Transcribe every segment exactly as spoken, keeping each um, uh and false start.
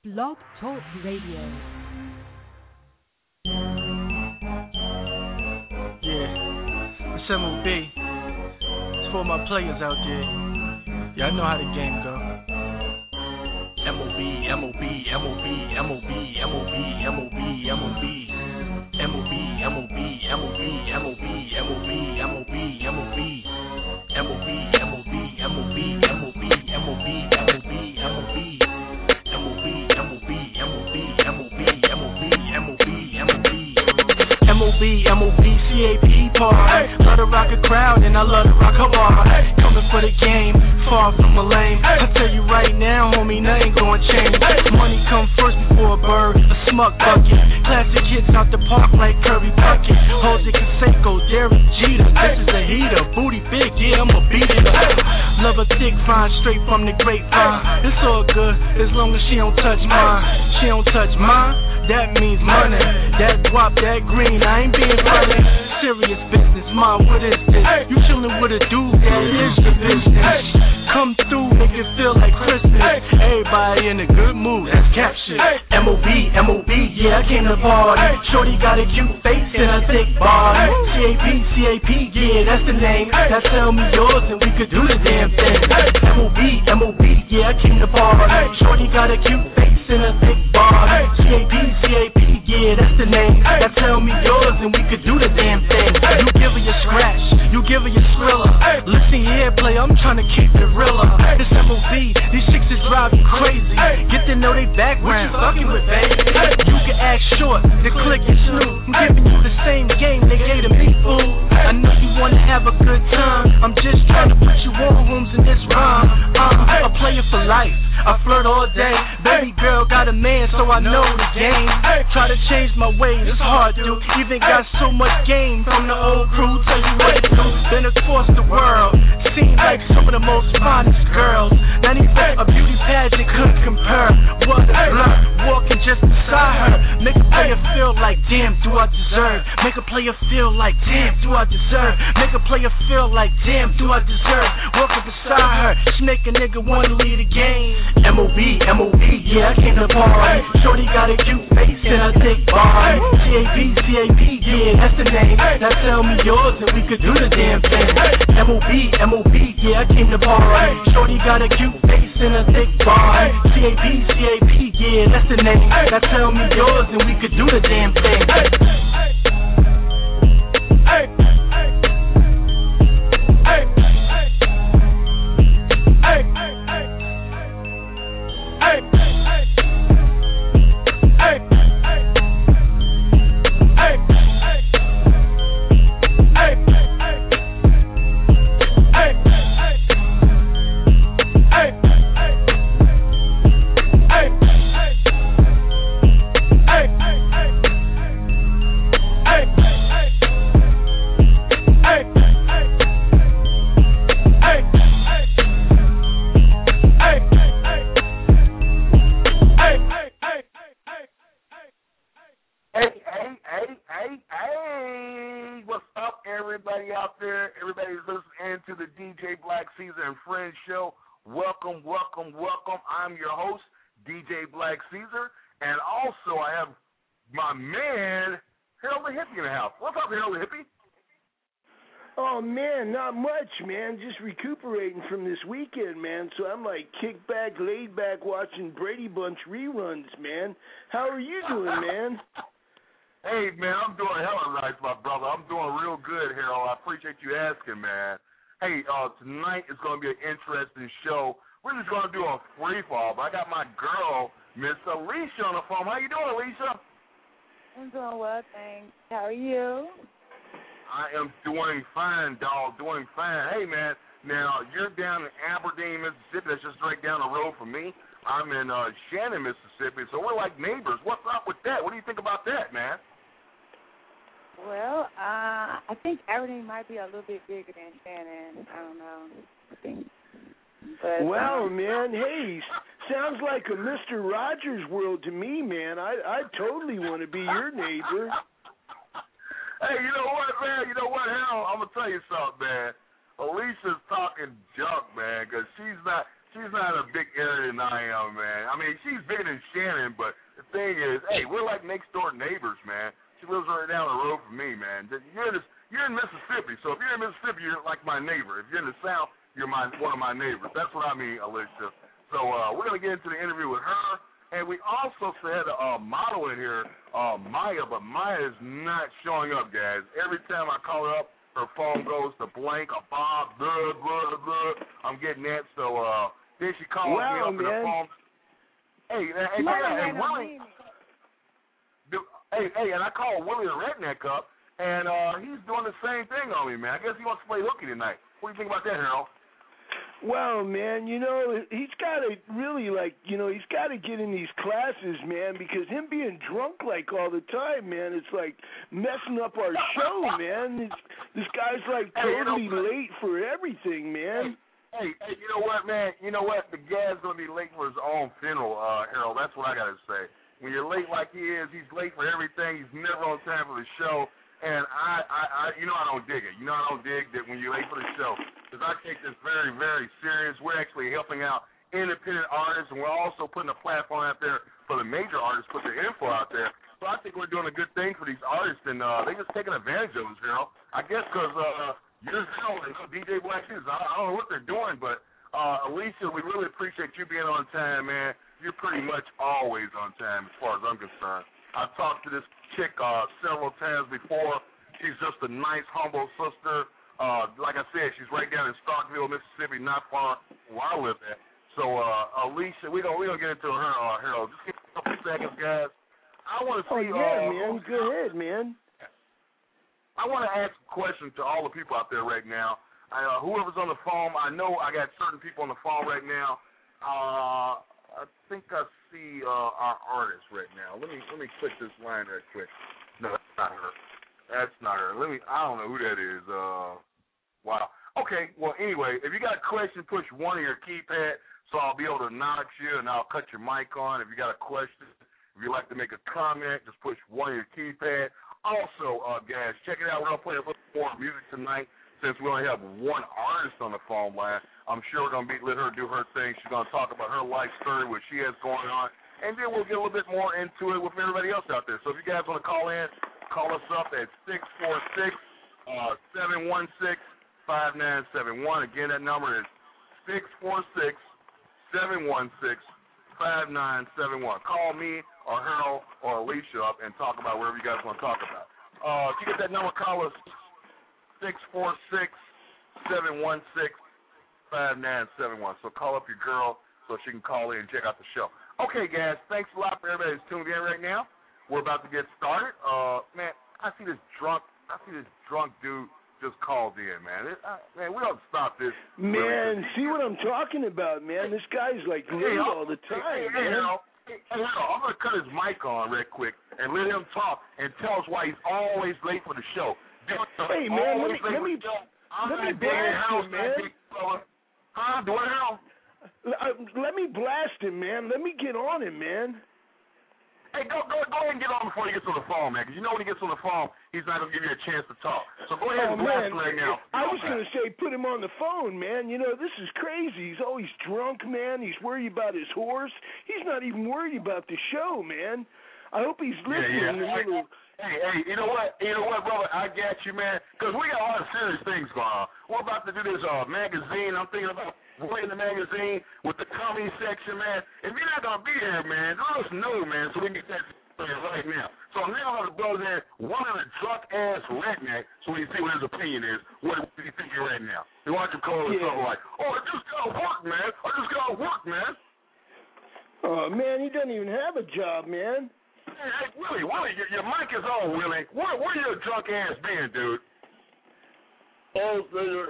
Blog Talk Radio. Yeah, it's M O B. It's for my players out there. Y'all know how the game go. M O B, M O B, M O B, M O B, M O B, M O B, M O B. M O B, M O B, M O B, M O B, M O B, M O B, M O B. M O B, M O B, M O B, M O B, M O B, M O B, M O B. M O B, M O B, M O B, M O B, M O B, M O B, M O B. M O B, M O B, C A P part. Love to rock a crowd and I love to rock a bar. Coming for the game, far from a lame. I tell you right now, homie, nothing gonna change. Money come first before a bird, a smuck bucket. Classic hits out the park like Kirby Puckett. Jose Canseco, Derek Jeter. This is a heater, booty big, yeah, I'ma beat it up. Love a thick fine, straight from the grapevine. It's all good, as long as she don't touch mine. She don't touch mine, that means money. That guap, that green, I ain't being funny. Serious business, mom, what is this? You chillin' with a dude, that is the business. Come through, make it feel like Christmas. Everybody in a good mood, that's captured. M O B, M O B, yeah, I came to party. Shorty got a cute face and a thick body. C A P, C A P, yeah, that's the name. Now tell me yours and we could do the damn thing. M O B, M O B, yeah, I came to party. Shorty got a cute face and a thick body. C A P, C A P, yeah, that's the name. Now tell me yours and we could do the damn thing. You give her your scratch, you give her your thriller. Listen here, play, I'm trying to keep it realer. This M O B, these chicks is driving crazy. Get to know they background, fucking with baby. You can act short, the click and snoop. I'm giving you the same game they gave to me, fool. I know you wanna have a good time. I'm just trying to put you on rooms in this rhyme. I'm a player for life, I flirt all day. Baby girl got a man, so I know the game. Try to change my ways, it's hard to. Even got so much game from the old crew. Tell you what to do, been across the world. Seen like some of the most finest girls. Not even a beauty pageant could compare. What a blur, walking just beside her. Make a player feel like, damn, do I deserve? Make a player feel like, damn, do I deserve? Make a player feel like, damn, do I deserve? Walking beside her, she make a nigga wanna lead the game. M O B, M O B, yeah, I came to party. Shorty got a cute face and a thick body. C A P, C A P, yeah, that's the name. Now tell me yours and we could do the damn thing. M O B, M O B, yeah, I came to party. Shorty got a cute face and a thick body. C A P, C A P, yeah, that's the name. Now tell me yours and we could do the damn thing. Hey, hey, hey, hey, hey, hey, everybody out there, everybody's listening to the D J Black Caesar and Friends show. Welcome, welcome, welcome. I'm your host, D J Black Caesar, and also I have my man, Harold the Hippie in the house. What's up, Harold the Hippie? Oh, man, not much, man. Just recuperating from this weekend, man. So I'm like kick back, laid back, watching Brady Bunch reruns, man. How are you doing, man? Hey, man, I'm doing hella nice, my brother. I'm doing real good, Harold. I appreciate you asking, man. Hey, uh, tonight is going to be an interesting show. We're just going to do a free-fall, but I got my girl, Miss Alicia, on the phone. How you doing, Alicia? I'm doing well, thanks. How are you? I am doing fine, dog, doing fine. Hey, man, now, you're down in Aberdeen, Mississippi. That's just right down the road from me. I'm in uh, Shannon, Mississippi, so we're like neighbors. What's up with that? What do you think about that, man? Well, uh, I think Aberdeen might be a little bit bigger than Shannon. I don't know. I think. But, well, um, man, hey, sounds like a Mister Rogers world to me, man. I I totally want to be your neighbor. Hey, you know what, man? You know what, Harold? I'm going to tell you something, man. Alicia's talking junk, man, because she's not, she's not a big area than I am, man. I mean, she's bigger than Shannon, but the thing is, hey, we're like next door neighbors, man. She lives right down the road from me, man. You're in, this, you're in Mississippi, so if you're in Mississippi, you're like my neighbor. If you're in the South, you're my one of my neighbors. That's what I mean, Alicia. So uh, we're gonna get into the interview with her, and we also had a uh, model in here, uh, Maya, but Maya is not showing up, guys. Every time I call her up, her phone goes to blank, a Bob, blah, blah, blah. I'm getting that, so uh, then she calls wow, me up man. on the phone. Hey, hey, hey, and Willie, hey, hey, and I call Willie the Redneck up, and uh, he's doing the same thing on me, man. I guess he wants to play hooky tonight. What do you think about that, Harold? Well, man, you know, he's got to really, like, you know, he's got to get in these classes, man, because him being drunk, like, all the time, man, it's, like, messing up our show, man. It's, this guy's, like, totally hey, you know, late for everything, man. Hey, hey, you know what, man? You know what? The guy's going to be late for his own funeral, uh, Harold. That's what I got to say. When you're late like he is, he's late for everything. He's never on time for the show. And I, I, I, you know I don't dig it. You know I don't dig that when you're late for the show. Because I take this very, very serious. We're actually helping out independent artists, and we're also putting a platform out there for the major artists, put their info out there. So I think we're doing a good thing for these artists, and uh, they're just taking advantage of us, Harold. I guess because uh, you're and D J Black Season. I, I don't know what they're doing, but uh, Alicia, we really appreciate you being on time, man. You're pretty much always on time as far as I'm concerned. I've talked to this chick uh, several times before. She's just a nice, humble sister. Uh, like I said, she's right down in Starkville, Mississippi, not far from where I live at. So, uh, Alicia, we're going we gonna get into her, uh, Harold. Just give me a couple seconds, guys. I want to see... Oh, yeah, uh, man. Go ahead, man. I want to ask a question to all the people out there right now. Uh, whoever's on the phone, I know I got certain people on the phone right now. Uh... I think I see uh, our artist right now. Let me let me click this line right quick. No, that's not her. That's not her. Let me. I don't know who that is. Uh, wow. Okay. Well, anyway, if you got a question, push one on your keypad, so I'll be able to notch you, and I'll cut your mic on. If you got a question, if you'd like to make a comment, just push one on your keypad. Also, uh, guys, check it out. We're gonna play a little more music tonight. Since we only have one artist on the phone line, I'm sure we're going to be, let her do her thing. She's going to talk about her life story, what she has going on, and then we'll get a little bit more into it with everybody else out there. So if you guys want to call in, call us up at six four six, seven one six, five nine seven one. Again, that number is six four six, seven one six, five nine seven one. Call me or Harold or Alicia up and talk about whatever you guys want to talk about. Uh, if you get that number, call us six four six, seven one six, five nine seven one. So call up your girl so she can call in and check out the show. Okay, guys, thanks a lot for everybody who's tuned in right now. We're about to get started. Uh, man, I see this drunk, I see this drunk dude just called in, man. It, uh, man, we don't stop this. Man, see what I'm talking about, man. This guy's like late hey, all the time, hey, hey, man. Hey, hey, I'm going to cut his mic on real quick and let him talk and tell us why he's always late for the show. Hey, man, let me, let me, let me blast him, man. Huh? Do what now? Let me blast him, man. Let me get on him, man. Hey, go, go, go ahead and get on before he gets on the phone, man, because you know when he gets on the phone, he's not going to give you a chance to talk. So go ahead oh, and blast man. him right now. I was going to say put him on the phone, man. You know, this is crazy. He's always drunk, man. He's worried about his horse. He's not even worried about the show, man. I hope he's listening. Yeah, yeah. Little... Hey, hey, you know what? You know what, brother? I got you, man, because we got a lot of serious things going on. We're about to do this uh, magazine. I'm thinking about playing the magazine with the comedy section, man. If you're not going to be here, man, let us know, man, so we can get that right now. So now I'm going to go there, one of the drunk-ass redneck, so we can see what his opinion is. What do you think right now? You want him to call yeah. something like, oh, I just got to work, man. I just got to work, man. Oh, man, he doesn't even have a job, man. Hey, hey, Willie, Willie, your, your mic is on, Willie. Where, where your drunk ass been, dude? Oh, brother.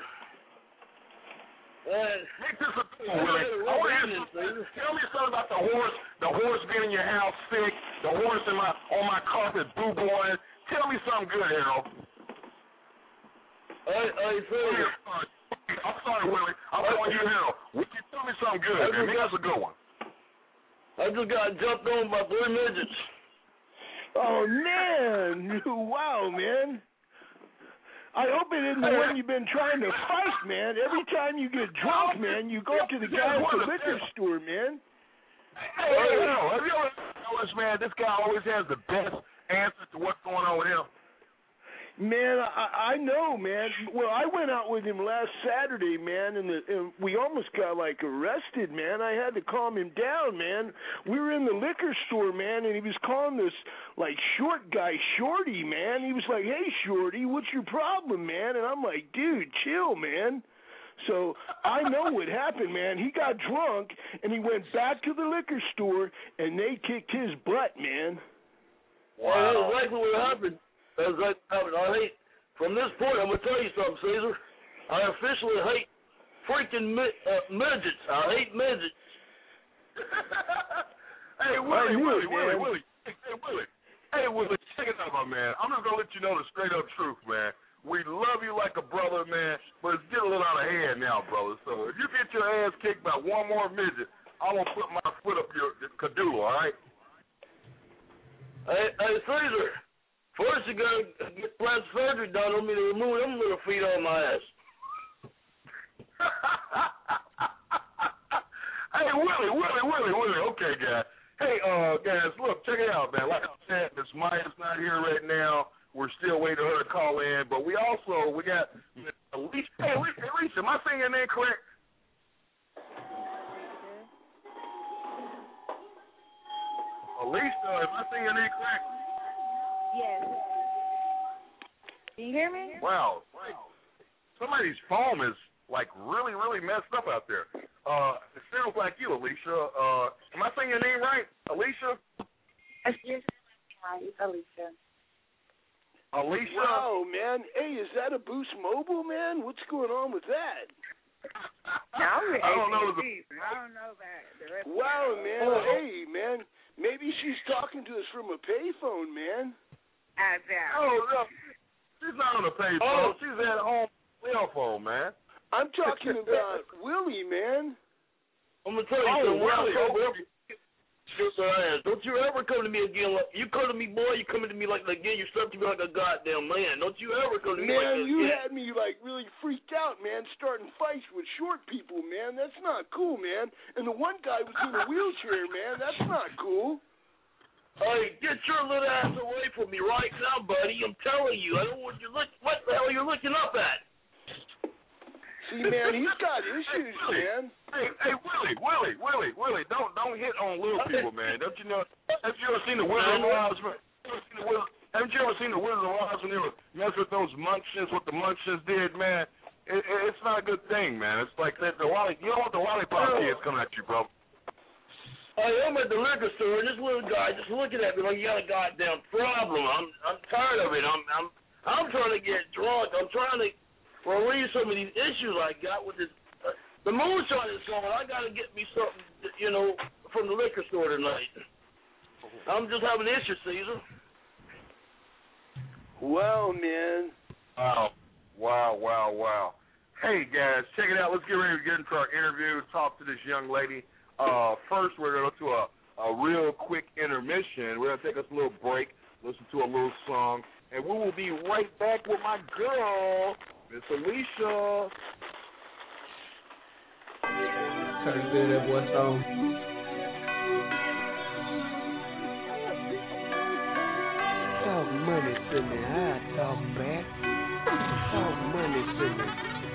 Uh, Make this a thing, Willie. I want to hear something. Tell me something about the horse, the horse being in your house sick, the horse in my on my carpet boo-boying. Tell me something good, Harold. I, I feel you. I'm sorry, Willie. I'm calling you Harold. Would you tell me something good, man? Maybe that's a good one. I just got jumped on by three midgets. Oh, man. Wow, man. I hope it isn't the one you've been trying to fight, man. Every time you get drunk, man, you go to the guy at the liquor store, man. Hey, hey, hey, have you ever noticed, man, this guy always has the best answer to what's going on with him? Man, I, I know, man. Well, I went out with him last Saturday, man, and, the, and we almost got, like, arrested, man. I had to calm him down, man. We were in the liquor store, man, and he was calling this, like, short guy Shorty, man. He was like, hey, Shorty, what's your problem, man? And I'm like, dude, chill, man. So I know what happened, man. He got drunk, and he went back to the liquor store, and they kicked his butt, man. Wow. Well, that's exactly what happened. That's like, I hate, from this point, I'm going to tell you something, Caesar. I officially hate freaking mid, uh, midgets. I hate midgets. Hey, Willie, Willie, Willie, Willie. Hey, hey, Willie. Hey, Willie, check it out, my man. I'm just going to let you know the straight-up truth, man. We love you like a brother, man, but it's getting a little out of hand now, brother. So if you get your ass kicked by one more midget, I'm going to put my foot up your cadoodle, all right? Hey, hey, Caesar. First, you gotta get plastic surgery done on me to remove them little feet on my ass. Hey, Willie, Willie, Willie, Willie. Okay, guys. Hey, uh, guys, look, check it out, man. Like I said, Miss Maya's not here right now. We're still waiting for her to call in. But we also, we got Alicia. Hey, Alicia, Alicia, am I saying your name correct? Alicia, am I saying your name correct? Yes. Can you hear me? Wow. Somebody's phone is, like, really, really messed up out there. Uh, it sounds like you, Alicia. Uh, am I saying your name right? Alicia? Yes, it's Alicia. Alicia? Wow, man. Hey, is that a Boost Mobile, man? What's going on with that? No, I don't know. The... I don't know about the rest. Wow, man. Oh. Hey, man. Maybe she's talking to us from a payphone, man. I doubt. Oh, no. She's not on a payphone. Oh. She's at home cell phone, man. I'm talking about Willie, man. I'm going to tell you oh, something. Willie. Oh, Willie. Don't you ever come to me again like you come to me, boy. You coming to me like again. You start to me like a goddamn man. Don't you ever come to me man, like that? Man, you again. had me like really freaked out, man. Starting fights with short people, man. That's not cool, man. And the one guy was in a wheelchair, man. That's not cool. Hey, get your little ass away from me right now, buddy. I'm telling you. I don't want you look. What the hell are you looking up at? See, man, he's got issues, hey, man. Hey, hey, Willie, Willie, Willie, Willie, don't don't hit on little people, man. Don't you know? Have you ever seen the Wizard of Oz? Haven't you ever seen the Wizard of Oz when they were messing with those munchkins? What the munchkins did, man? It, it, it's not a good thing, man. It's like that. The Wally, you don't want the lollipop oh. kids coming at you, bro. Hey, I'm at the liquor store, and this little guy just looking at me like you got a goddamn problem. I'm I'm tired of it. I'm I'm I'm trying to get drunk. I'm trying to relieve some of these issues I got with this. Uh, the moonshine is coming. I got to get me something, you know, from the liquor store tonight. I'm just having issues, Caesar. Wow, man. Wow, wow, wow, wow. Hey, guys, check it out. Let's get ready to get into our interview, talk to this young lady. Uh, first, we're going to go to a, a real quick intermission. We're going to take us a little break, listen to a little song, and we will be right back with my girl, Miss Alicia. Turn to that boy song. Talk money to me, I talk back. Talk money to me.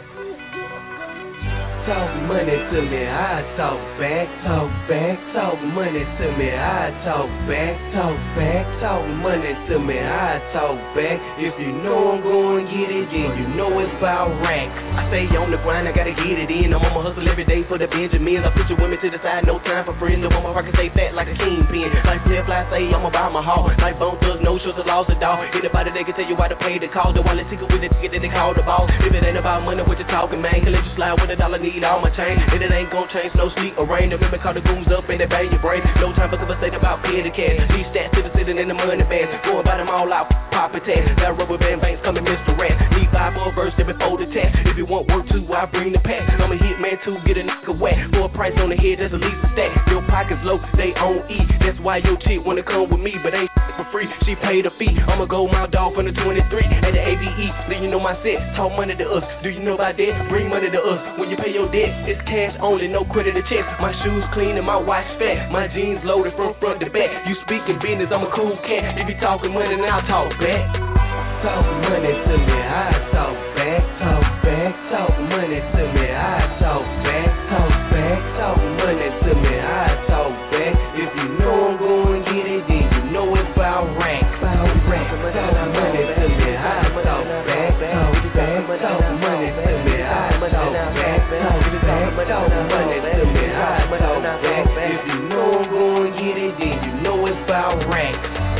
Talk money to me, I talk back, talk back, talk money to me, I talk back, talk back, talk money to me, I talk back. If you know I'm gonna get it, then you know it's about racks. I stay on the grind, I gotta get it in. I'm on my hustle every day for the Benjamins. I put your women to the side, no time for friends. I want my pocket stay fat like a kingpin. Like Flip Fly say, I'ma buy my heart. Like Bone Thugs, no shoes, lost the dog. Anybody they can tell you why to pay the call. The wallet ticket with the ticket that they call the ball. If it ain't about money, what you talking, man? Can let you slide with a dollar, need all my chain. And it ain't gon' change, no sleep or rain. The women call the goons up and they bang your brain. No time for conversation about petty cash. These stats sitting sitting in the money band. Going by them all out, pop a tag. That rubber band banks coming Mister Rat. Need five for a verse there before the test. If you want work too, I bring the pack. I'm a hit man. plan to get a nigga wet. For a price on the head, that's at least a stack. Your pockets low, they on E. That's why your chick wanna come with me, but ain't for free. She paid a fee. I'm a gold mile dog from the twenty-three at the A B E. Do you know my set? Talk money to us. Do you know about that? Bring money to us. When you pay your debt, it's cash only, no credit or checks. My shoes clean and my watch fat. My jeans loaded from front to back. You speaking business, I'm a cool cat. If you talking money, then I'll talk back. Talk money to me, I talk back. Talk back, talk money to me, I talk back. Talk back, talk money to me, I talk back. If you know I'm going to get it, then you know it's about rank. About rank. Talk money to me, I talk back. Talk back, talk money to me, I talk back. Talk back, talk money to me, I talk back. If you know I'm going to get it, then you know it's about rank.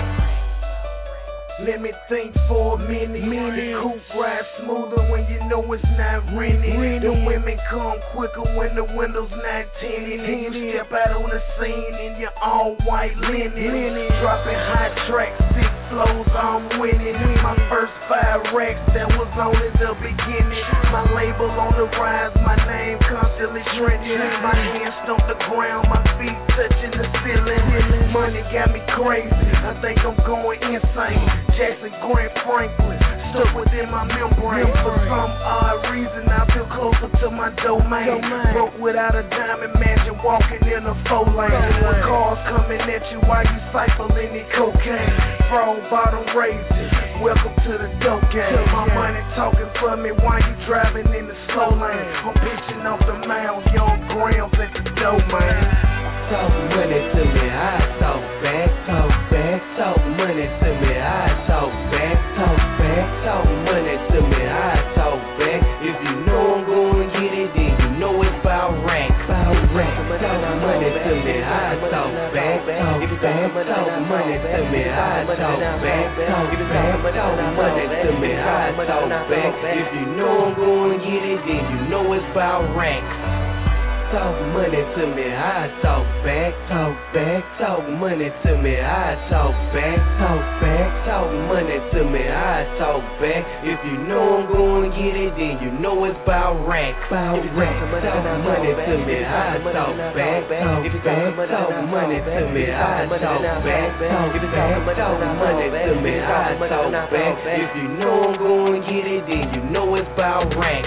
Let me think for a minute. minute. Coupe ride smoother when you know it's not rented. The women come quicker when the windows not tinted. And you step out on the scene in your all white linen. Dropping hot tracks, six flows, I'm winning. My first five racks that was on in the beginning. My label on the rise, my name constantly trending. My hands stomp the ground, my feet touching the ceiling. Money got me crazy, I think I'm going insane. Jackson Grant Franklin, stuck within my membrane. For some odd reason, I feel closer to my domain. Broke without a diamond mansion, walking in a four lane. With cars coming at you while you cycling in cocaine. Frog bottom raising, welcome to the dope game. My money talking for me while you driving in the slow lane. I'm pitching off the mound, young grams at the domain. Talk money to me, I talk back, talk back, talk money to me, I talk back, talk back, talk money to me, I talk back. If you know I'm going to get it, then you know it's about rank, about rank. Talk money to me, I talk back, talk back, talk money to me, I talk back, talk back, talk money to me, I talk back. If you know I'm going to get it, then you know it's about rank. Talk money to me, I talk back, talk back, talk money to me, I talk back, talk back, talk money to me, I talk back. If you know I'm going to get it, then you know it's about rank, about rank. Talk money to me, I talk back, talk back, talk money to me, I talk back, talk back, talk money to me, I talk back. If you know I'm going to get it, then you know it's about rank.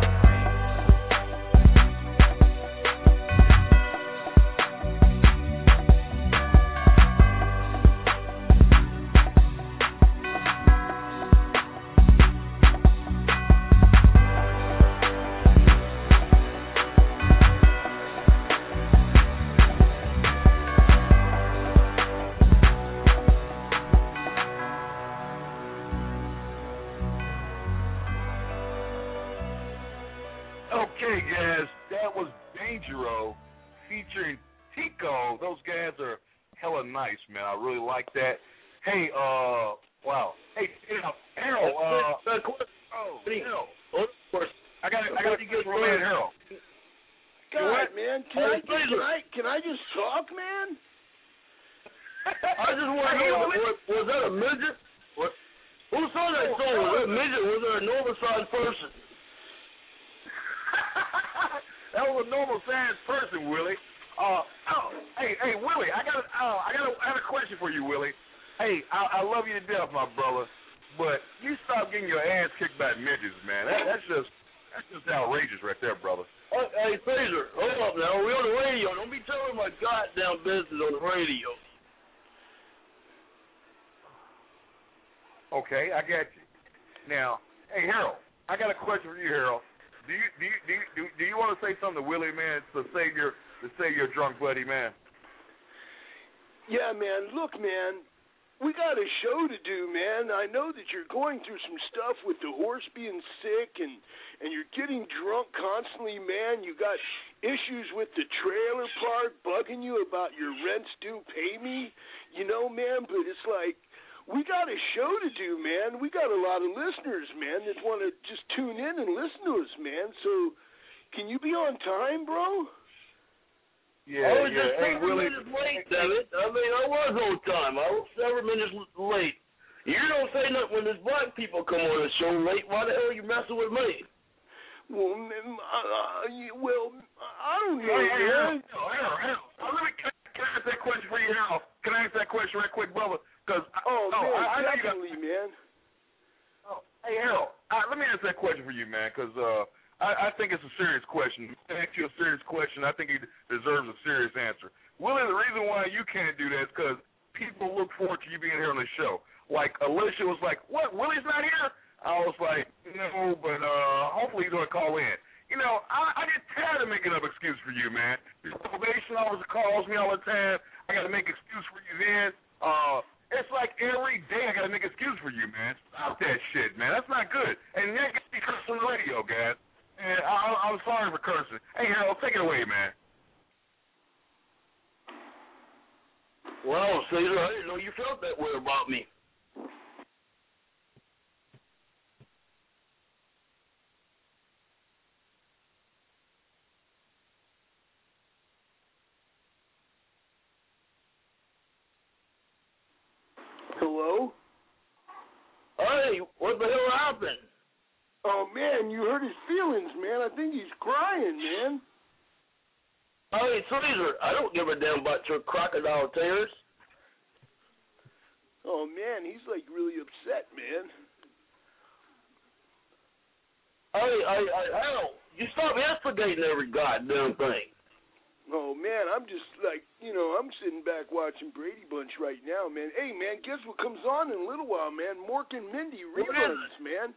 Okay, guys, that was Dangerous featuring Tico. Those guys are hella nice, man. I really like that. Hey, uh, wow. Hey, you know, Harold, uh, oh, Harold. I got, I got to get from man Harold. God, man, can I, can I, can I just talk, man? I just want to know, was, was that a midget? What? Who saw that song? Was it a midget? Was it a normal-sized person? That was a normal sized person, Willie. Uh, oh, hey, hey, Willie, I got, uh, I got, a, I got a question for you, Willie. Hey, I, I love you to death, my brother, but you stop getting your ass kicked by midgets, man. That, that's just, that's just outrageous, right there, brother. Oh, hey, Caesar, hold up now. We're on the radio. Don't be telling my goddamn business on the radio. Okay, I got you. Now, hey, Harold, I got a question for you, Harold. Do you do you, do you, do, do you want to say something to Willie, man, to save your to save your drunk buddy, man? Yeah, man. Look, man, we got a show to do, man. I know that you're going through some stuff with the horse being sick, and and you're getting drunk constantly, man. You got issues with the trailer park bugging you about your rent's due, pay me, you know, man. But it's like, we got a show to do, man. We got a lot of listeners, man, that want to just tune in and listen to us, man. So, can you be on time, bro? Yeah, I was yeah. just Hey, seven Willie. minutes late, damn it. I mean, I was on time. I was seven minutes late. You don't say nothing when there's black people come on the show late. Why the hell are you messing with me? Well, man, uh, you- well, I don't know, Hey, hey, man. Harold, Harold, Harold. Uh, let me, can, can I ask that question for you, Harold? Can I ask that question right quick, brother? Because Oh, oh, man, I, I know you got. definitely, man. Oh, hey, Harold, uh, let me ask that question for you, man, because uh, I, I think it's a serious question. To ask you a serious question, I think he deserves a serious answer. Willie, the reason why you can't do that is because people look forward to you being here on the show. Like, Alicia was like, what, Willie's not here? I was like, no, but uh, hopefully he's going to call in. You know, I, I get tired of making up excuses for you, man. Your probation officer calls me all the time. I got to make excuse for you then. Uh, it's like every day I got to make excuse for you, man. Stop that shit, man. That's not good. And that gets me cursing on the radio, guys. And I, I'm sorry for cursing. Hey, Harold, take it away, man. Well, Caesar, I didn't know you felt that way about me. Hello? Hey, what the hell happened? Oh, man, you hurt his feelings, man. I think he's crying, man. Hey, Caesar, I don't give a damn about your crocodile tears. Oh, man, he's, like, really upset, man. Hey, hey, hey, hell, you stop instigating every goddamn thing. Oh, man, I'm just, like, you know, I'm sitting back watching Brady Bunch right now, man. Hey, man, guess what comes on in a little while, man? Mork and Mindy reruns, man.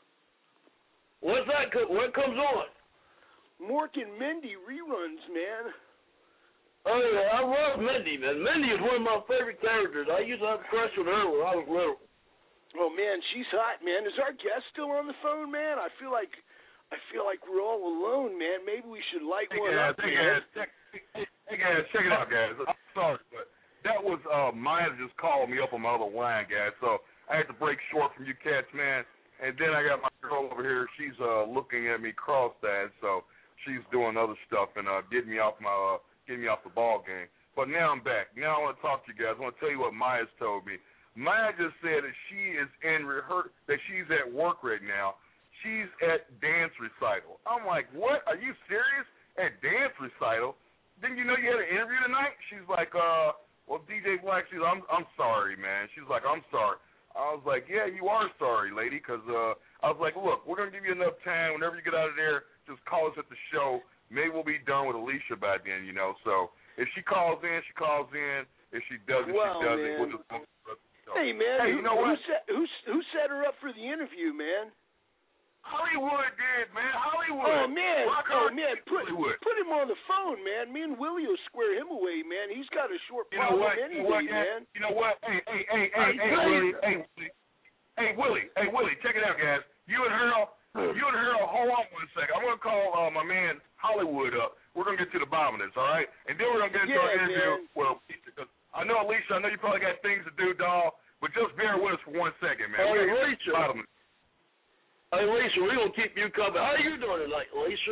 What's that? co- What comes on? Mork and Mindy reruns, man. Oh, yeah, I love Mindy, man. Mindy is one of my favorite characters. I used to have a crush on her when I was little. Oh, man, she's hot, man. Is our guest still on the phone, man? I feel like I feel like we're all alone, man. Maybe we should light Hey, one guys, up, hey, man. guys, check, hey, hey, guys, check it out, guys. I'm sorry, but that was uh, Maya just called me up on my other line, guys. So I had to break short from you cats, man. And then I got my girl over here. She's uh, looking at me cross-eyed, so she's doing other stuff and uh, getting me off my uh, getting me off the ball game. But now I'm back. Now I want to talk to you guys. I want to tell you what Maya's told me. Maya just said that she is in rehearsal, that she's at work right now. She's at dance recital. I'm like, what? Are you serious? At dance recital? Didn't you know you had an interview tonight? She's like, uh, well, D J Black, she's, I'm, I'm sorry, man. She's like, I'm sorry. I was like, yeah, you are sorry, lady, because uh, I was like, look, we're going to give you enough time. Whenever you get out of there, just call us at the show. Maybe we'll be done with Alicia by then, you know. So if she calls in, she calls in. If she doesn't, Well, she doesn't. man. We'll just go. Hey, man, Hey, who, you know who, what? set, who, who set her up for the interview, man? Hollywood did, man. Hollywood. Oh, man. Rock Oh, hard man. Put, Hollywood. put him on the phone, man. Me and Willie will square him away, man. He's got a short You know problem what? You know what, anyway, guys? man. You know what? Hey, hey, hey, hey, Hey, hey, Willie. Willie. Hey, Willie. Hey, Willie. Hey, Willie. Check it out, guys. You and Harold. You and Harold. Hold on one second. I'm gonna call uh, my man Hollywood up. We're gonna get to the bottom of this, all right? And then we're gonna get into Yeah, our interview. man. Well, because I know Alicia. I know you probably got things to do, doll. But just bear with us for one second, man. Hey, We're gonna get to Alicia. the bottom of this. Hey, Lisa, we're going to keep you covered. How you doing tonight, Lisa?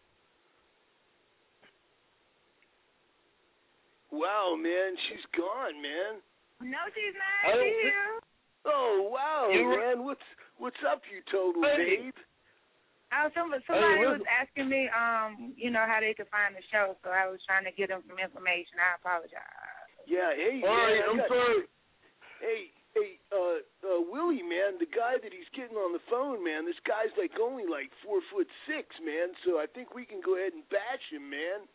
Wow, man. She's gone, man. No, she's not. I don't She's think- here. Oh, wow, You were- man. What's what's up, you total Hey. babe? Oh, some, somebody Hey, was listen. asking me, um, you know, how they could find the show, so I was trying to get them some information. I apologize. Yeah, hey, All man. right, I I'm got- sorry. Hey, hey, uh, uh, Willie, man, the guy that he's getting on the phone, man, this guy's like only like four foot six, man. So I think we can go ahead and bash him, man.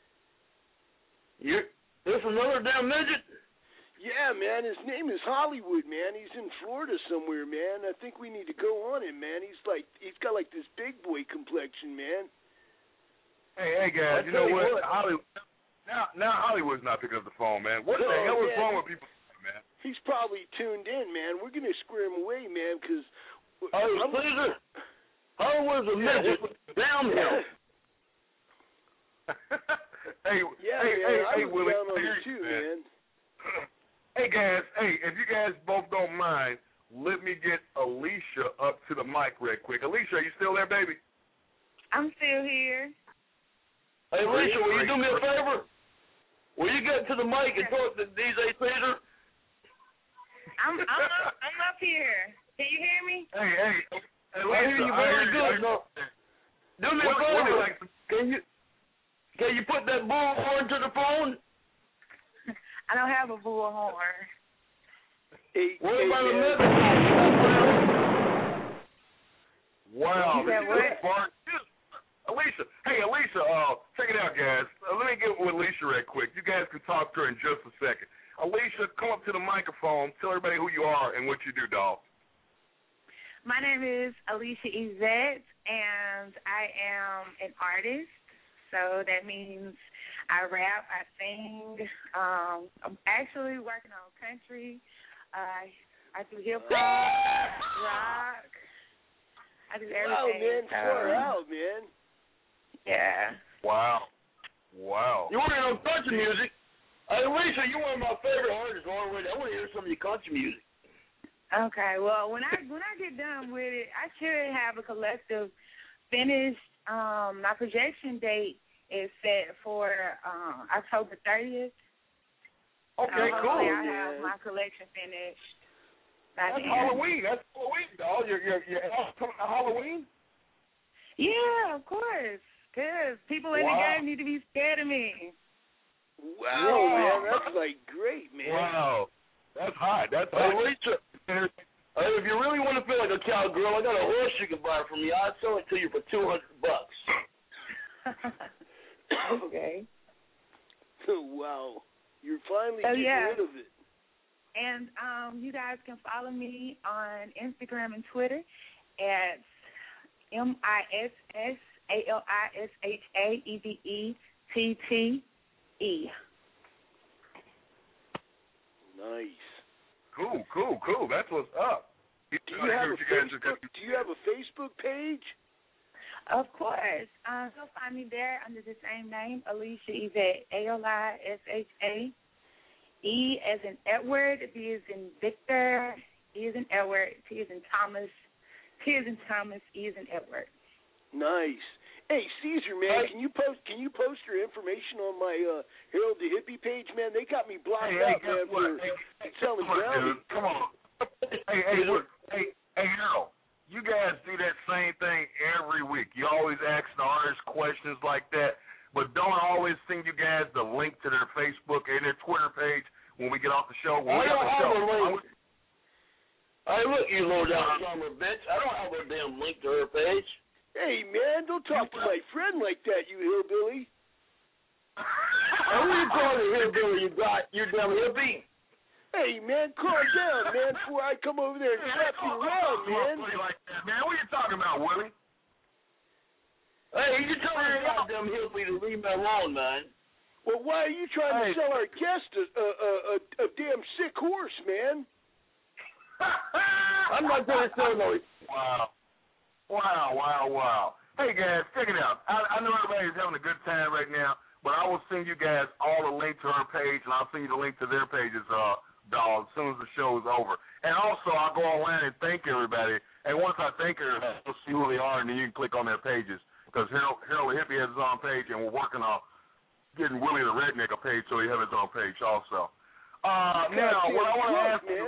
You, this another damn midget? Yeah, man, his name is Hollywood, man. He's in Florida somewhere, man. I think we need to go on him, man. He's like, he's got like this big boy complexion, man. Hey, hey, guys. I'll You tell know you what? what. Hollywood. Now, now Hollywood's not picking up the phone, man. What the Oh, hell is man. wrong with people, man? He's probably tuned in, man. We're gonna square him away, man, because. Hey, Caesar, Hollywood's a Yeah, midget. what- Downhill. hey, Yeah, hey, man, hey, I hey, was Willie. down on Here it you too, go, man. Hey, guys. Hey, if you guys both don't mind, let me get Alicia up to the mic real quick. Alicia, are you still there, baby? I'm still here. Hey, Great, Lisa, will you great, do me a great. favor? Will you get to the mic and talk to D J Caesar? I'm I'm up, I'm up here. Can you hear me? Hey, hey, I Alicia, hear you I very hear good. you. No. Do Can you can you put that bullhorn to the phone? I don't have a bullhorn. Hey, What hey, about man. another? Wow, You said this is what? far. Alicia, hey Alicia, uh, check it out, guys. Uh, let me get with Alicia right quick. You guys can talk to her in just a second. Alicia, come up to the microphone. Tell everybody who you are and what you do, doll. My name is Alicia Yvette, and I am an artist. So that means I rap, I sing. Um, I'm actually working on country. Uh, I do hip hop, rock. I do everything. Wow, man, so, far out, man. Yeah. Wow. Wow. You want to know country music? Hey, Alicia, you're one of my favorite artists already. I want to hear some of your country music. Okay. Well, when I when I get done with it, I should have a collective finished. Um, my projection date is set for uh, October thirtieth. Okay, so cool. I have my collection finished. That's then. Halloween. That's Halloween, dog. You're, you're, you're coming to Halloween? Yeah, of course. Because people in Wow. the game need to be scared of me. Wow, Wow. man, that's like great, man. Wow. That's hot. That's hot. Hey, Alicia, hey, if you really want to feel like a cowgirl, I got a horse you can buy from me. I'll sell it to you for two hundred bucks. Okay. Wow. You're finally So, getting yeah. rid of it. And um, you guys can follow me on Instagram and Twitter at M I S S A L I S H A E V E T T E. Nice. Cool, cool, cool. That's what's up. Do you have a Facebook? Do you have a Facebook page? Of course. Um, you'll find me there under the same name, Alicia Yvette, A L I S H A. E as in Edward, B as in Victor, E as in Edward, T as in Thomas, T as in Thomas, E as in Edward. Nice. Hey, Caesar, man, can you post can you post your information on my uh, Harold the Hippie page, man? They got me blocked Hey, hey, out, man, guess what? for Hey, hey, selling come on, brownies. dude. Come on. Hey, hey, look. Hey, hey, Harold. You guys do that same thing every week. You always ask the artists questions like that, but don't always send you guys the link to their Facebook and their Twitter page when we get off the show. When I we don't have the have show. a link. Hey, look, you low down summer bitch. I don't have a damn link to her page. Hey, man, don't talk to my friend like that, you hillbilly. And who you calling a hillbilly? You got you damn hippie. Hey, man, calm down, man, before I come over there and slap you around, man. Like that, man. What are you talking about, Willie? Hey, you tell me goddamn hippie to leave me alone, man. Well, why are you trying Hey. to sell our guest a, a, a, a, a damn sick horse, man? I'm not going to sell no. Wow. Wow, wow, wow. Hey, guys, check it out. I, I know everybody's having a good time right now, but I will send you guys all the link to her page, and I'll send you the link to their pages, uh, dog, as soon as the show is over. And also, I'll go online and thank everybody. And once I thank her, you'll see who they are, and then you can click on their pages. Because Harold, Harold the Hippie has his own page, and we're working on getting Willie the Redneck a page so he has his own page also. Uh, now, what I want to ask you...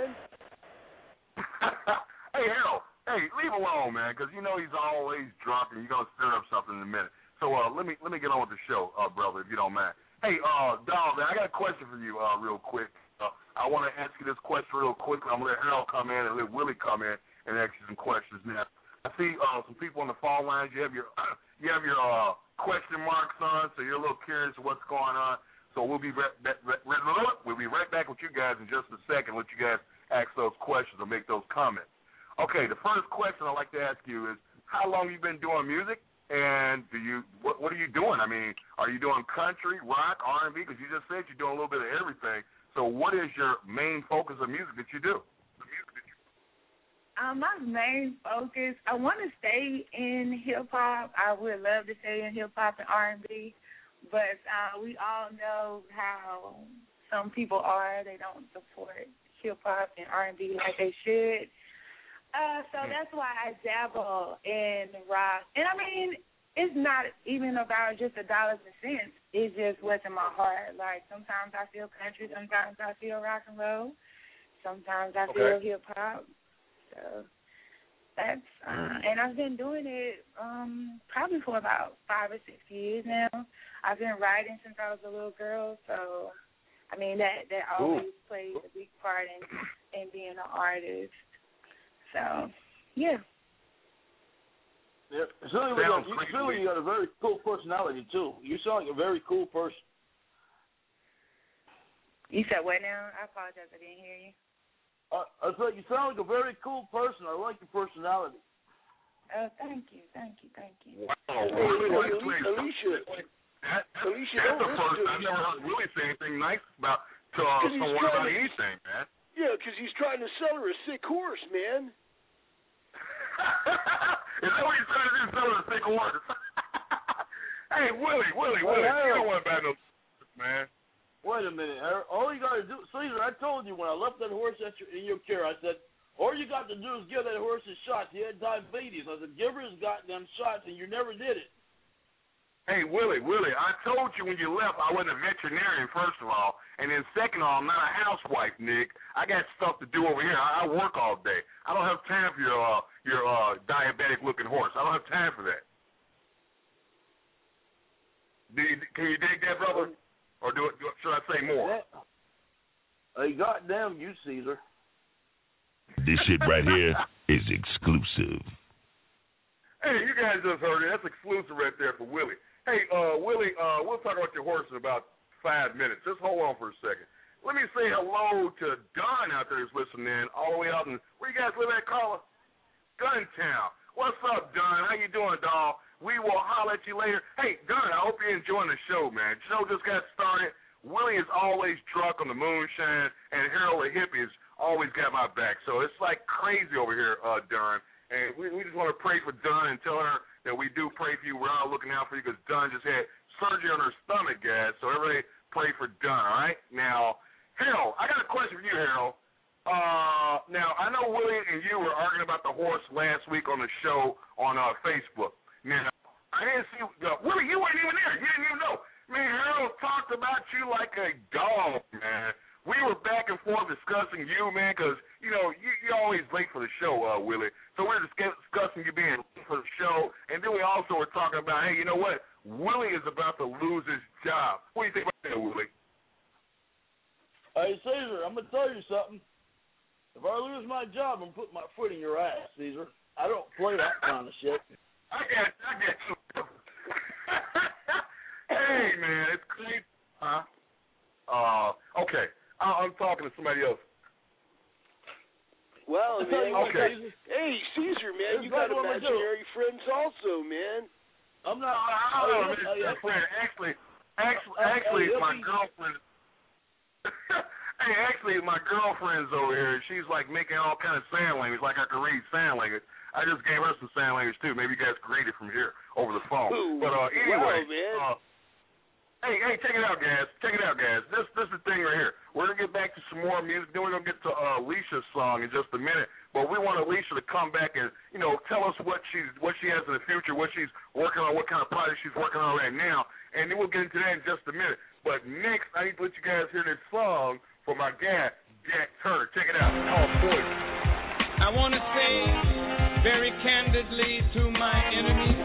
Hey, Harold. Hey, leave alone, man, because you know he's always drunk and you're going to stir up something in a minute. So uh, let me let me get on with the show, uh, brother, if you don't mind. Hey, uh, Dog, man, I got a question for you uh, real quick. Uh, I want to ask you this question real quick. I'm going to let Harold come in and let Willie come in and ask you some questions now. I see uh, some people on the phone lines. You have your you have your uh, question marks on, so you're a little curious of what's going on. So we'll be right, right, right, we'll be right back with you guys in just a second. Let you guys ask those questions or make those comments. Okay, the first question I'd like to ask you is, how long have you been doing music, and do you what, what are you doing? I mean, are you doing country, rock, R and B? Because you just said you're doing a little bit of everything. So what is your main focus of music that you do? Um, my main focus, I want to stay in hip-hop. I would love to stay in hip-hop and R and B, but uh, we all know how some people are. They don't support hip-hop and R and B like they should. Uh, so that's why I dabble in rock. And, I mean, it's not even about just the dollars and cents. It's just what's in my heart. Like, sometimes I feel country. Sometimes I feel rock and roll. Sometimes I feel Okay. hip-hop. So that's uh, and I've been doing it um, probably for about five or six years now. I've been writing since I was a little girl, so I mean that that always Ooh. plays a big part in in being an artist. So yeah. Yeah, Silly, you, you, Silly, you got a very cool personality too. You sound like a very cool person. You said what now? I apologize, I didn't hear you. Uh, I said you sound like a very cool person. I like your personality. Oh, thank you, thank you, thank you. Wow, really, Alicia, really, Alicia, that, that, Alicia, that's the don't first listen to I've never heard Willie say anything nice about to uh, someone about to, anything, man. Yeah, because he's trying to sell her a sick horse, man. Is that what he's trying to do? Sell her a sick horse? Hey, Willie, Willie, well, Willie, you don't want to buy no man. Wait a minute, Harold. All you got to do, Caesar, I told you when I left that horse at your, in your care, I said, all you got to do is give that horse his shots. He had diabetes. I said, give her his goddamn shots, and you never did it. Hey, Willie, Willie, I told you when you left I wasn't a veterinarian, first of all, and then second of all, I'm not a housewife, Nick. I got stuff to do over here. I, I work all day. I don't have time for your uh, your uh, diabetic-looking horse. I don't have time for that. Do you, can you dig that, brother? Or do it, should I say more? Hey, goddamn you, Caesar. This shit right here is exclusive. Hey, you guys just heard it. That's exclusive right there for Willie. Hey, uh, Willie, uh, we'll talk about your horse in about five minutes. Just hold on for a second. Let me say hello to Don out there who's listening all the way out in, where you guys live at, Carla? Guntown. What's up, Don? How you doing, dawg? We will holler at you later. Hey, Don, I hope you're enjoying the show, man. The show just got started. Willie is always drunk on the moonshine, and Harold the hippie has always got my back. So it's like crazy over here, uh, Don. And we, we just want to pray for Don and tell her that we do pray for you. We're all looking out for you because Don just had surgery on her stomach, guys. So everybody pray for Don, all right? Now, Harold, I got a question for you, Harold. Uh, now, I know Willie and you were arguing about the horse last week on the show on uh, Facebook. Now, I didn't see, uh, Willie, you weren't even there. You didn't even know. Man, Harold talked about you like a dog, man. We were back and forth discussing you, man, because, you know, you, you're always late for the show, uh, Willie. So we were discussing you being late for the show, and then we also were talking about, hey, you know what? Willie is about to lose his job. What do you think about that, Willie? Hey, Caesar, I'm going to tell you something. If I lose my job, I'm putting my foot in your ass, Caesar. I don't play that kind of shit. I got I got you. Hey, man, it's crazy. Huh? Uh, okay. I, I'm talking to somebody else. Well, man. Okay. Hey, Caesar, man, you got imaginary friends also, man. I'm not. I don't know if it's a friend. Actually, actually, actually, it's my girlfriend. Hey, actually, my girlfriend's over here. She's like making all kind of sign language, like I can read sign language. I just gave her some sign language too. Maybe you guys can read it from here over the phone. Ooh, but uh, anyway, wow, man. Uh, hey, hey, check it out, guys. Check it out, guys. This, this is the thing right here. We're gonna get back to some more music. Then we're gonna get to uh, Alicia's song in just a minute. But we want Alicia to come back and, you know, tell us what she's, what she has in the future, what she's working on, what kind of project she's working on right now, and then we'll get into that in just a minute. But next, I need to let you guys hear this song from my guy, Jack Turner. Check it out. It's called Poison. I want to say very candidly to my enemies,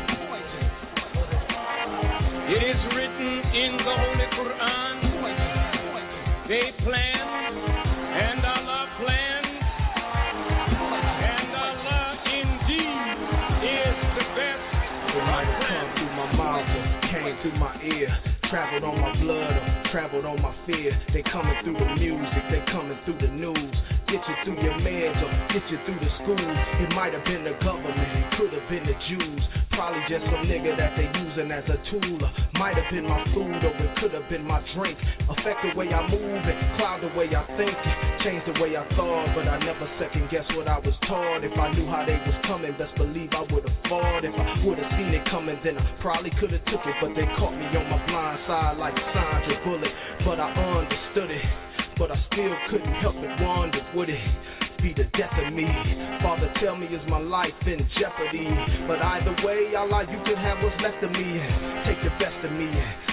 it is written in the Holy Quran, they plan, and Allah plans, and Allah indeed is the best. It might have come through my mouth or came through my ear, traveled on my blood or traveled on my fear. They coming through the music, they coming through the news. Get you through your meds or get you through the school. It might have been the government, it could have been the Jews. Probably just some nigga that they using as a tool. Or might have been my food or it could have been my drink. Affect the way I move and cloud the way I think. Change the way I thought, but I never second guess what I was taught. If I knew how they was coming, best believe I would have fought. If I would have seen it coming, then I probably could have took it. But they caught me on my blind side like Sandra Bullock. But I understood it. But I still couldn't help but wonder, would it be the death of me? Father, tell me, is my life in jeopardy? But either way, Allah, you can have what's left of me. Take the best of me.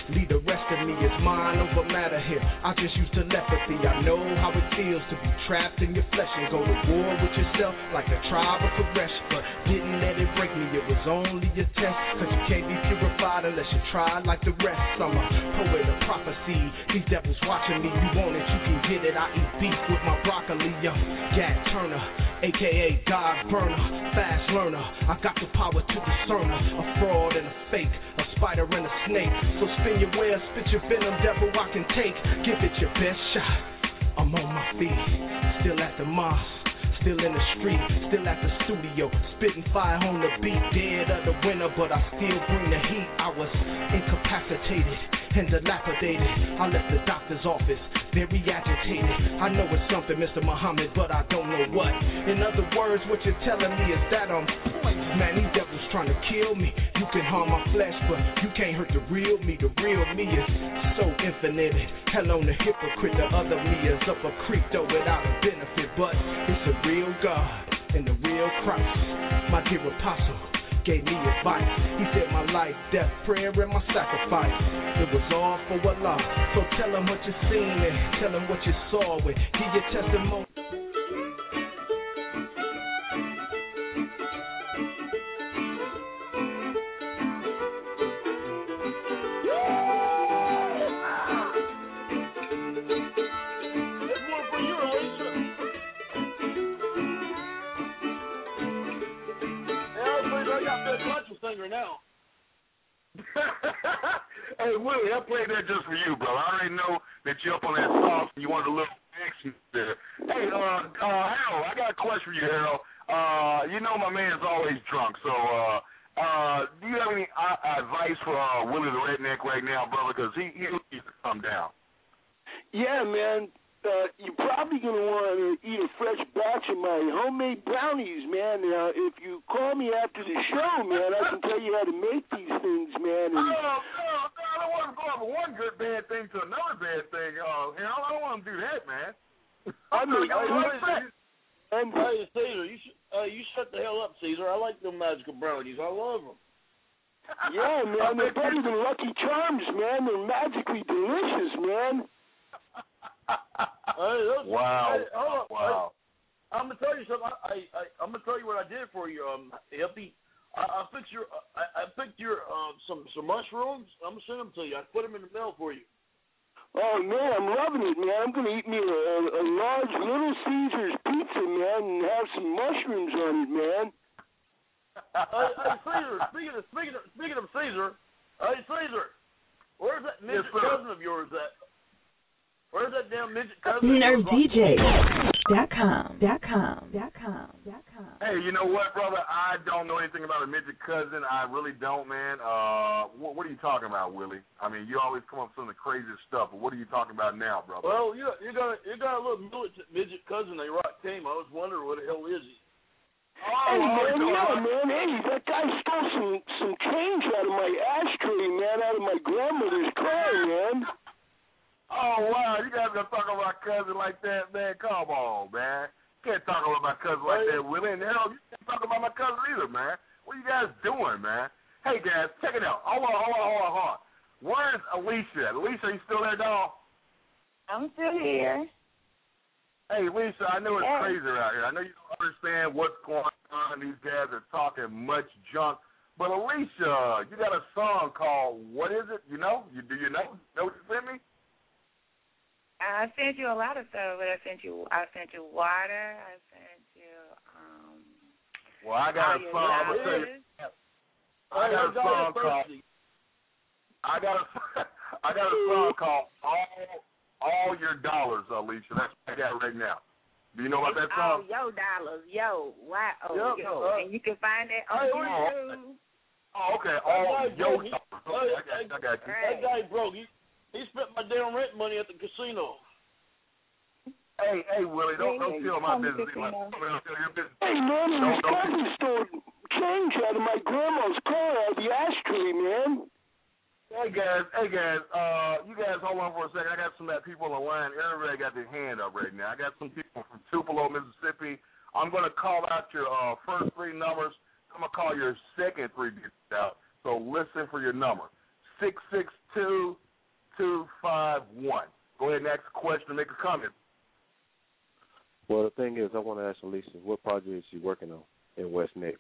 leave the rest of me is mind over matter here. I just use telepathy. I know how it feels to be trapped in your flesh and go to war with yourself like a tribe of Koresh. But didn't let it break me, it was only a test. Cause you can't be purified unless you try like the rest. I'm a poet of prophecy. These devils watching me. You want it, you can get it. I eat beef with my broccoli. I'm Gad Turner, a k a. God Burner, fast learner. I got the power to discern a fraud and a fake, a spider and a snake. So spin your web, spit your venom, devil I can take. Give it your best shot. I'm on my feet, still at the mosque. Still in the street, still at the studio, spitting fire on the beat, dead of the winter, but I still bring the heat. I was incapacitated and dilapidated. I left the doctor's office, very agitated. I know it's something, Mister Muhammad, but I don't know what. In other words, what you're telling me is that I'm poison. Man, these devils trying to kill me. You can harm my flesh, but you can't hurt the real me. The real me is so infinite. Hell on the hypocrite, the other me is up a creek, though without a benefit, but it's a real God and the real Christ. My dear apostle gave me advice. He said my life, death, prayer, and my sacrifice, it was all for Allah. So tell him what you seen and tell him what you saw and give your testimony. Singer now. Hey, Willie, I played that just for you, bro. I already know that you're up on that sauce and you want a little action there. Hey, uh, uh, Harold, I got a question for you, Harold. Uh, you know my man's always drunk, so uh, uh, do you have any uh, advice for uh, Willie the Redneck right now, brother? Because he, he needs to come down. Yeah, man. Uh, you're probably going to want to eat a fresh batch of my homemade brownies, man. Uh, if you call me after the show, man, I can tell you how to make these things, man. And... Oh, no, no, I don't want to go from one good bad thing to another bad thing. Uh, you know, I don't want to do that, man. I mean, I mean and, hey, Caesar, you, sh- uh, you shut the hell up, Caesar. I like them magical brownies. I love them. Yeah, man, they're better than Lucky Charms, man. They're magically delicious, man. Hey, those, wow! Hey, hold on. Wow! Hey, I'm gonna tell you something. I, I, I'm gonna tell you what I did for you, um, Hippie. I, I picked your, I, I picked your, uh, some, some mushrooms. I'm gonna send them to you. I put them in the mail for you. Oh man, I'm loving it, man. I'm gonna eat me a, a, a large Little Caesars pizza, man, and have some mushrooms on it, man. Hey, hey Caesar. Speaking of, speaking of, speaking of Caesar, hey Caesar, where's that midget yes, cousin of yours at? Where's that damn midget cousin? Nerve D J dot com dot com dot com dot com. Hey, you know what, brother? I don't know anything about a midget cousin. I really don't, man. Uh, what, what are you talking about, Willie? I mean, you always come up with some of the craziest stuff, but what are you talking about now, brother? Well, you you got you got a little midget cousin they rock team. I was wondering what the hell is he? Oh, hey man, yeah, man. Hey, that guy stole some some change out of my ashtray, man, out of my grandmother's car, man. Oh, wow, you guys gonna talk about my cousin like that, man? Come on, man. You can't talk about my cousin like that, Willie. And hell, you can't talk about my cousin either, man. What are you guys doing, man? Hey, guys, check it out. Hold on, hold on, hold on, hold on. Where's Alicia? Alicia, you still there, dog? I'm still here. Hey, Lisa, I know it's yeah. crazy out here. I know you don't understand what's going on. These guys are talking much junk. But, Alicia, you got a song called, what is it? You know? You Do you know? Know what you sent me? I sent you a lot of stuff, but I sent you I sent you water. I sent you um. Well, I got a song. I'm gonna tell you. I got a song called. I got a I got a song called All All Your Dollars, Alicia. That's what I got right now. Do you know about that song? All Your Dollars, yo, wow, yo, yo, uh, and you can find that on YouTube. Oh, okay. All Your Dollars. Okay, I got, I got you. That guy broke. He, He spent my damn rent money at the casino. Hey, hey, Willie, don't don't tell my business. Hey, man, his cousin stole change out of my grandma's car out of the ashtray, man. Hey guys, hey guys, uh, you guys hold on for a second. I got some of that people on the line. Everybody got their hand up right now. I got some people from Tupelo, Mississippi. I'm gonna call out your uh, first three numbers. I'm gonna call your second three digits out. So listen for your number. six six two, two five one. Go ahead and ask a question and make a comment. Well, the thing is, I want to ask Alicia, what project is she working on and what's next?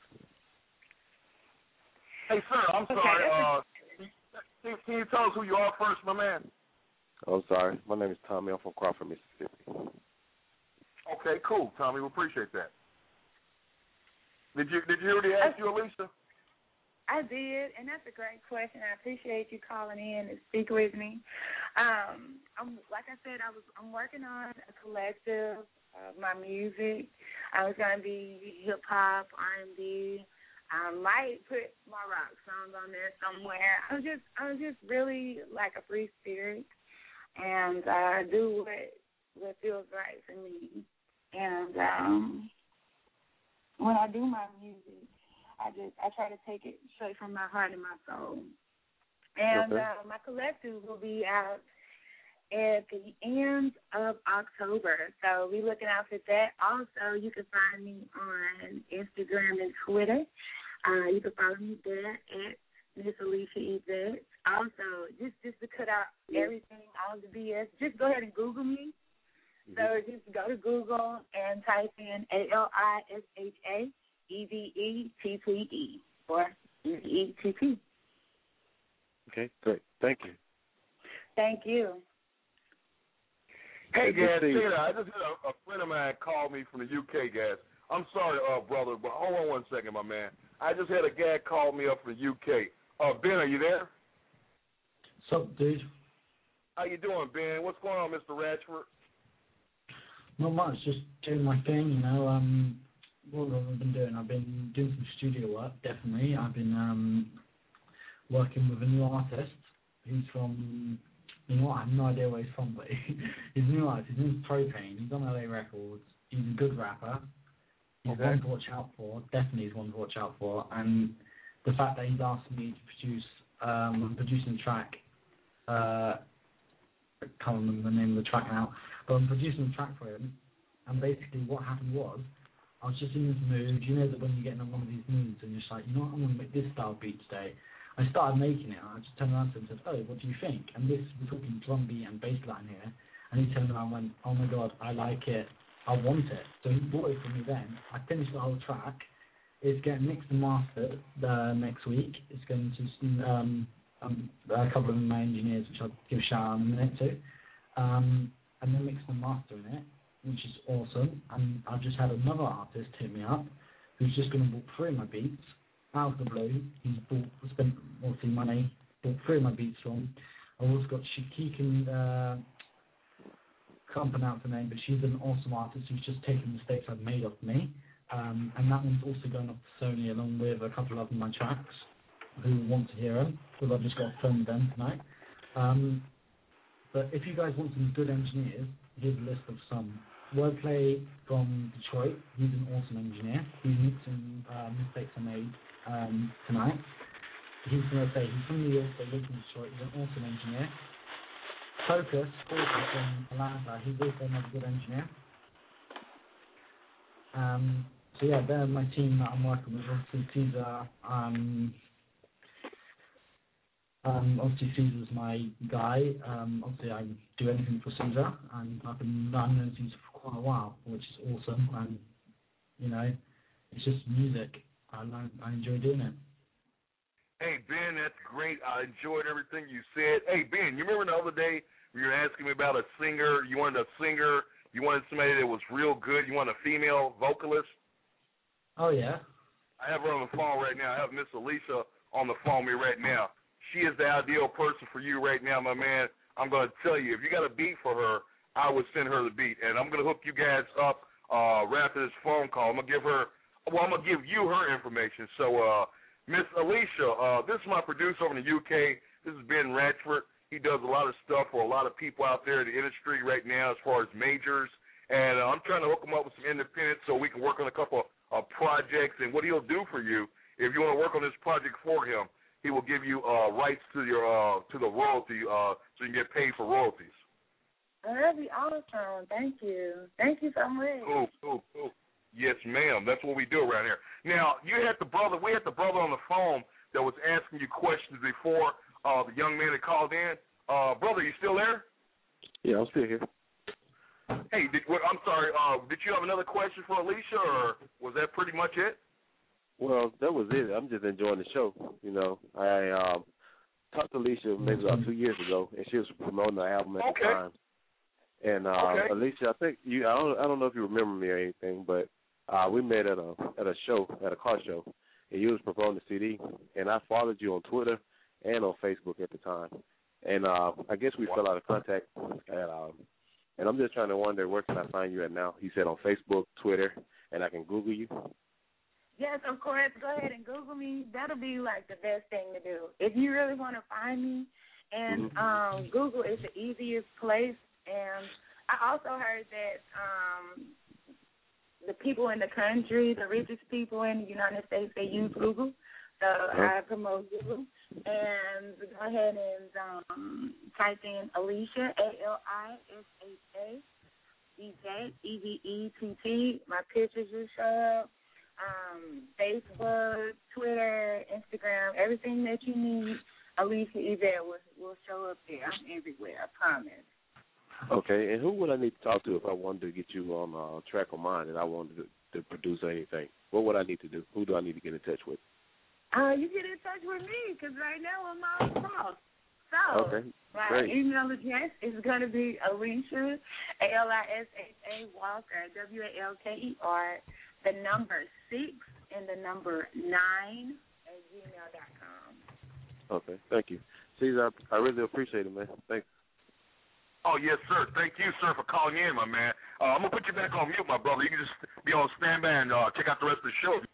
Hey, sir, I'm Okay, sorry. Uh, can, can you tell us who you are first, my man? Oh, sorry. My name is Tommy. I'm from Crawford, Mississippi. Okay, cool, Tommy. We appreciate that. Did you did you already ask you, Alicia? I did, and that's a great question. I appreciate you calling in and speak with me. Um, I'm like I said, I was I'm working on a collective of my music. I was gonna be hip hop, R and B. I might put my rock songs on there somewhere. I was just I was just really like a free spirit, and I uh, do what what feels right for me. And um, when I do my music, I just I try to take it straight from my heart and my soul. And okay. uh, my collective will be out at the end of October, so be looking out for that. Also, you can find me on Instagram and Twitter. Uh, you can follow me there at Miss Alicia Yvette. Also, just just to cut out everything, all the B S, just go ahead and Google me. Mm-hmm. So just go to Google and type in A L I S H A E V E T T E or E V E T T. Okay, great. Thank you. Thank you. Hey, Gas, I just had a, a friend of mine call me from the U K, Gas. I'm sorry, uh, brother, but hold on one second, my man. I just had a guy call me up from the U K. Uh, Ben, are you there? What's up, dude? How you doing, Ben? What's going on, Mister Ratchford? Not much, just doing my thing, you know. Um, what have I been doing? I've been doing some studio work, definitely. I've been um, working with a new artist who's from, you know what, I have no idea where he's from, but he's a new artist. His name's Propane. He's on L A Records. He's a good rapper. He's okay. one to watch out for. Definitely is one to watch out for. And the fact that he's asked me to produce, um, I'm producing a track. Uh, I can't remember the name of the track now, but I'm producing a track for him. And basically, what happened was, I was just in this mood. You know that when you're getting on one of these moods, and you're just like, you know what, I'm going to make this style beat today. I started making it. I just turned around to him and said, "Oh, what do you think?" And this, we're talking drum beat and bass line here. And he turned around and went, "Oh my God, I like it. I want it." So he bought it for me then. I finished the whole track. It's getting mixed and mastered uh, next week. It's going to um, um, a couple of my engineers, which I'll give a shout out in a minute to. Um, and then mixed and mastering it, which is awesome. And I've just had another artist hit me up who's just going to book three of my beats out of the blue. He's bought, spent obviously money, bought three of my beats from. I've also got Shakikin, uh, can't pronounce her name, but she's an awesome artist who's just taken the mistakes I've made of me. Um, and that one's also going off to Sony along with a couple of my tracks who want to hear them, because I've just got to film them tonight. Um, but if you guys want some good engineers, here's a list of some. Wordplay from Detroit, he's an awesome engineer. He's mixing uh, mistakes I made um, tonight. He's going to say, he's from New York, but lives in Detroit. He's an awesome engineer. Focus, also from Atlanta, he's also another good engineer. Um, so yeah, they're my team that I'm working with. Obviously Caesar, um, um, obviously Caesar's my guy. Um, obviously I do anything for Caesar, and I've been I've known Caesar for quite a while, which is awesome. And you know, it's just music. I like, I enjoy doing it. Hey Ben, that's great. I enjoyed everything you said. Hey Ben, you remember the other day when you were asking me about a singer? You wanted a singer. You wanted somebody that was real good. You want a female vocalist. Oh yeah. I have her on the phone right now. I have Miss Alicia on the phone with me right now. She is the ideal person for you right now, my man. I'm going to tell you, if you got a beat for her, I would send her the beat. And I'm going to hook you guys up uh, right after this phone call. I'm going to give her, well, I'm going to give you her information. So, uh, Miss Alicia, uh, this is my producer over in the U K. This is Ben Ratchford. He does a lot of stuff for a lot of people out there in the industry right now as far as majors. And uh, I'm trying to hook him up with some independents so we can work on a couple of projects. And what he'll do for you, if you want to work on this project for him, he will give you uh, rights to your uh, to the royalty, uh, so you can get paid for royalties. Oh, that'd be awesome. Thank you. Thank you so much. Cool, cool, cool. Yes, ma'am. That's what we do around here. Now, you had the brother. We had the brother on the phone that was asking you questions before. uh, the young man that called in. Uh, brother, you still there? Yeah, I'm still here. Hey, did, well, I'm sorry. Uh, did you have another question for Alicia, or was that pretty much it? Well, that was it. I'm just enjoying the show. You know, I um, talked to Alicia maybe about two years ago, and she was promoting the album at okay. the time. And uh, okay. Alicia, I think you. I don't. I don't know if you remember me or anything, but uh, we met at a at a show, at a car show, and you was promoting the C D. And I followed you on Twitter and on Facebook at the time. And uh, I guess we fell out of contact. At, um, and I'm just trying to wonder, where can I find you at now? He said on Facebook, Twitter, and I can Google you. Yes, of course. Go ahead and Google me. That'll be like the best thing to do. If you really want to find me, and mm-hmm. um, Google is the easiest place. And I also heard that um, the people in the country, the richest people in the United States, they use Google. So uh-huh. I promote Google. And go ahead and um, type in Alicia, A L I S H A, Yvette, E V E T T. My pictures will show up. Um, Facebook, Twitter, Instagram, everything that you need, Alicia Yvette will, will show up there. I'm everywhere, I promise. Okay, and who would I need to talk to if I wanted to get you on uh, track of mine and I wanted to, to produce anything? What would I need to do? Who do I need to get in touch with? Uh, you get in touch with me because right now I'm all across. So okay, my great. email address is going to be Alicia, A L I S H A Walker, W A L K E R, the number six and the number nine at gmail dot com. Okay, thank you. Caesar, I really appreciate it, man. Thanks. Oh, yes, sir. Thank you, sir, for calling in, my man. Uh, I'm going to put you back on mute, my brother. You can just be on standby and uh, check out the rest of the show.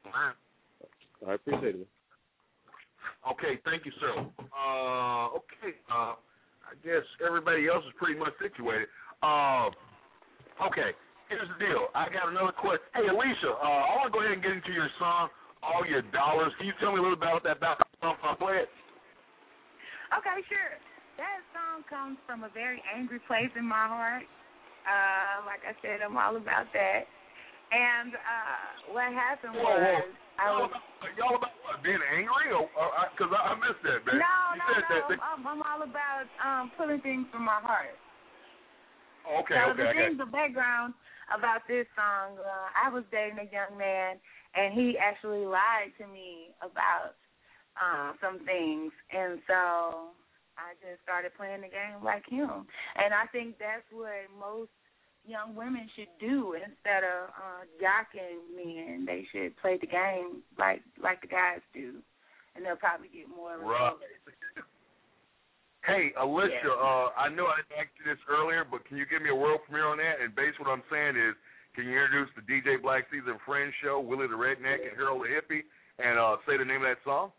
I appreciate it. Okay, thank you, sir. Uh, okay, uh, I guess everybody else is pretty much situated. Uh, okay, here's the deal. I got another question. Hey, Alicia, uh, I want to go ahead and get into your song, All Your Dollars. Can you tell me a little bit about that background song before I play it? Okay, sure. That song comes from a very angry place in my heart. Uh, like I said, I'm all about that. And uh, what happened whoa, was... Whoa. I y'all, was, about, y'all about what, being angry? Because uh, I, I missed that, man. No, you no, said no. That, that... I'm, I'm all about um, pulling things from my heart. Okay, so okay, the okay. thing, the background about this song, uh, I was dating a young man, and he actually lied to me about uh, some things. And so... I just started playing the game like him. And I think that's what most young women should do instead of uh, jocking men. They should play the game like like the guys do, and they'll probably get more results. Right. Hey, Alicia, yeah. uh, I know I asked you this earlier, but can you give me a world premiere on that? And basically what I'm saying is, can you introduce the D J Black Caesar and Friends show, Willie the Redneck and Harold the Hippie, and uh, say the name of that song?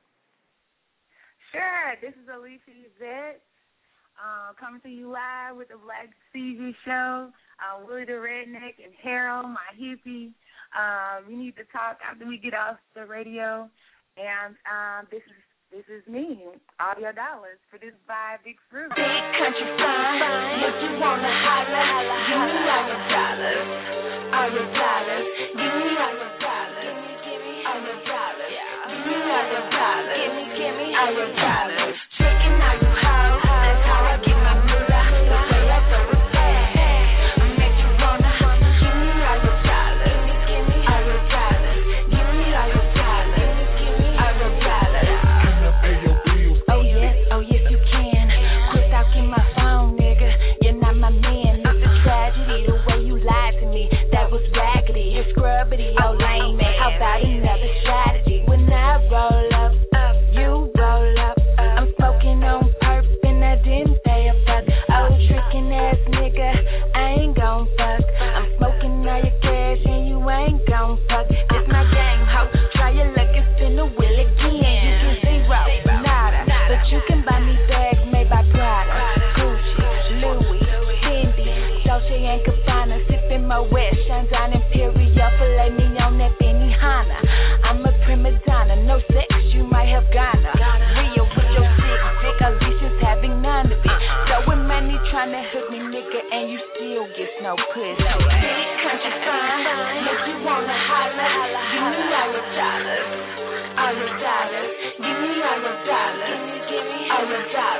Sure. This is Alicia Yvette, uh, coming to you live with the Black Caesar show. Uh, Willie the Redneck and Harold, my hippie. Uh, we need to talk after we get off the radio. And uh, this is this is me, All Your Dollars, produced by Big Fruit. Big country fine, if you wanna holler, give me all your dollars, all your dollars, give me all your dollars, all your dollars, give me all your dollars, give me, give me all your dollars. Tricking all you hoes, that's how I get my moolah. The way I throw it back, I make you wanna give me all your dollars, give me all your dollars, give me all your dollars, give me all your dollars. Oh yes, oh yes you can. Quit talking my phone, nigga. You're not my man. It's a tragedy the way you lied to me. That was raggedy, it's scrubbity, oh lame. How about another strategy? When I roll up, up, you roll up. I'm smoking on perp and I didn't pay a fuck. Oh tricking ass nigga, I ain't gon' fuck. I'm smoking all your cash and you ain't gon' fuck. It's my game, ho. Try your luck and spin the wheel again. You get zero, nada. But you can buy me bags made by Prada, Gucci, Louis, Fendi, Dolce and Gabbana. Sipping my wet, shine down Imperial, filet me on that Benihana. I'm a prima donna, no sex, you might have Ghana. Real with your sick dick, Alicia's having none of it. Throwing money trying to hook me, nigga, and you still get no pussy. Big country fine, make you wanna holler, give me all your dollars, all your dollars, give me all your dollars, give me all your dollars.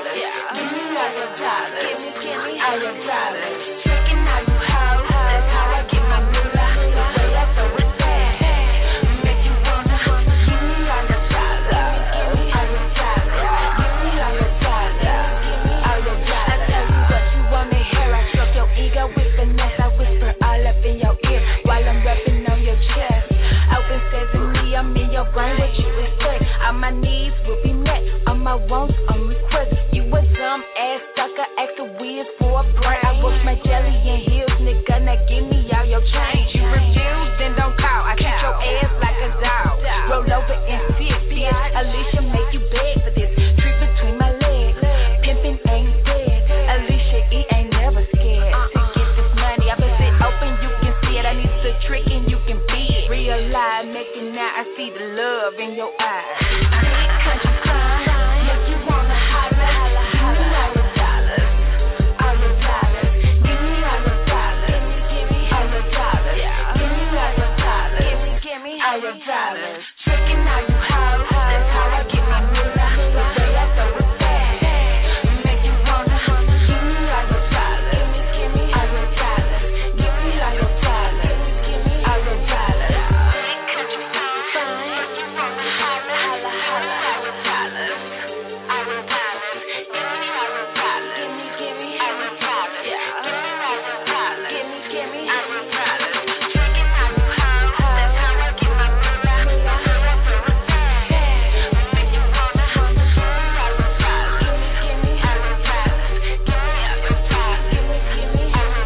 a trick and you can be it. Realize, making now I see the love in your eyes. Big country sign, make you wanna holler, holler, holler. Give me all your dollars, all your dollars. Give me all your dollars, give me all your dollars. Give me all your dollars, give me, give me all your dollars. Tricking all you hoes, that's how I get my moolah. The way I throw it back, make you wanna give me all your dollars, give me all your dollars, give me all your dollars, give me all your dollars. Big country sign, make you wanna holler, holler, holler. All your dollars, all your dollars, give me all your dollars, give me, give me all your dollars, give me all your dollars, give me, give me all your dollars. Tricking all you hoes, that's how I get my moolah. The way I throw it back, make you wanna give me all your dollars, give me all your dollars, give me all your dollars, give me, give me all your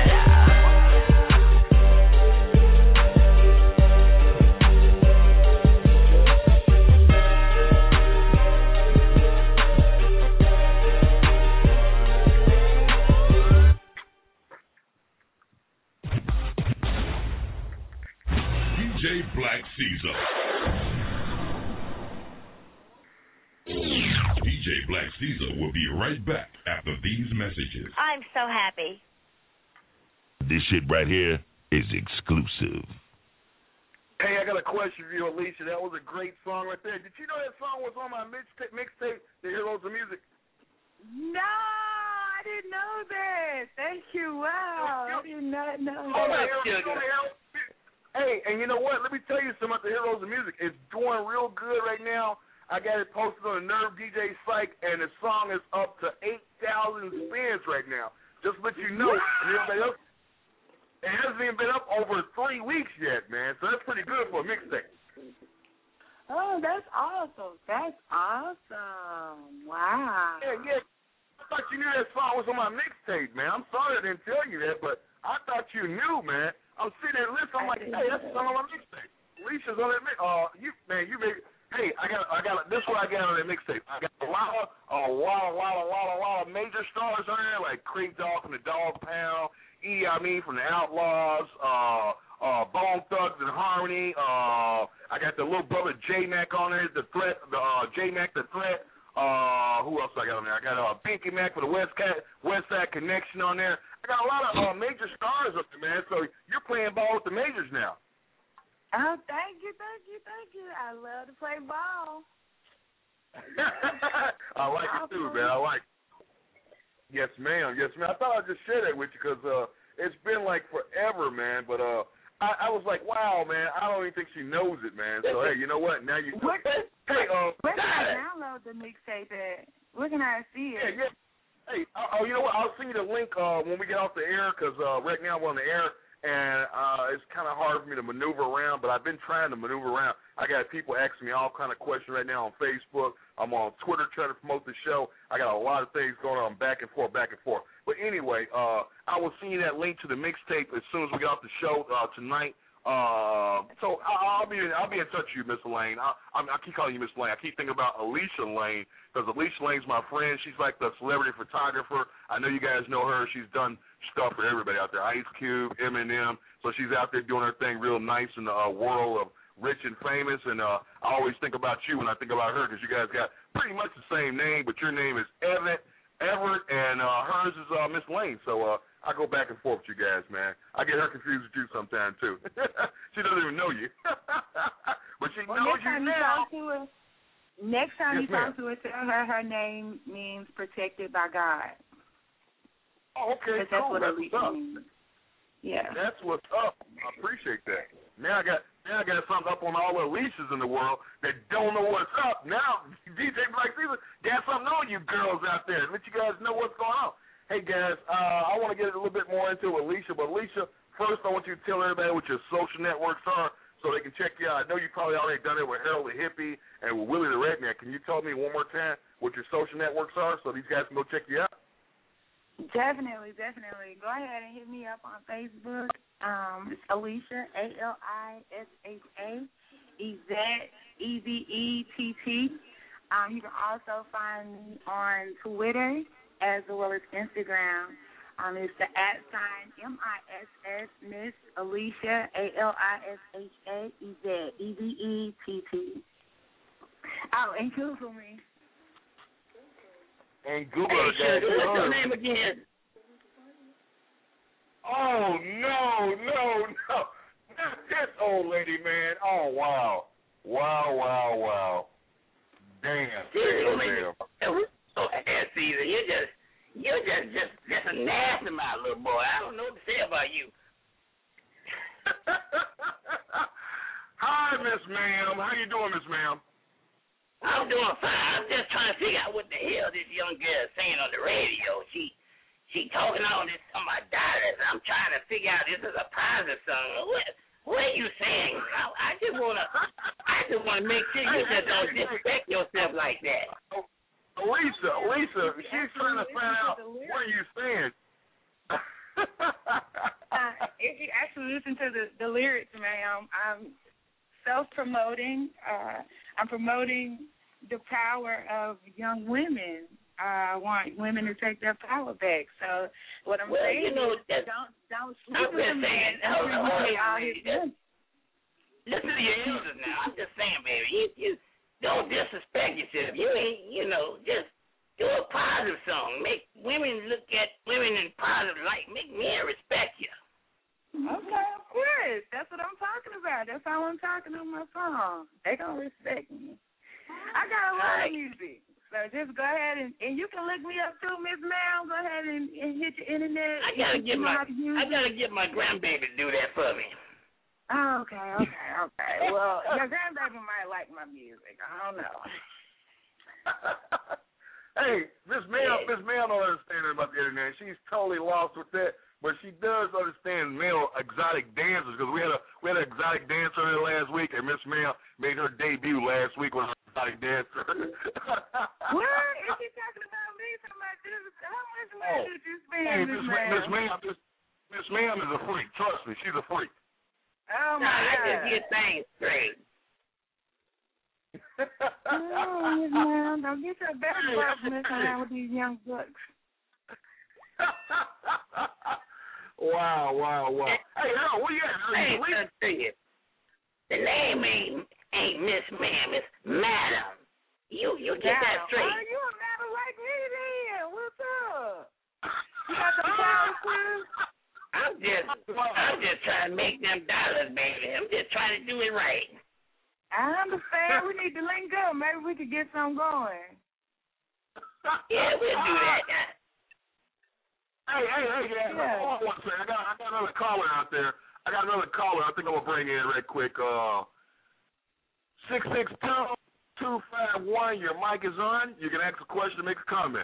D J Black Caesar. D J Black Caesar will be right back after these messages. I'm so happy. This shit right here is exclusive. Hey, I got a question for you, Alicia. That was a great song right there. Did you know that song was on my mixtape, mixtape The Heroes of Music? No, I didn't know that. Thank you. Wow, I did not know Oh, that. Hey, and you know what? Let me tell you something about The Heroes of Music. It's doing real good right now. I got it posted on the Nerve D J site, and the song is up to eight thousand spins right now. Just to let you know. And everybody else, it hasn't even been up over three weeks yet, man. So that's pretty good for a mixtape. Oh, that's awesome. That's awesome. Wow. Yeah, yeah. I thought you knew that song was on my mixtape, man. I'm sorry I didn't tell you that, but I thought you knew, man. I'm sitting there listening. I'm like, hey, that's the song on my mixtape. Alicia's on that mix. Uh, you, man, you made. Hey, I got, I got. This is what I got on that mixtape. I got a lot of, a lot, a lot, a lot, a lot of major stars on there, like Creek Dog from the Dog Pound, E. I mean from the Outlaws, uh, uh, Bone Thugs and Harmony. Uh, I got the little brother J Mac on there, the Threat, the uh, J Mac the Threat. Uh, who else I got on there? I got uh, Pinky Mac for the West Cat, West Side Connection on there. I got a lot of uh, major stars up there, man. So you're playing ball with the majors now. Oh, thank you, thank you, thank you. I love to play ball. I like it too, man. I like it. Yes, ma'am. Yes, ma'am. I thought I'd just share that with you because uh, it's been like forever, man. But uh, I, I was like, wow, man. I don't even think she knows it, man. So hey, you know what? Now you. Where, hey, uh, where can I download the mixtape at? Where can I see it? Yeah, yeah. Hey, uh, oh, you know what? I'll send you the link uh, when we get off the air because uh, right now we're on the air. And uh, it's kind of hard for me to maneuver around, but I've been trying to maneuver around. I got people asking me all kind of questions right now on Facebook. I'm on Twitter trying to promote the show. I got a lot of things going on back and forth, back and forth. But anyway, uh, I will send you that link to the mixtape as soon as we get off the show uh, tonight. Uh, so I'll be I'll be in touch with you, Miss Lane. I, I, I keep calling you Miss Lane. I keep thinking about Alicia Lane because Alicia Lane's my friend. She's like the celebrity photographer. I know you guys know her. She's done stuff for everybody out there. Ice Cube, Eminem. So she's out there doing her thing real nice in the uh, world of rich and famous. And uh, I always think about you when I think about her because you guys got pretty much the same name, but your name is Everett, Everett, and uh, hers is uh, Miss Lane. So uh, I go back and forth with you guys, man. I get her confused with you sometimes too. She doesn't even know you, but she well, knows next time you you now. talk to her, next time Yes, you talk ma'am. to her, tell her her name means protected by God. Oh, okay, Because that's cool. what That's Alicia what's up. means. Yeah. That's what's up. I appreciate that. Now I got now I got something up on all the Alicias in the world that don't know what's up. Now D J Black Caesar got something on you girls out there. Let you guys know what's going on. Hey guys, uh, I want to get a little bit more into Alicia, but Alicia, first I want you to tell everybody what your social networks are so they can check you out. I know you probably already done it with Harold the Hippie and with Willie the Redneck. Can you tell me one more time what your social networks are so these guys can go check you out? Definitely, definitely. Go ahead and hit me up on Facebook. Um, it's Alicia, A L I S H A, Evette, E V E T T. Um, you can also find me on Twitter as well as Instagram Um, it's the at sign M I S S Miss Alicia A L I S H A E Z E V E T T. Oh, and Google me. And Google hey, her. What's your name again? Oh no, no, no! Not this old lady, man. Oh wow, wow, wow, wow. Damn, damn, damn. Oh, Caesar, you just, you just, just, just a nasty mouth, little boy. I don't know what to say about you. Hi, Miss Ma'am. How you doing, Miss Ma'am? I'm doing fine. I'm just trying to figure out what the hell this young girl is saying on the radio. She, she talking all this on my daughters. I'm trying to figure out this is a positive song. What, what are you saying? I, I just wanna, I just wanna make sure you just don't disrespect yourself like that. Lisa, Lisa, she's trying to find out what are you saying. uh, if you actually listen to the, the lyrics, ma'am, I'm self-promoting. Uh, I'm promoting the power of young women. Uh, I want women to take their power back. So what I'm well, saying you know, is don't, don't sleep I'm with just a man saying, until hold on, you hold pay on, all lady. his money. Listen to your elders now. I'm just saying, baby, you, you don't disrespect yourself. You ain't, you know, just do a positive song. Make women look at women in positive light. Make men respect you. Okay, of course. That's what I'm talking about. That's how I'm talking on my song. They gonna respect me. I got a lot of music. So just go ahead and, and you can look me up too, Miss Mel. Go ahead and, and hit your internet. I gotta get my I gotta get my grandbaby to do that for me. Oh, okay, okay, okay. Well, your grandbaby might like my music. I don't know. Hey, Miss Mel, Miss Mel don't understand about the internet. She's totally lost with that. But she does understand male exotic dancers because we had a we had an exotic dancer here last week, and Miss Mel made her debut last week with an exotic dancer. What? Is she talking about me? So much? How much money oh. did you spend, Hey, Miss Miss Mel? Miss Mel, Miss Miss Mel is a freak. Trust me, she's a freak. Oh my nah, God! I just get things straight. Oh, Miss Mel, don't get your best butt messing around with these young bucks. Wow, wow, wow. Hey, Harold, what you got? Hey, let's see it. The name ain't ain't Miss Ma'am, it's Madam. You you get that straight. Oh, you a madam like me then. What's up? You got some power, sis? I'm just I'm just trying to make them dollars, baby. I'm just trying to do it right. I understand. We need to link up. Maybe we could get something going. Yeah, we'll do that. Hey, hey, hey, yeah. Yeah. Hold on one second. I got, I got another caller out there. I got another caller. I think I'm gonna bring in right quick. Uh, six six two two five one. Your mic is on. You can ask a question, make a comment.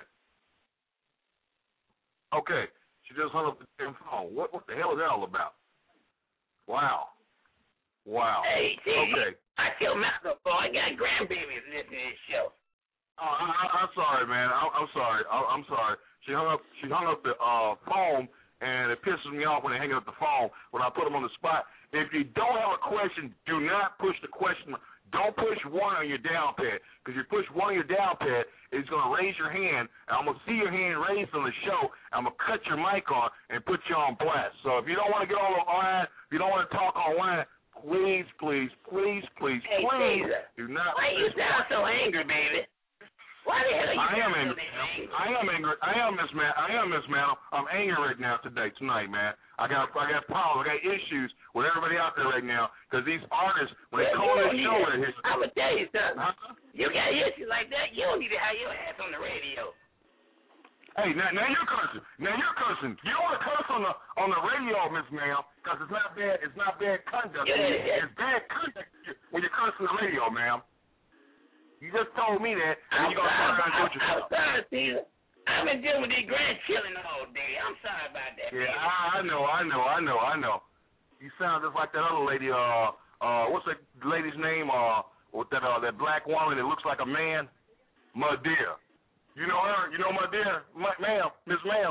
Okay. She just hung up the damn phone. What, what the hell is that all about? Wow. Wow. Hey, see, okay. I killed Malcolm, boy. I got grandbabies listening to this show. Oh, I, I, I'm sorry, man. I, I'm sorry. I, I'm sorry. She hung up. She hung up the uh, phone, and it pisses me off when they hang up the phone. When I put them on the spot. If you don't have a question, do not push the question. Don't push one on your down pad, because if you push one on your down pad, it's going to raise your hand, and I'm going to see your hand raised on the show, and I'm going to cut your mic on and put you on blast. So if you don't want to get on the line, if you don't want to talk online, please, please, please, please, hey, please, Jesus. do not. Why you sound so angry, baby? Why the hell are you I am angry? angry. I am angry. I am Miss Man. I am Miss Man. I'm angry right now today, tonight, man. I got, I got problems. I got issues with everybody out there right now because these artists, when they call this show right here, I'm gonna tell you something. Huh? You got issues like that, you don't need to have your ass on the radio. Hey, now, now you're cursing. Now you're cursing. You don't want to curse on the on the radio, Miss Ma'am, because it's not bad. It's not bad conduct. Yeah. It's bad conduct when you're cursing on the radio, ma'am. You just told me that, and I'm you're gonna turn around and do what sorry, you're I'm sorry, Caesar. I've been dealing with these grandchildren all day. I'm sorry about that. Yeah, baby. I, I know, I know, I know, I know. You sound just like that other lady. Uh, uh, what's that lady's name? Uh, with that uh, that black woman that looks like a man, Madea. You know her? You know Madea, Ma- ma'am, Miss Ma'am.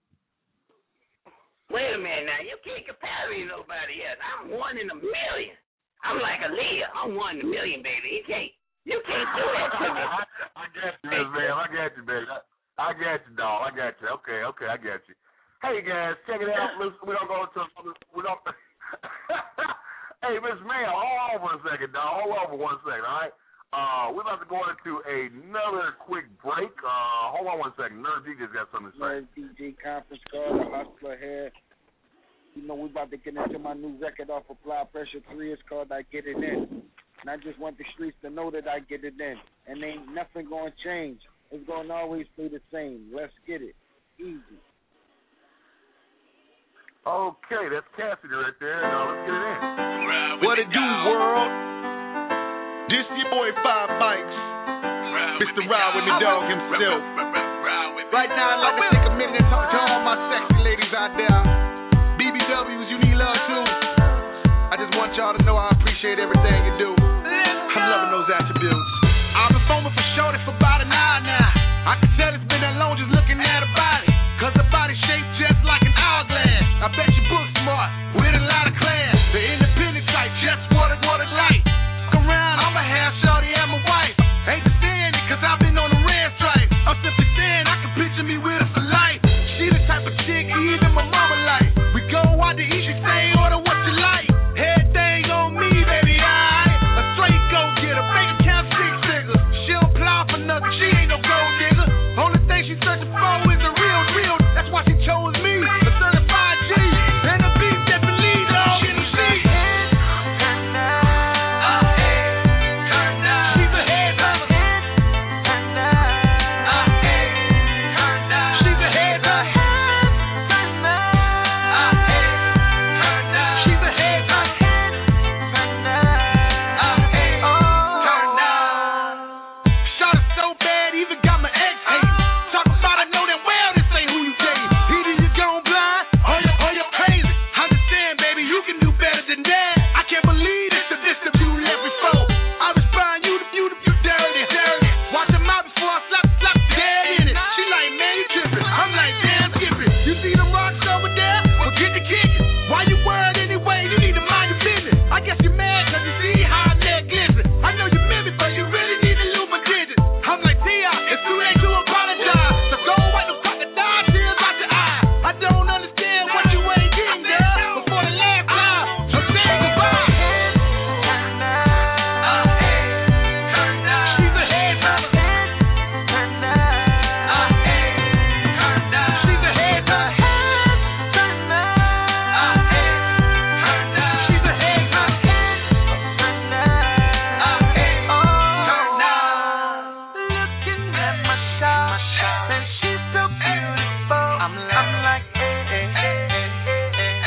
Wait a minute now. You can't compare me to nobody else. I'm one in a million. I'm like Aaliyah. I'm one in a million, baby. You can't. You can't do that to me. I, I got you, Miss Ma'am. I got you, baby. I, I got you, dog. I got you. Okay, okay, I got you. Hey guys, check it out. Listen, we don't go into we don't. Hey, Miss Mayo, hold on for a second, dog. Hold on for one second, all right? Uh, we're about to go into another quick break. Uh, hold on one second. Nerd D just got something to say. Nerd D J conference call, the hustler here. You know, we about to get into my new record off of Fly Pressure three. It's called I Get It In. And I just want the streets to know that I get it in. And ain't nothing going to change. It's going to always be the same. Let's get it. Easy. Okay, that's Cassidy right there. Now let's get it in. What it do, world? This your boy Five Bikes. Mister Ride with me dog himself. Right now, I'd like to take a minute and talk to all my sexy ladies out there. B B Ws, you need love too. I just want y'all to know I appreciate everything you do. I'm loving those attributes. I've been foaming for shorty for about an hour now. I can tell it's been that long just looking at her body. Cause her body shaped just like an hourglass. I bet you book smart, with a lot of class. The independent type, just what it, what it like. Look around, I'ma have shorty and my wife. Ain't just saying it cause I've been on the red stripe. I'm simply saying I can picture me with her for life. She the type of chick even my mama like. We go out to eat, she say order what you like. Everything on me, baby, I a straight go getter, bank account six figures. She don't plow for nothing, she ain't no gold digger. Only thing she searching for is a real, real. That's why she chose me, a certified G, and a beat that believe all in the sea. She's a headliner. She's a headliner. She's a headliner. Shot it so bad, even got my ex hating. Talk about I know that well, this ain't who you dating. Either you gone blind or you or you're crazy. I'm just saying, baby, you can do better than that. I can't believe it's the this the view left before. I respond you the view the view dirty, dirty. Watch them out before I slap slap dead in it. She like, man, you tripping. I'm like, damn, skip it. You see them rocks over there? Well, get the kick it. Why you worried anyway? You need to mind your business. I guess you're mad cause you see how I let glisten. I know you meant me, but you really need to lose my digits. I'm like, T I, it's too late to apologize. So go wipe the crocodile tears out your eye. I don't understand what you ain't getting, girl. Before the last time, so say goodbye. She's a headliner. She's a headliner. She's a headliner. Looking at my shot, and she's so beautiful. I'm like, I'm like, eh, eh, eh, eh,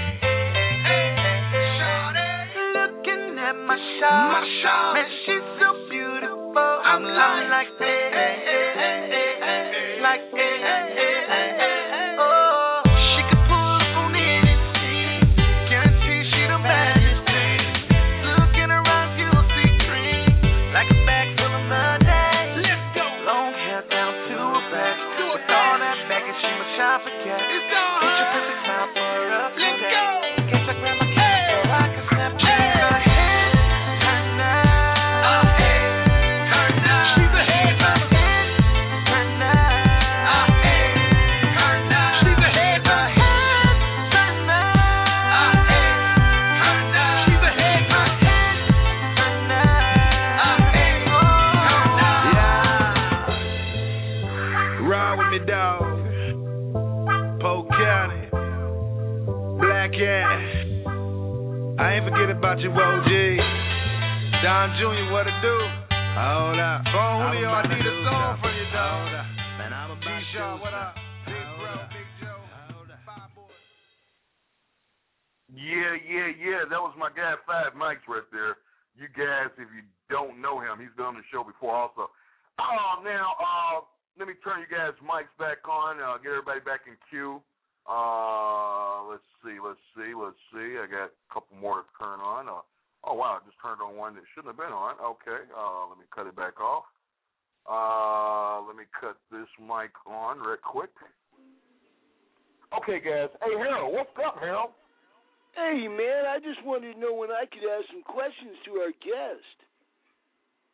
eh. Looking at my shot, man, she's so beautiful. I'm like, eh, eh, eh, eh, eh, like, eh, eh, eh, eh, eh. Oh, she could pull up on anything, guarantee she the baddest thing. Looking around, you'll see green, like a bag full of money. Let's go. Long hair down to her back, with all that baggage, she must shop for cash. It's all her. It's your perfect time for her. Let's go. In case I grab my cash, so I can snap her head. She's a headliner. She's a headliner. She's a headliner. Ride with me, dog. Polk County, Black Cat. I ain't forget about you, O G. Don Junior, what it do? Hold up. Phone Julio, I need a song from you, dog. Man, I'm a G-Shaw, what up? Big bro, Big Joe. Five boys. Yeah, yeah, yeah. That was my guy Five Mics right there. You guys, if you don't know him, he's been on the show before also. Oh, now, uh, let me turn you guys' mics back on, uh, get everybody back in queue. Uh, let's see, let's see, let's see. I got a couple more to turn on. Uh, oh, wow, I just turned on one that shouldn't have been on. Okay, uh, let me cut it back off. Uh, let me cut this mic on real quick. Okay, guys. Hey, Harold, what's up, Harold? Hey, man, I just wanted to know when I could ask some questions to our guest.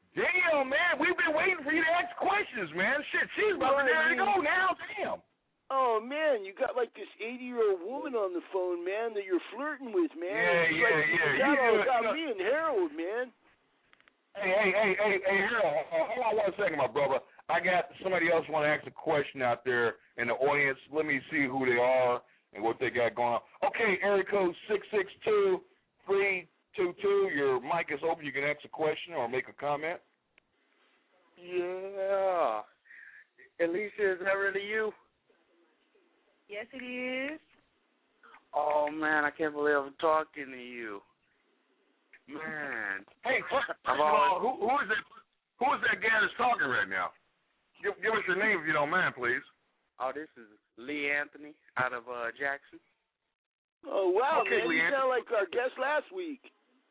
Damn, man, we've been waiting for you to ask questions, man. Shit, she's about to there to go now. Damn. Oh man, you got like this eighty-year-old woman on the phone, man, that you're flirting with, man. Yeah, it's yeah, like, yeah. You got, You all, do it, got you know. me and Harold, man. Hey, hey, hey, hey, hey, Harold, hold on one second, my brother. I got somebody else want to ask a question out there in the audience. Let me see who they are and what they got going on. Okay, area code six six two, three two two. Your mic is open. You can ask a question or make a comment. Yeah. Alicia, is that really you? Yes, it is. Oh, man, I can't believe I'm talking to you. Man. Hey, first, first of all, who, who is that? Who is that guy that's talking right now? Give, give us your name if you don't mind, please. Oh, this is Lee Anthony out of uh, Jackson. Oh, wow, Okay, man, Lee you Anthony. sound like our guest last week.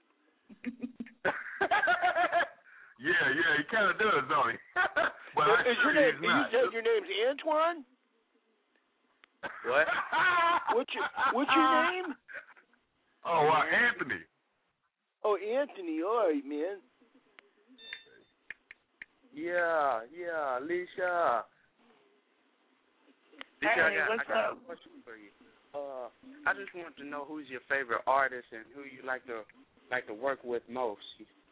Yeah, yeah, he kind of does, don't he? But I is assure your you name, he's not. you said your name's Antoine? What? What's your, what's your name? Oh, uh, Anthony. Oh, Anthony. All right, man. Yeah, yeah, Alicia. Alicia, Hey, I got, what's I got up? a question for you. Uh, I just want to know who's your favorite artist and who you like to like to work with most.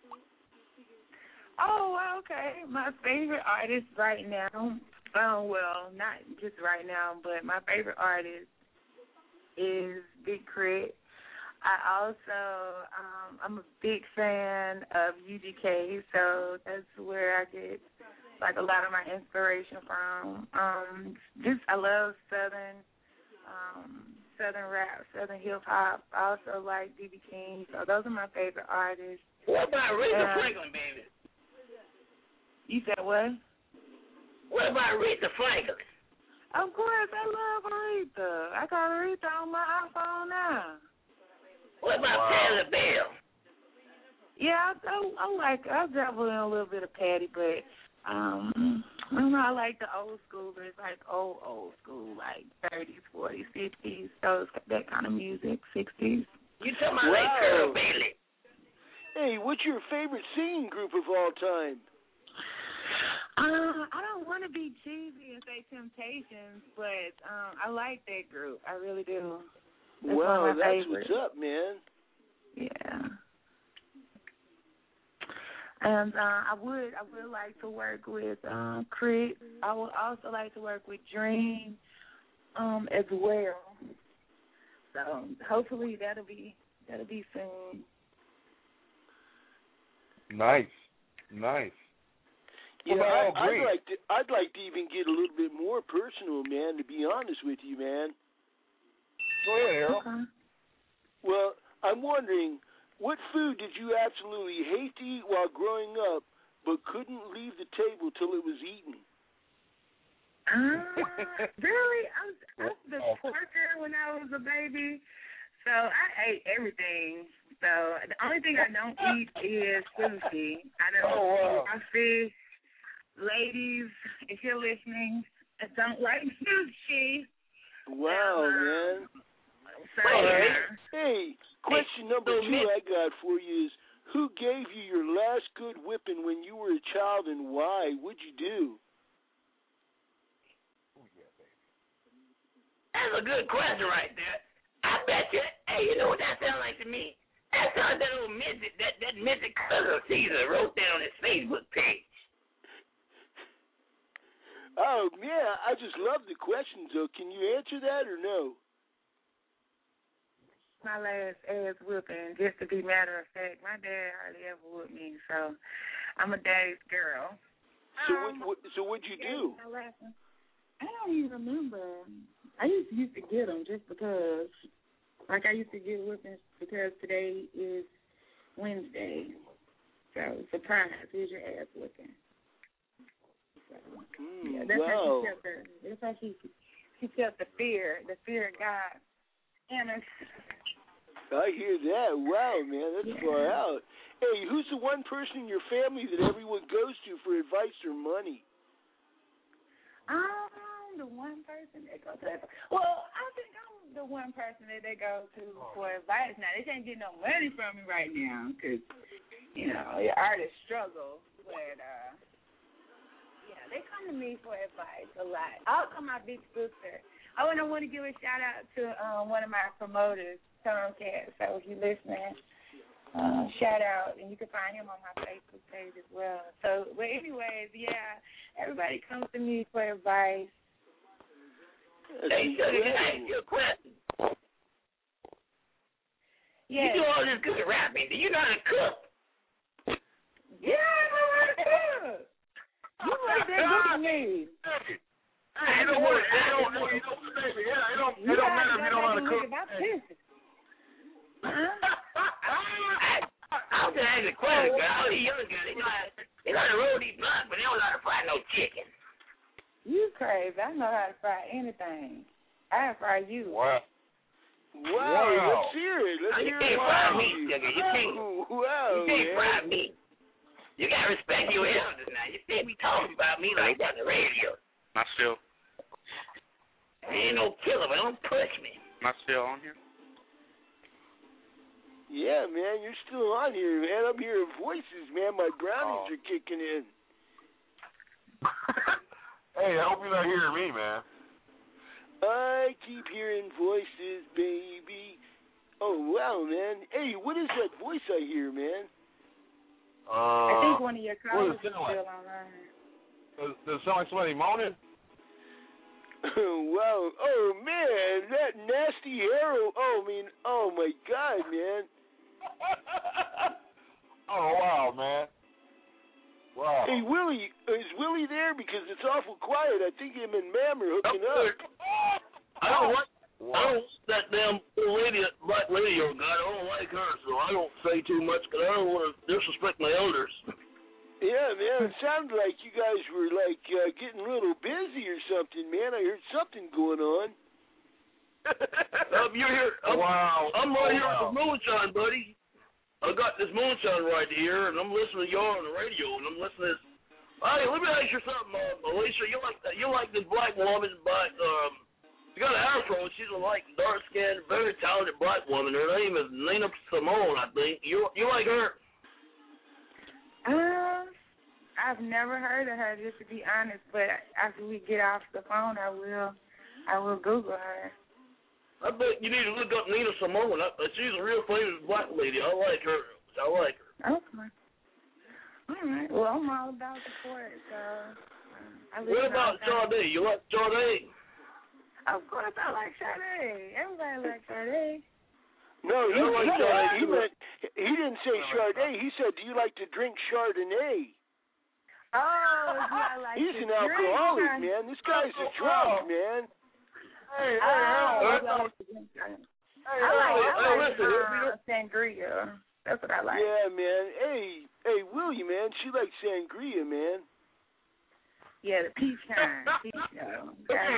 Oh, okay. My favorite artist right now, oh, well, not just right now, but my favorite artist is Big Crit. I also, um, I'm a big fan of U G K, so that's where I get, like, a lot of my inspiration from. Um, just, I love Southern, um, Southern rap, Southern hip-hop. I also like B B King, so those are my favorite artists. What about Aretha Um, Franklin, baby? You said what? What about Aretha Franklin? Of course, I love Aretha. I got Aretha on my iPhone now. What about Wow. Patti LaBelle? Yeah, I, I, I like. I dabble in a little bit of Patty, but um, I don't know. I like the old school, but it's like old old school, like thirties, forties, fifties, those that kind of music, sixties. You talking about like Curl Bailey? Hey, what's your favorite singing group of all time? Uh, I don't want to be cheesy and say Temptations, but um, I like that group. I really do. That's Wow, one of my that's favorites. what's up, man. Yeah. And uh, I would I would like to work with uh, Crit. I would also like to work with Dream um, as well. So hopefully that'll be that'll be soon. Nice, nice. Yeah, What about I, Al I'd Green? like to. I'd like to even get a little bit more personal, man. To be honest with you, man. Go ahead, Harold. Okay. Well, I'm wondering, what food did you absolutely hate to eat while growing up, but couldn't leave the table till it was eaten? Uh, really? I was, I was the porker when I was a baby, so I ate everything. So the only thing I don't eat is sushi. I don't Oh, wow. I see, ladies, if you're listening, I don't like sushi. Wow, Um, man. So, All right. yeah. Hey, question number two I got for you is, who gave you your last good whipping when you were a child, and why? What'd you do? That's a good question right there. I bet you, hey, you know what that sounds like to me? That sounds like that old midget, that, that midget cousin Caesar wrote that on his Facebook page. Oh, man, I just love the questions, though. Can you answer that or no? My last ass whooping, just to be matter of fact, my dad hardly ever whooped me, so I'm a daddy's girl. So Um, what, what? So what'd you do? My last one. I don't even remember. I used to used to get them just because. Like I used to get whippings because today is Wednesday. So surprise, here's your ass whipping. So, Mm, yeah, that's wow. how she kept her. That's how she she kept the fear, the fear of God in us. I hear that. Wow, man, that's Yeah. far out. Hey, who's the one person in your family that everyone goes to for advice or money? Um, the one person that goes to. Well, I think I'm the one person that they go to for advice. Now they can't get no money from me right now because you know your artists struggle, but uh, yeah, they come to me for advice a lot. Also, my big sister. Oh, and I want to give a shout out to um, one of my promoters, Tomcat. So if you're listening, uh, shout out, and you can find him on my Facebook page as well. So, but anyways, yeah, everybody comes to me for advice. Hey, so can I ask you a question? Yeah. You do all this good rapping. Do you know how to cook? Yeah, I know how to cook. You like that good to me. Hey, you know what? It don't, you know, baby, yeah, it don't, it don't matter if you don't know how to cook. Huh? I was just asking a question, girl. All these young guys, they know how, they know how to roll these blunts, but they don't know how to fry no chicken. You crazy. I know how to fry anything. I fry you. Wow. Wow, wow. Let's hear it. Let's you hear can't it. fry meat, nigga. You can't, wow, you can't man. fry meat. You got to respect your elders now. You can't be talking about me like that on the radio. Am I still, I ain't no killer, but don't push me. am I still on here? Yeah, man, you're still on here, man. I'm hearing voices, man. My brownies Oh. are kicking in. Hey, I hope you're not hearing me, man. I keep hearing voices, baby. Oh, wow, man. Hey, what is that voice I hear, man? Uh, I think one of your what colleagues does is it sound still like? online. Does, does it sound like somebody moaning? Wow. Oh, man, that nasty arrow. Oh, I mean, oh, my God, man. Oh, wow, man. Wow. Hey, Willie, is Willie there? Because it's awful quiet. I think him and Mam are hooking up. I don't like, I don't like that damn lady, black radio guy. I don't like her, so I don't say too much because I don't want to disrespect my elders. Yeah, man, it sounded like you guys were, like, uh, getting a little busy or something, man. I heard something going on. um, you're here. I'm, wow. I'm right oh, here wow. with moonshine, buddy. I got this moonshine right here, and I'm listening to y'all on the radio, and I'm listening to this. Hey, let me ask you something, uh, Alicia. You like you like this black woman, but um, she got an afro. She's a like dark skinned, very talented black woman. Her name is Nina Simone, I think. You you like her? Um, I've never heard of her, just to be honest. But after we get off the phone, I will, I will Google her. I bet you need to look up Nina Simone. I, she's a real famous black lady. I like her. I like her. Okay. All right. Well, I'm all about support. So. Um, I What about Sade? You like Sade? Of course, I like Sade. Everybody likes Sade. No, he, like he, Sade. he, meant, he didn't say Sade. He said, do you like to drink Chardonnay? Oh, yeah, I like He's to an alcoholic, drink. man. This guy's a drunk, man. Hey, hey, Oh, hey, I like to drink. I like, I like uh, sangria. That's what I like. Yeah, man. Hey, hey, Willie, man. She likes sangria, man. Yeah, the peach kind. Peach kind.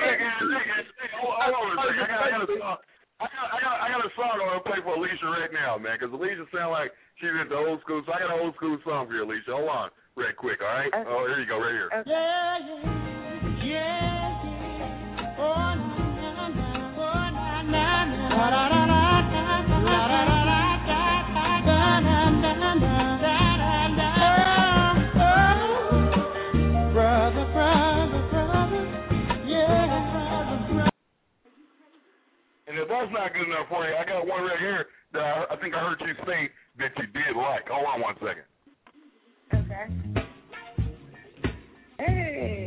I got, I got, I got a song I want to play for Alicia right now, man, because Alicia sounds like she's into old school. So I got an old school song for you, Alicia. Hold on, real quick, all right? Okay. Oh, here you go, right here. Okay. Yeah, yeah, yeah. Oh, na, na, na, oh, na, na, na. La, la, la, la, la, la, la, la, la, da, da, da, da, da, da, da. Oh, brother, brother, brother, yeah, brother, brother. And if that's not good enough for you, I got one right here that I, I think I heard you say that you did like. Hold on one second. Okay. Hey.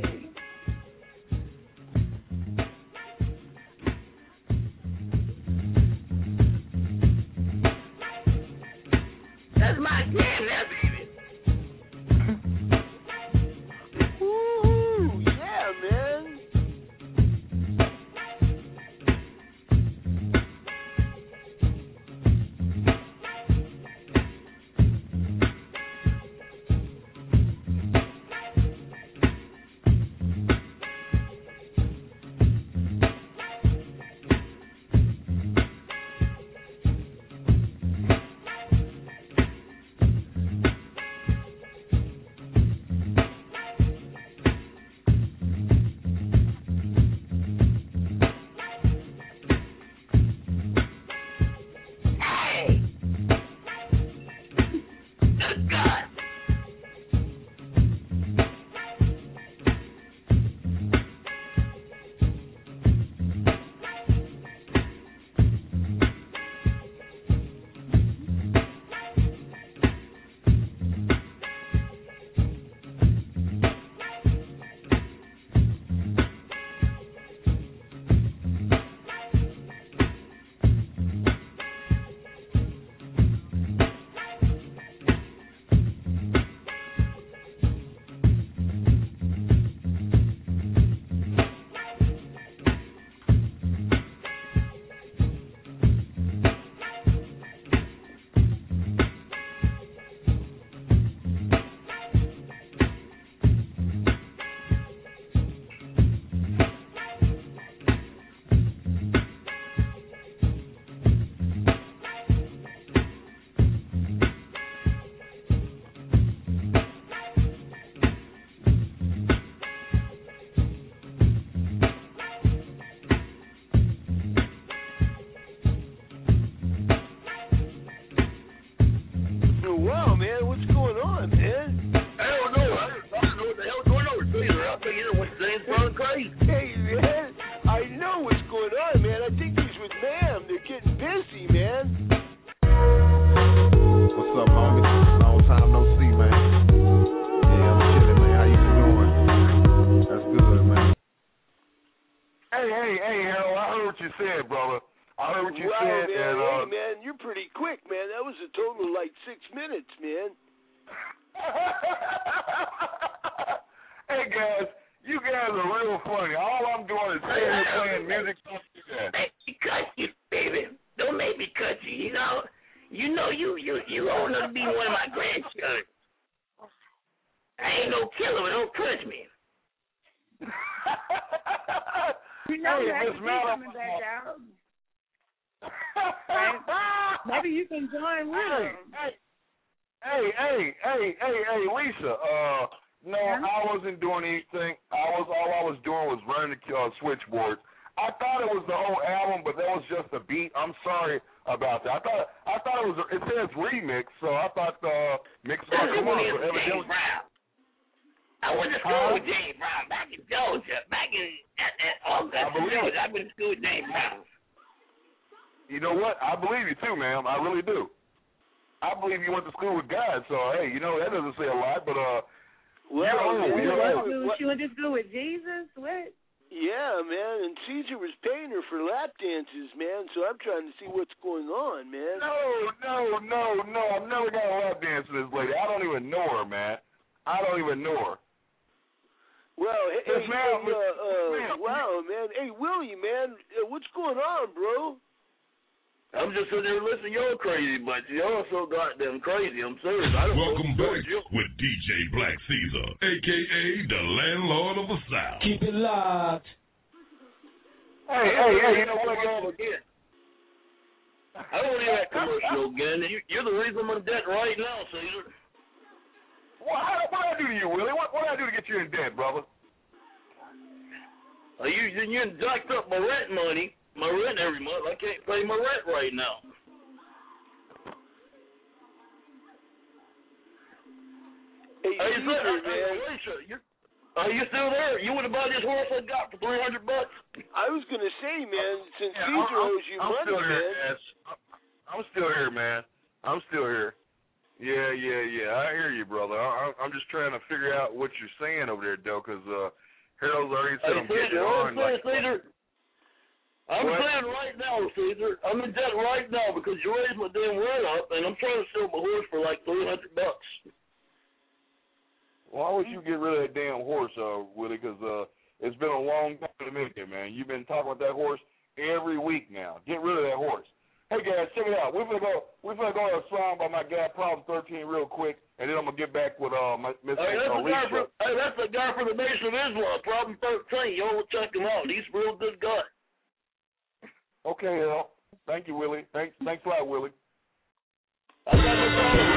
That's my jam, that baby. Ooh, yeah, man. Hey! Good God! you said, brother. I heard what you wow, said. man. And, uh, hey, man, you're pretty quick, man. That was a total of like six minutes, man. Hey, guys, you guys are real funny. All I'm doing is sitting here playing music. Cut you, baby. Don't make me cut you. You know, you know, you you you old enough to be one of my grandchildren. I ain't no killer, but don't touch me. You know hey, that Miss you coming back out. Right? Maybe you can join with hey, them. Hey, hey, hey, hey, hey, Lisa. Uh, no, yeah? I wasn't doing anything. I was all I was doing was running the uh, switchboard. I thought it was the whole album, but that was just a beat. I'm sorry about that. I thought I thought it was. It says remix, so I thought uh, mix it up. Come on, so evidently. I went to school with James Brown back in Georgia, back in at, at Augusta, Georgia. I've been to school with James Brown. You know what? I believe you too, ma'am. I really do. I believe you went to school with God, so hey, you know that doesn't say a lot, but uh, well, you know, you know, she went to school with Jesus. What? Yeah, man, and Caesar was paying her for lap dances, man, so I'm trying to see what's going on, man. No, no, no, no, I've never got a lap dance with this lady. I don't even know her, man. I don't even know her. Well, hey, yes, hey, ma'am, uh, uh, wow, man. Hey, Willie, man, uh, what's going on, bro? I'm just sitting there listening. You're crazy, but you're so goddamn crazy. I'm serious. I don't Welcome know back with D J Black Caesar, a k a the landlord of the South. Keep it locked. Hey, hey, hey, you know what, man? Again. I don't want to hear that commercial again. You, you're the reason I'm in debt right now, Caesar. What what did I do to you, Willie? What what did I do to get you in debt, brother? Uh, you you jacked up my rent money, my rent every month. I can't pay my rent right now. Hey, hey Caesar, uh, man. Alicia, you, are you still there? You would have bought this horse I got for three hundred bucks. I was gonna say, man, since yeah, Caesar I'm, owes you I'm money, still here, man. man. I'm still here, man. I'm still here. Yeah, yeah, yeah. I hear you, brother. I, I'm just trying to figure out what you're saying over there, though, because uh, Harold's already said hey, I'm getting on. I'm saying, Like, Caesar, I'm what? saying right now, Caesar, I'm in debt right now because you raised my damn rent up, and I'm trying to sell my horse for like three hundred bucks. Why would you get rid of that damn horse, uh, Willie? Because uh, it's been a long time to make it, man. You've been talking about that horse every week now. Get rid of that horse. Hey guys, check it out. We're gonna go. We're gonna go to a song by my guy Problem thirteen real quick, and then I'm gonna get back with uh my Miss Hey, that's, Alicia. for, hey, that's the guy for the Nation of Islam, Problem thirteen. Y'all will check him out. He's a real good guy. Okay, Al. Thank you, Willie. Thanks, thanks a lot, Willie. I got no problem.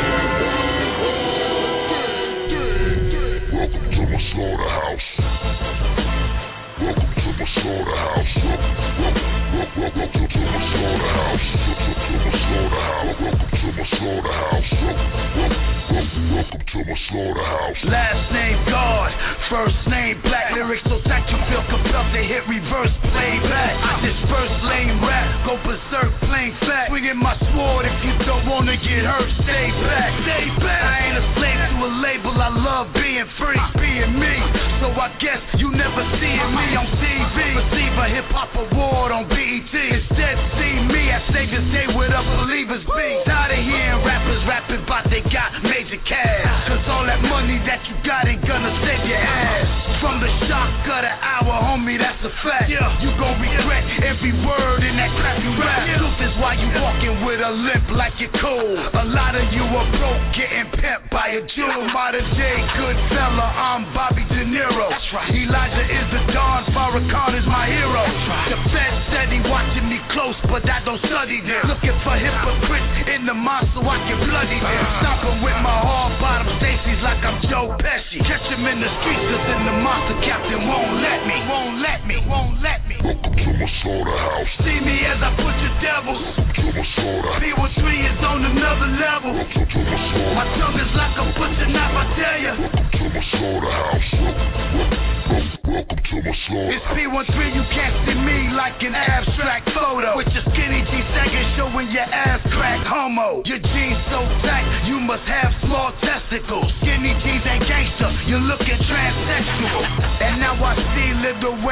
Welcome to my slaughterhouse. Welcome to my slaughterhouse. Welcome, welcome, welcome to my slaughterhouse. Welcome to my slaughterhouse. Welcome to my slaughterhouse. Last name God, first name Black. Lyrics so tight you feel compelled to hit reverse playback. I disperse lame rap, go berserk plain fact. Swinging my sword if you don't wanna get hurt. Stay back, stay back. I ain't a slave to a label. I love being free, being me. So I guess you never seeing me on T V. Receive a hip hop award on B E T. Instead see me at Savior's Day with a believers be. Tired of hearing rappers rapping about they got major cash. Cause all that money that you got ain't gonna save your ass. From the shock of the hour, homie, that's a fact. Yeah. You gon' regret every word in that crap you rap. Yeah. Truth is why you walking with a limp like you're cool. A lot of you are broke, getting pimped by a Jew. Modern day good fella, I'm Bobby De Niro. That's right. Elijah is the Don, Farrakhan is my hero. That's right. The Fed said he watching me close, but I don't study them. Looking for hypocrites in the mind so I can bloody them. Stomping with my hard bottom Stacy's like I'm Joe Pesci. Catch him in the streets cause in the monster captain won't let me, won't let me, won't let me. Welcome to my slaughterhouse. See me as I put your devils. Welcome to my slaughterhouse. P one three is on another level. Welcome to my slaughterhouse. My tongue is like a butcher knife, I tell ya. Welcome to my slaughterhouse. Welcome to my slaughterhouse. It's P one three, you can't see me like an abstract photo. With your skinny G second showing your ass crack homo. Your jeans so tight, you must have small testicles. Skinny jeans ain't gangster, you're looking transsexual. And now I see Lil Wayne wearing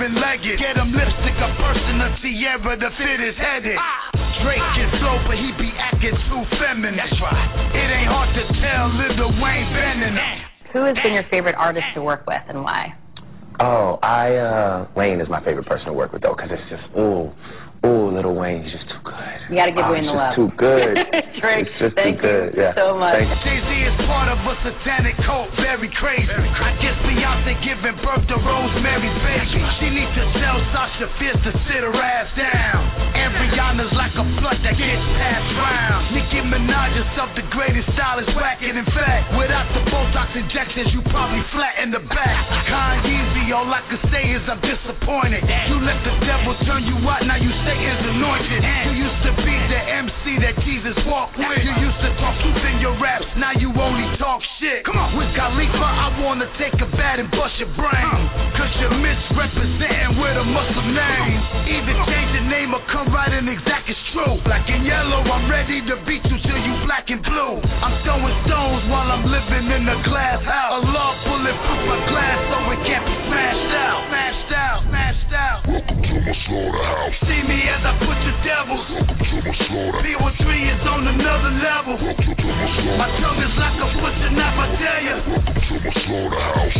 seven-legged. Get him lipstick, a person, a tiara to fit his head in. Drake can flow, but he be acting too feminine. That's right. It ain't hard to tell, Lil Wayne bending him. Who has been your favorite artist to work with and why? Oh, I, uh, Wayne is my favorite person to work with, though, because it's just, ooh, ooh, Lil Wayne, he's just too good. You got to give oh, Wayne the love. It's too good. Drake, it's just thank too good. you Yeah. so much. Jay-Z is part of a satanic cult, very crazy. I guess Beyonce giving birth to Rosemary's baby. She needs to tell Sasha Fierce to sit her ass down. And Rihanna's like a blunt that gets passed round. Nicki Minaj is self-degrading style is whacking. In fact, without the Botox injections, you probably flat in the back. Kanye, all I can say is I'm disappointed. You let the devil turn you out, now you Satan's anointed. You used to be the M C that Jesus walked with. You used to talk truth in your raps, now you only talk shit. Come on, with Khalifa, I wanna take a bat and bust your brain. Cause you're misrepresenting with a Muslim name. Either change the name or come right in exact it's true. Black and yellow, I'm ready to beat you till you black and blue. I'm throwing stones while I'm living in a glass house. Allah bulletproof my glass so it can't be smashed out. Smashed out, smashed out. Welcome to my slaughterhouse. See me as I put your devils. Welcome to my slaughterhouse. B one three is on another level. Welcome to my slaughterhouse. My tongue is like a butcher knife, I tell ya. Welcome to my slaughterhouse.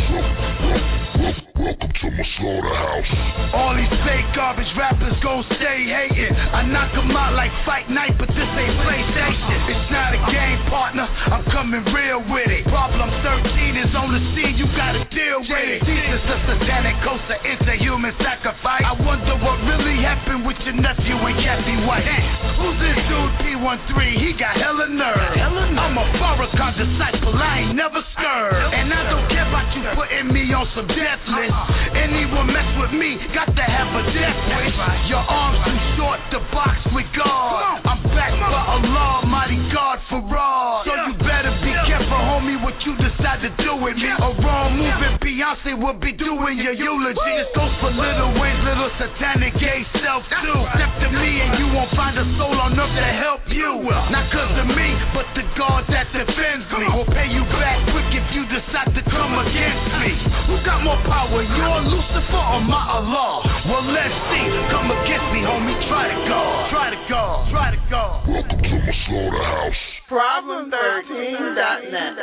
Welcome to my slaughterhouse. All these fake garbage rappers gon' stay hating. I knock them out like Fight Night, but this ain't PlayStation. It's not a game, partner. I'm coming real with it. Problem thirteen is on the scene, you gotta deal with it. Jesus, the satanic coaster, it's a human sacrifice. I wonder what really happened with your nephew and Kathy White. Who's this dude, P one three? He got hella nerve. I'm a Farrakhan disciple, I ain't never scared. And I don't care about you putting me on some death list. Anyone mess with me, got to have a death wish. Your arms too short to box with God. I'm back for Allah, mighty God for all. So you better be careful, homie, what you decide to do with me. A wrong move and Beyonce will be doing your eulogy. This goes for Lil Wayne's little satanic gay self too. Step to me and you won't find a soul on earth to help you. Not cause of me, but the God that defends me. Will pay you back quick if you decide to come against me. Who got more power, your Lucifer or my Allah? Well, let's see. Come against me, homie. Try to go. Try to go. Try to go. Welcome to my slaughterhouse. problem thirteen dot net.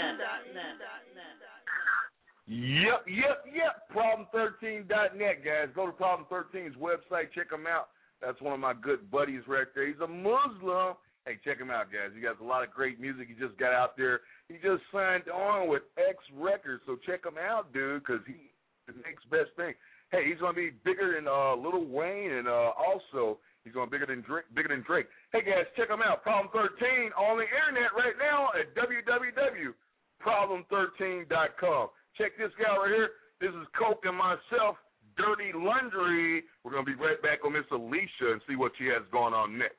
Yep, yep, yep. problem thirteen dot net, guys. Go to Problem thirteen's website. Check him out. That's one of my good buddies right there. He's a Muslim. Hey, check him out, guys. He got a lot of great music. He just got out there. He just signed on with X Records, so check him out, dude, because he the next best thing. Hey, he's going to be bigger than uh, Lil Wayne, and uh, also he's going to be bigger than Drake. Bigger than Drake. Hey, guys, check him out. Problem thirteen on the internet right now at w w w dot problem thirteen dot com. Check this guy right here. This is Coke and myself, Dirty Laundry. We're going to be right back on Miss Alicia and see what she has going on next.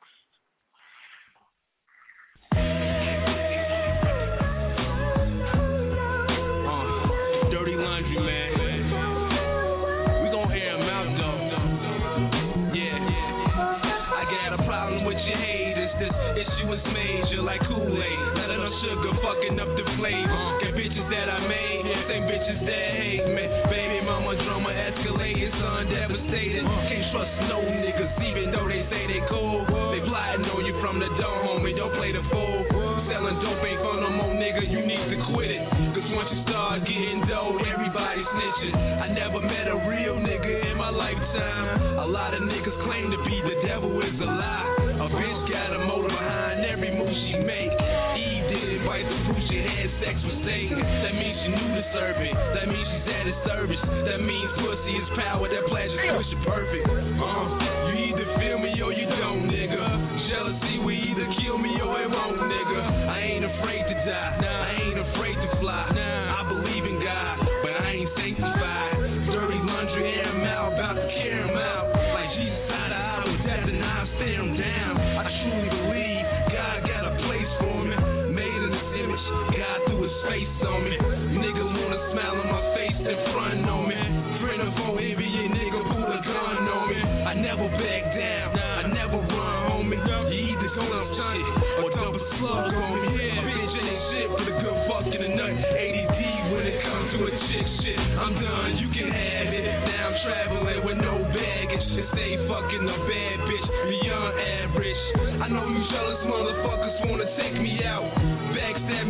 Dirty Laundry, man. We gon' air him out, though. Yeah. I got a problem with your haters. This issue is major, like Kool-Aid. Let it on sugar, fucking up the flavor. Got bitches that I made, same bitches that hate me. Baby mama drama escalating, son devastated. Can't trust no niggas, even though they say they cool. They plotting on you from the door, homie. Don't play the fool. Selling dope ain't fun no more, nigga. You need to quit it. Cause once you start getting dope, everybody snitching. I never met a real nigga in my lifetime. A lot of niggas claim to be the devil is a lie. A bitch got a motive behind every move she make. Eve didn't bite the fruit, she had sex with Satan. That means she knew the serpent. That means she's at his service. That means pussy is power, that pleasure push it perfect. Uh, you either feel me or you don't, nigga. Jealousy will either kill me or it won't, nigga. I ain't afraid to die. I ain't afraid to fly. I believe in God, but I ain't sanctified. Dirty laundry, air him out, about to carry him out. Like Jesus out of out of death and I stare him down. I truly believe God got a place for me. Made in his image, God threw his face on me. Nigga wanna smile on my face and front on me. Friend of foe, envy, nigga pull a gun on me.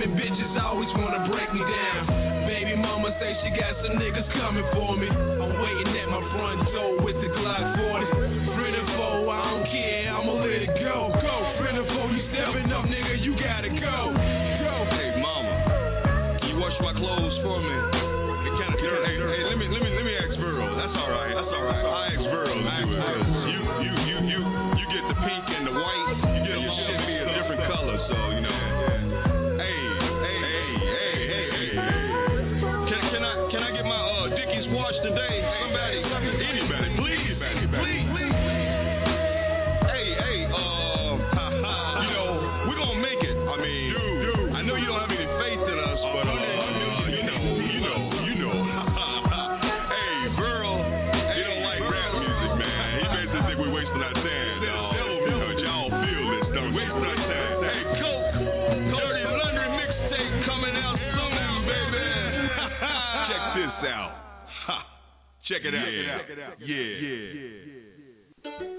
women, bitches always wanna break me down. Baby mama say she got some niggas coming for me. I'm waiting at my front door with the Glock forty. Friend of foe, I don't care, I'ma let it go. Go, friend of foe, you stepping up, nigga, you gotta go. Go. Hey mama, can you wash my clothes for me? Hey, can I, hey, hey, let me let me let me ask Virl. That's all right. That's all right. I ask Virl. I ask Virl. You you you you you get the pink and the white. You get your shit be a different color, so you know. Hey hey hey hey hey hey. Can can I can I get my uh Dickies washed today? Somebody, anybody, please, please, please. Hey hey uh, you know we're gonna make it. I mean, dude, I know you don't have any faith in us, but uh, you know you know you know. Hey Virl, he don't like rap music, man. He basically think we're wasting our time, dog. Because y'all feel this, don't you? Wasting our time. Hey Coke, Dirty Laundry mixtape coming out soon, baby. Check this out. Ha. Check it out. Yeah. Check it out. Yeah. Yeah.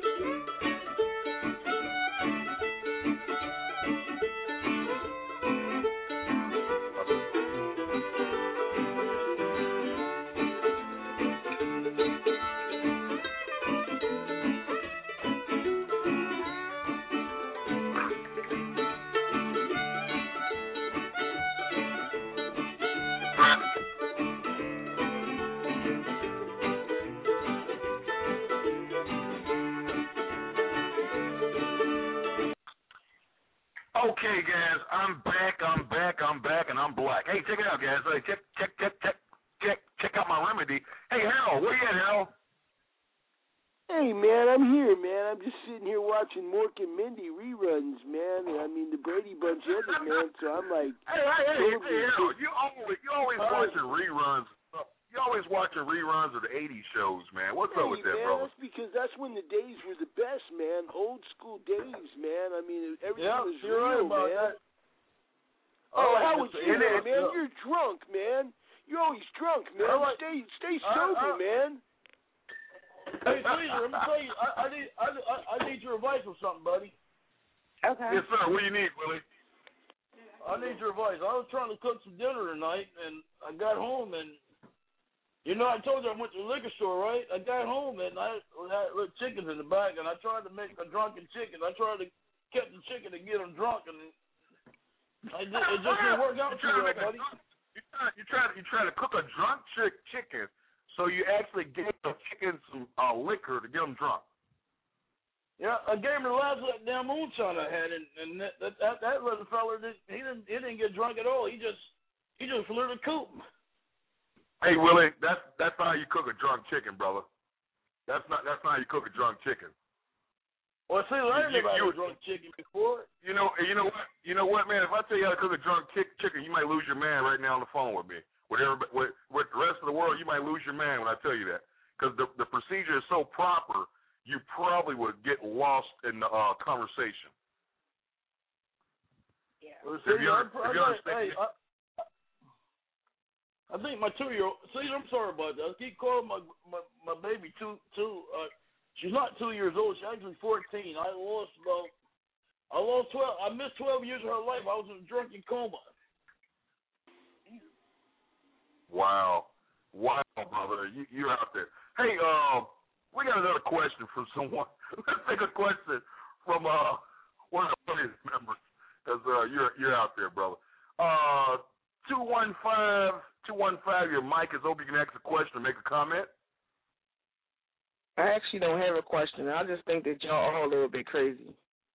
Okay, guys, I'm back, I'm back, I'm back, and I'm black. Hey, check it out, guys. Hey, check, check, check, check, check, check out my remedy. Hey, Harold, where you at, Harold? Hey, man, I'm here, man. I'm just sitting here watching Mork and Mindy reruns, man. I mean, the Brady Bunch ended, man, so I'm like... Hey, hey, hey, totally hey, Harold, you always, you always uh, watching reruns. You always watching reruns of the eighties shows, man. What's hey, up with that, man, brother? That's because that's when the days were the best, man. Old school days, man. I mean, everything yeah, was you're real, right about man. that. Oh, Oh, how it's- would you it know, is, man? uh, You're drunk, man. You're always drunk, man. All right. Stay, stay I- sober, I- man. Hey, Caesar, let me tell you, I, I need I, I, I need your advice on something, buddy. Okay. Yes, sir. What do you need, Willie? I need your advice. I was trying to cook some dinner tonight, and I got home, and you know, I told you I went to the liquor store, right? I got home, and I had little chickens in the back, and I tried to make a drunken chicken. I tried to catch the chicken and get them drunk, and I did, it just didn't work out too well, buddy. You try, you try, you try to cook a drunk chick chicken, so you actually gave the chicken some uh, liquor to get them drunk. Yeah, I gave him the last of that damn moonshine I had, and, and that, that that that little fella, didn't, he didn't he didn't get drunk at all. He just he just flew the coop. Hey Willie, that's that's not how you cook a drunk chicken, brother. That's not that's not how you cook a drunk chicken. Well, see, I learned You- about you- a drunk chicken before. You know, you know what, you know what, man. If I tell you how to cook a drunk chick- chicken, you might lose your man right now on the phone with me. With everybody, with, with the rest of the world, you might lose your man when I tell you that, because the the procedure is so proper, you probably would get lost in the uh, conversation. Yeah. Well, If see, you, I, if I, you understand. hey, I, I think my two-year-old. See, I'm sorry about that. I keep calling my my, my baby two two. Uh, she's not two years old. She's actually fourteen. I lost about. I lost twelve. I missed twelve years of her life. I was in a drunken coma. Wow, wow, brother, you, you're out there. Hey, um, we got another question from someone. Let's take a question from uh one of our audience members, because uh, you're you're out there, brother. Uh, two one five two one five. Your mic is open. You can ask a question or make a comment. I actually don't have a question. I just think that y'all all a little bit crazy.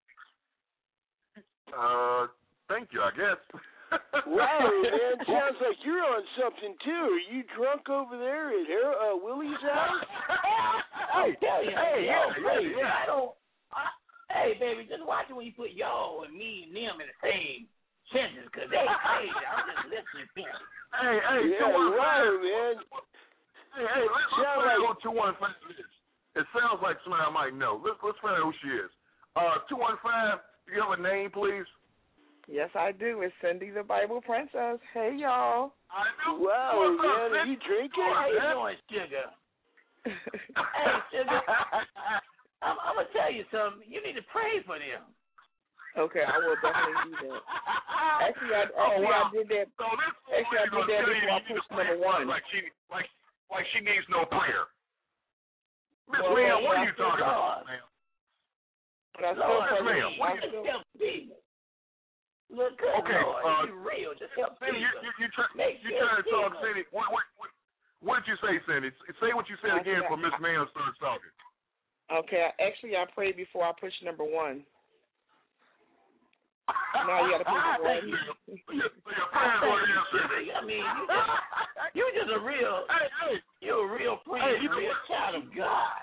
Uh, thank you, I guess. Wow, man, sounds like you're on something too. Are you drunk over there at Her- uh, Willie's house? I'll tell you, Hey, y'all yeah, crazy. yeah, yeah. I don't. I, hey, baby, just watch it when you put y'all and me and them in the same sentence, because they crazy. I'm just listening to them. Hey, hey, Yeah, two one wow, five. man. Hey, hey, let's, let's Sound find out like- who two one five is. It sounds like somebody I might know. Let's let's find out who she is. Uh, two one five. Do you have a name, please? Yes, I do. It's Cindy the Bible Princess. Hey, y'all. I do. Wow, What's up, man, are Cindy? you drinking? How you doing, Sugar? Hey, Sugar, I'm, I'm going to tell you something. You need to pray for them. Okay, I will definitely do that. Actually, I, actually, oh, wow. I did that. So this actually, I did that before I pushed number one. Like she, like, like she needs no prayer. Miss Well, Ma'am, well, what are I you talking Lord. about, ma'am? But I still Lord, pray. ma'am, what you you just help people. Look, good Okay, Lord, uh, you real. Just help Cindy, people. you, you, you, try, Make you sure trying to talk, people- Cindy? What, what, what, what did you say, Cindy? Say what you said I again said- for Miss Ma'am starts talking. Okay, actually, I prayed before I pushed number one. Now you got to push number one. I mean, you just, you just a real, hey, hey, you're a real friend, hey, you a real child of God.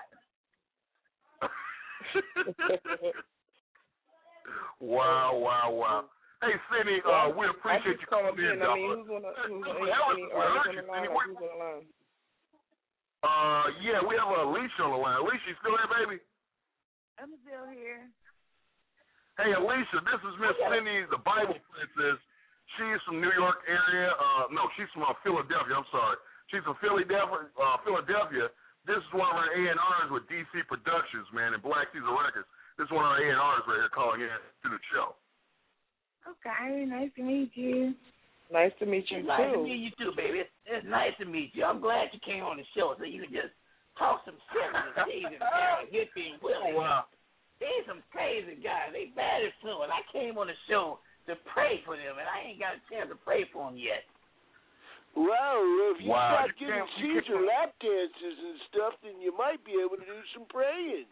Wow, wow, wow. Hey, Cindy, uh, we appreciate you coming in, I mean, who's on the, who's on the, any artists on the line? Or who's on the line? Uh, yeah, we have Alicia on the line. Alicia, you still there, baby? I'm still here. Hey, Alicia, this is Miss Cindy, the Bible Princess. She's from New York area. Uh, no, she's from uh, Philadelphia. I'm sorry. She's from Philadelphia. Uh, Philadelphia. This is one of our A and R's with D C Productions, man, and Black Caesar Records. This is one of our A and R's right here calling in to the show. Okay, nice to meet you. Nice to meet you, It's nice to too. meet you, too, baby. It's, it's nice to meet you. I'm glad you came on the show so you can just talk some sense to Steve and Barry, Hippie, and Willie. Oh, wow. These some crazy guys. They bad as fluid. I came on the show to pray for them, and I ain't got a chance to pray for them yet. Well, if you Wow, start you getting can't- you Caesar can't- lap dances and stuff, then you might be able to do some praying.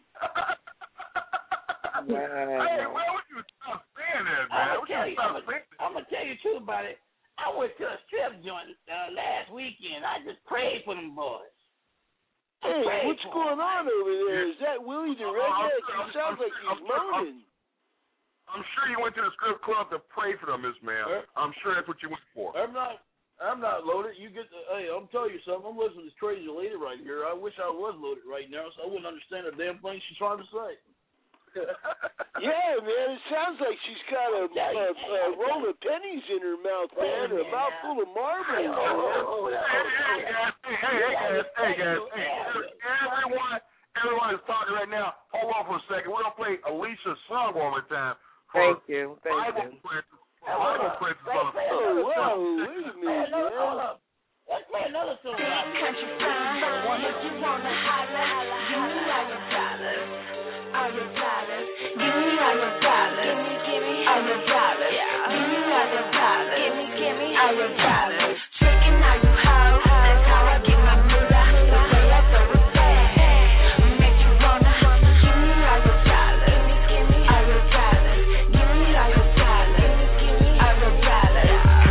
Hey, man, what you stop saying that, man? I'm What gonna you tell you, stop saying that? I'm gonna tell you the truth about it. I went to a strip joint uh, last weekend. I just prayed for them boys. I Hey, prayed what's for going them. on over there? Is that Willie the Uh, I'm redneck? sure- He I'm- sounds I'm like sure- he's I'm sure- moaning. I'm sure you went to the strip club to pray for them, Miss Ma'am. Huh? I'm sure that's what you went for. I'm not. I'm not loaded. You get the. Hey, I'm telling you something. I'm listening to this crazy lady right here. I wish I was loaded right now, so I wouldn't understand a damn thing she's trying to say. Yeah, man, it sounds like she's got a, a, a roll of pennies in her mouth, man, a mouthful of marbles, Hey, man. oh, oh, Hey, hey, guys, hey, hey, hey, guys, hey, guys, hey, everyone, everyone is talking right now. Hold on for a second. We're gonna play Alicia's song one more time. For Thank you. Thank Bible you. Princess, Bible Princess on the Oh, wow, wait a Play minute, another, hold man. up. Let's play another song. Country fine, if you wanna holler, give me all your dollars, all your dollars. Give me all your dollars, give me, give me all your dollars. Give me all your dollars, give me, give me all your dollars. Tricking all you hoes, that's how I get my moolah. The way I throw it back, make you wanna. Give me all your dollars, give me all your dollars. Give me all your dollars, give me all your dollars.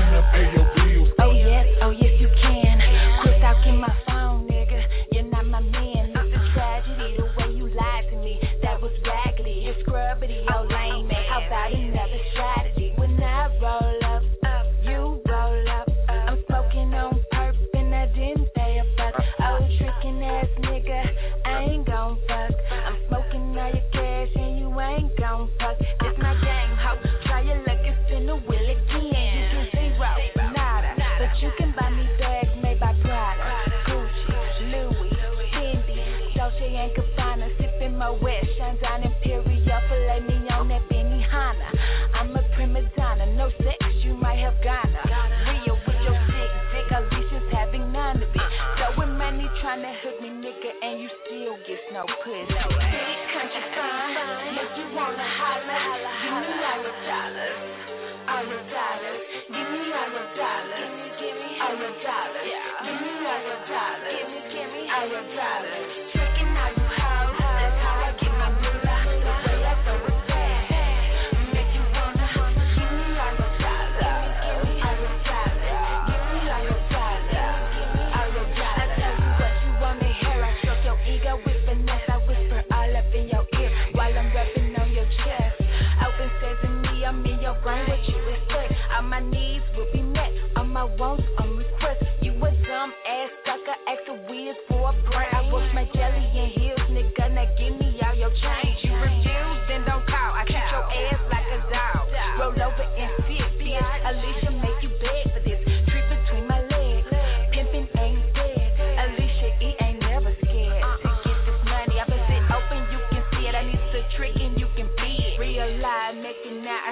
Oh yes, oh yes you can. Quit talking my phone, nigga. You're not my man. It's a tragedy the way you lied to me. That was raggedy. You're scrubbity, oh lame man. How about another strategy? When I roll up, up, you roll up. I'm smoking on perp and I didn't pay a buck. Oh tricking ass nigga, I ain't gon' fuck. I'm smoking all your cash and you ain't gon' fuck. It's my game, ho. Try your luck and spin the wheel again. You get zero, nada. But you can buy me bags made by Prada, Gucci, Louis, Fendi, Dolce and Gabbana, sipping my wet, shine down Imperial, filet mignon, that Benihana. I'm a prima donna, no sex, you might have Ghana. Real with your dick, dick, Alicia's having none of it. So with money trying to hook me, nigga, and you still get no pussy. Big country fine, if you wanna holler, give me all your dollars, all your dollars. Give me all your dollars, give me all your dollars. Give me all your dollars, give me, give me all your dollars. Tricking all you hoes, that's how I get my moolah. The way I throw it back, make you wanna. Give me all your dollars, give me all your dollars. Give me all your dollars, give me all your dollars. I tell you what you wanna hear. I stroke your ego with finesse. I whisper all up in your ear while I'm rubbing on your chest. Open sesame, I'm in your brain. What you expect? All my needs will be met. All my wants on request. You a dumb ass sucker, ask a weird for a brain. I wash my jelly and heels, nigga. Now give me all your change. You refuse, then don't call. I treat your ass like a dog. Roll over and sit, bitch. Alicia make you beg for this. Trip between my legs. Pimpin' ain't dead. Alicia E ain't never scared to get this money. I been sit open, you can see it. I need to trick and you can beat it. Real life, making out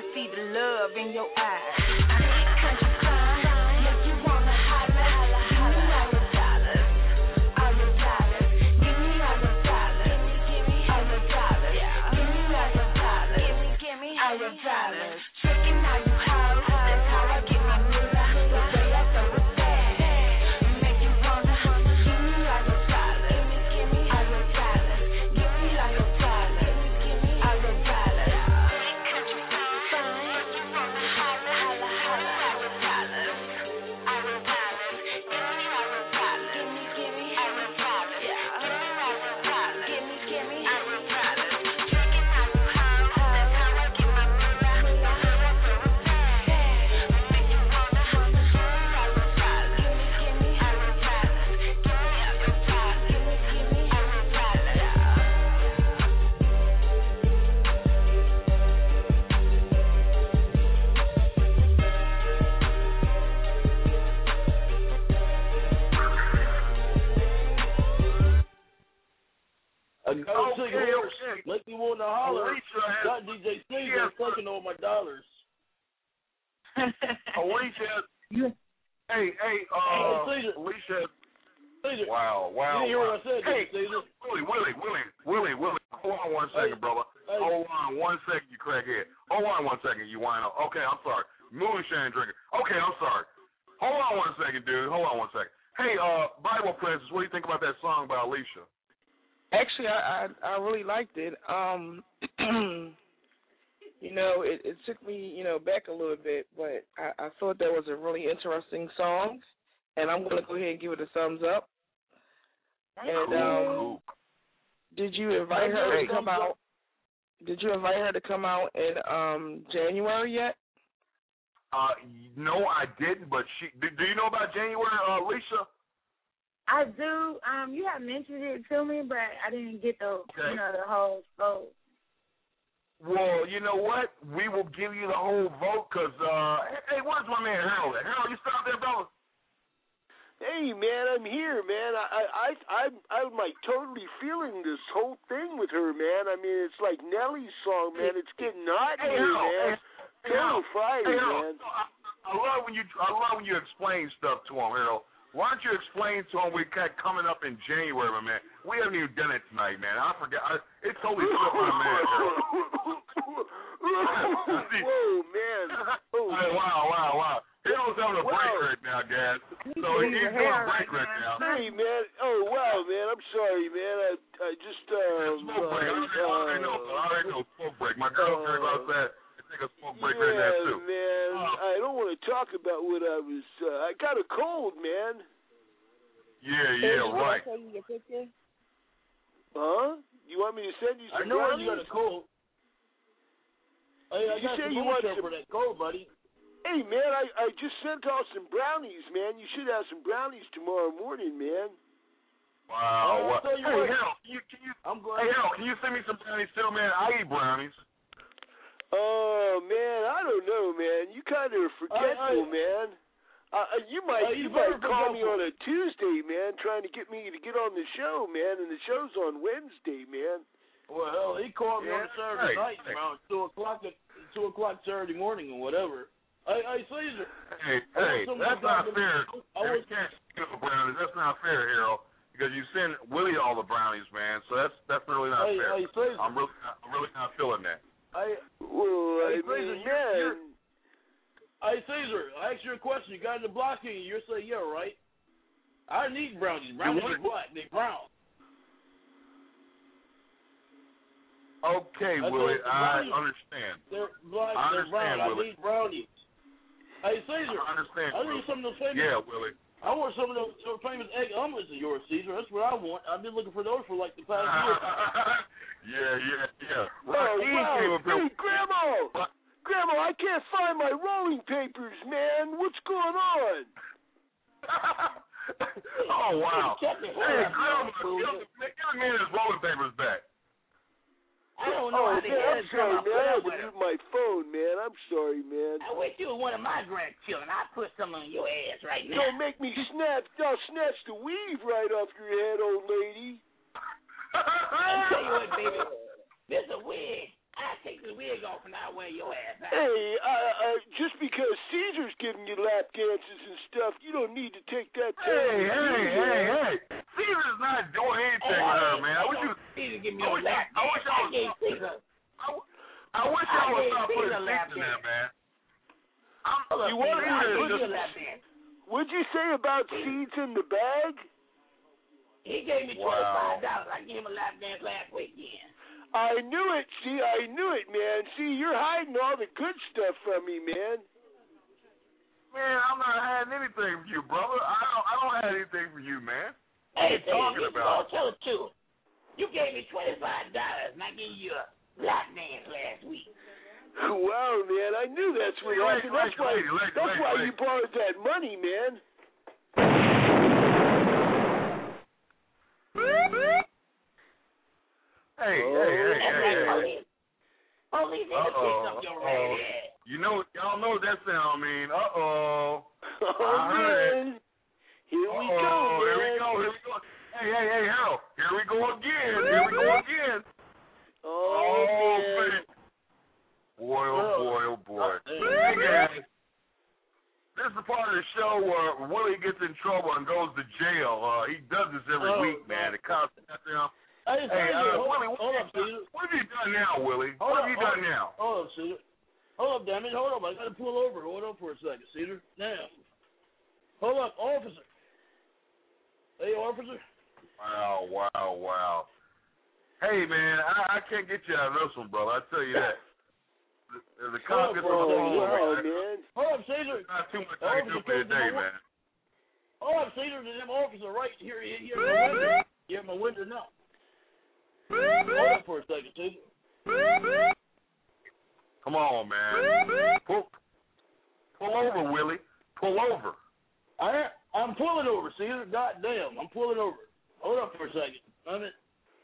I got a sick Okay, horse. okay. Make me want to holler. Alicia has- Got D J Caesar taking all my dollars. Alicia. You- Hey, hey, uh, Hey, Caesar. Alicia. Caesar. Wow, wow. You didn't hear wow. what I said, Hey, did you, Caesar? Willie, Willie, Willie, Willie, Willie. Hold on one second, Hey, brother. hey. Hold on one second, you crackhead. Hold on one second, you wino. Okay, I'm sorry. Moonshine drinker. Okay, I'm sorry. Hold on one second, dude. Hold on one second. Hey, uh, Bible Princess, what do you think about that song by Alicia? Actually, I I, I really liked it. Um, you know, it, it took me, you know, back a little bit, but I, I thought that was a really interesting song, and I'm going to go ahead and give it a thumbs up. And um, did you invite her to come out? Did you invite her to come out in um, January yet? Uh, no, I didn't, but she. Do, do you know about January, uh, Alicia? I do. Um, you have mentioned it to me, but I didn't get the Okay. you know the whole vote. Well, you know what? We will give you the whole vote because, uh, hey, where's my man Harold at? Harold, you still out there, brother? Hey man, I'm here, man. I I I I'm, I'm like totally feeling this whole thing with her, man. I mean, it's like Nelly's song, man. It's getting hot Hey, in here, Harold, man. hey, Total Harold, Friday, hey, Harold, man. I, I love when you I love when you explain stuff to him, Harold. Why don't you explain to him we got coming up in January, my man? We haven't even done it tonight, man. I forgot. I, it totally slipped my mind, Harold. Whoa, man. Oh, Hey, wow, wow, wow. Harold's having a break Wow. right now, guys. So doing he's your doing hair a break right right now. Hey, man. Oh, wow, man. I'm sorry, man. I I just um. Smoke break. I already, I already know. I already know. Smoke break. My girlfriend uh, goes outside to take a smoke break yeah, right now too. man. Oh. I don't want to talk about what I was. Uh, I got a cold, man. Yeah, yeah, right. Show you your picture. Huh? You want me to send you I some know brownies? you got a cold. Hey, I Did you got say some you want moonshine some- for that cold, buddy. Hey, man, I, I just sent out some brownies, man. You should have some brownies tomorrow morning, man. Wow. I'll What? tell Hey, you what. Harold, can you, can you, I'm hey, glad. Harold, can you send me some brownies too, man? I eat brownies. Oh, man, I don't know, man. You kind of forgetful, I- man. Uh, you might Uh, you you might better call me forgetful. on a Tuesday, man, trying to get me to get on the show, man, and the show's on Wednesday, man. Well, hell, he called me on Yeah, Saturday right. night around two o'clock, at, two o'clock Saturday morning or whatever. Hey, hey, Caesar. Hey, I want hey, some that's of not those fair. I You want- can't steal the brownies. That's not fair, Harold. Because you send Willie all the brownies, man. So that's that's really not Hey, fair. hey, Caesar. I'm really not, I'm really not feeling that. Hey, Well, I Hey, Caesar, mean, you're- man. you're- hey, Caesar. I asked you a question. You got in the block in you. You say yeah, right? I need brownies. Brownies what? are black. They brown. Okay, I Willie, said I brownies- understand. They're black. I They're brown. understand, I Willie. need brownies. Hey, Caesar. I understand, I Willie. need some of those famous. Yeah, Willie. I want some of those, those famous egg omelets of yours, Caesar. That's what I want. I've been looking for those for like the past year. yeah, yeah, yeah. Oh, Raheem came wow. up here- Hey, Grandma! Grandma, I can't find my rolling papers, man. What's going on? Oh, wow. Check the Hey, hair up, Grandma, fool. give the give the man his rolling papers back. I don't know Oh, how the man, hell I'm to come sorry, up man. I with had that to with mute my phone, man. I'm sorry, man. I wish you were one of my grandchildren. I'd put some on your ass right now. Don't make me snap. I'll snatch the weave right off your head, old lady. I tell you what, baby. There's a wig. I take the wig off and I wear your ass out. Hey, uh, uh, just because Caesar's giving you lap dances and stuff, you don't need to take that. Hey, hey, hey, hey. Caesar's not doing anything with her, man. I wish you. Caesar give me I a wish lap I, I wish I dance. I was. gave Caesar. I, I wish I, I would gave stop Caesar putting a lap seats in there, dance. man. I'm, Hold up, You Caesar. want me I to gave put you a the- lap dance. What'd you say about seeds in the bag? He gave me Wow. twenty-five dollars. I gave him a lap dance last weekend. I knew it. See, I knew it, man. See, you're hiding all the good stuff from me, man. Man, I'm not having anything for you, brother. I don't. I don't have anything for you, man. Hey, What are you Caesar, talking you about? gonna tell the truth. You gave me twenty-five dollars and I gave you a lap dance last week. Wow, man. I knew that's what Hey, happened. lady, That's why. lady, lady, That's lady, why lady. you borrowed that money, man. Hey, Oh. hey, hey, That's hey, like hey. police. Police need to pick Uh-oh, up your uh-oh. ragged ass. You know, y'all know what that sound mean. Uh oh. Oh, I heard man. Here we Uh-oh, go, man. Here we go. Here we go. Hey, hey, hey, Harold. Here we go again. Here we go again. this is the part of the show where Willie gets in trouble and goes to jail. Uh, he does this every Oh, week, man. The cops got them. Hey, Hey, uh, hold, Willie, what, hold have up, you Caesar. done, what have you done now, Willie? Hold what up, have you hold done up. now? Hold up, Cedar. Hold up, damn it. Hold up. I got to pull over. Hold up for a second, Cedar. Now. Hold up, officer. Hey, officer. Wow, wow, wow. Hey, man, I, I can't get you out of this one, brother. I tell you that. The, the cops get Hold on the up, phone, hold man. up, man. Hold up, Caesar. There's not too much I can do for you today, man. Hold up, Caesar. There's them officer right here. Here, here, my window. Here, my window now. Hold up for a second, Caesar. Come on, man. Pull, pull over, Willie. Pull over. I, I'm pulling over, Caesar. God damn, I'm pulling over. Hold up for a second. I mean,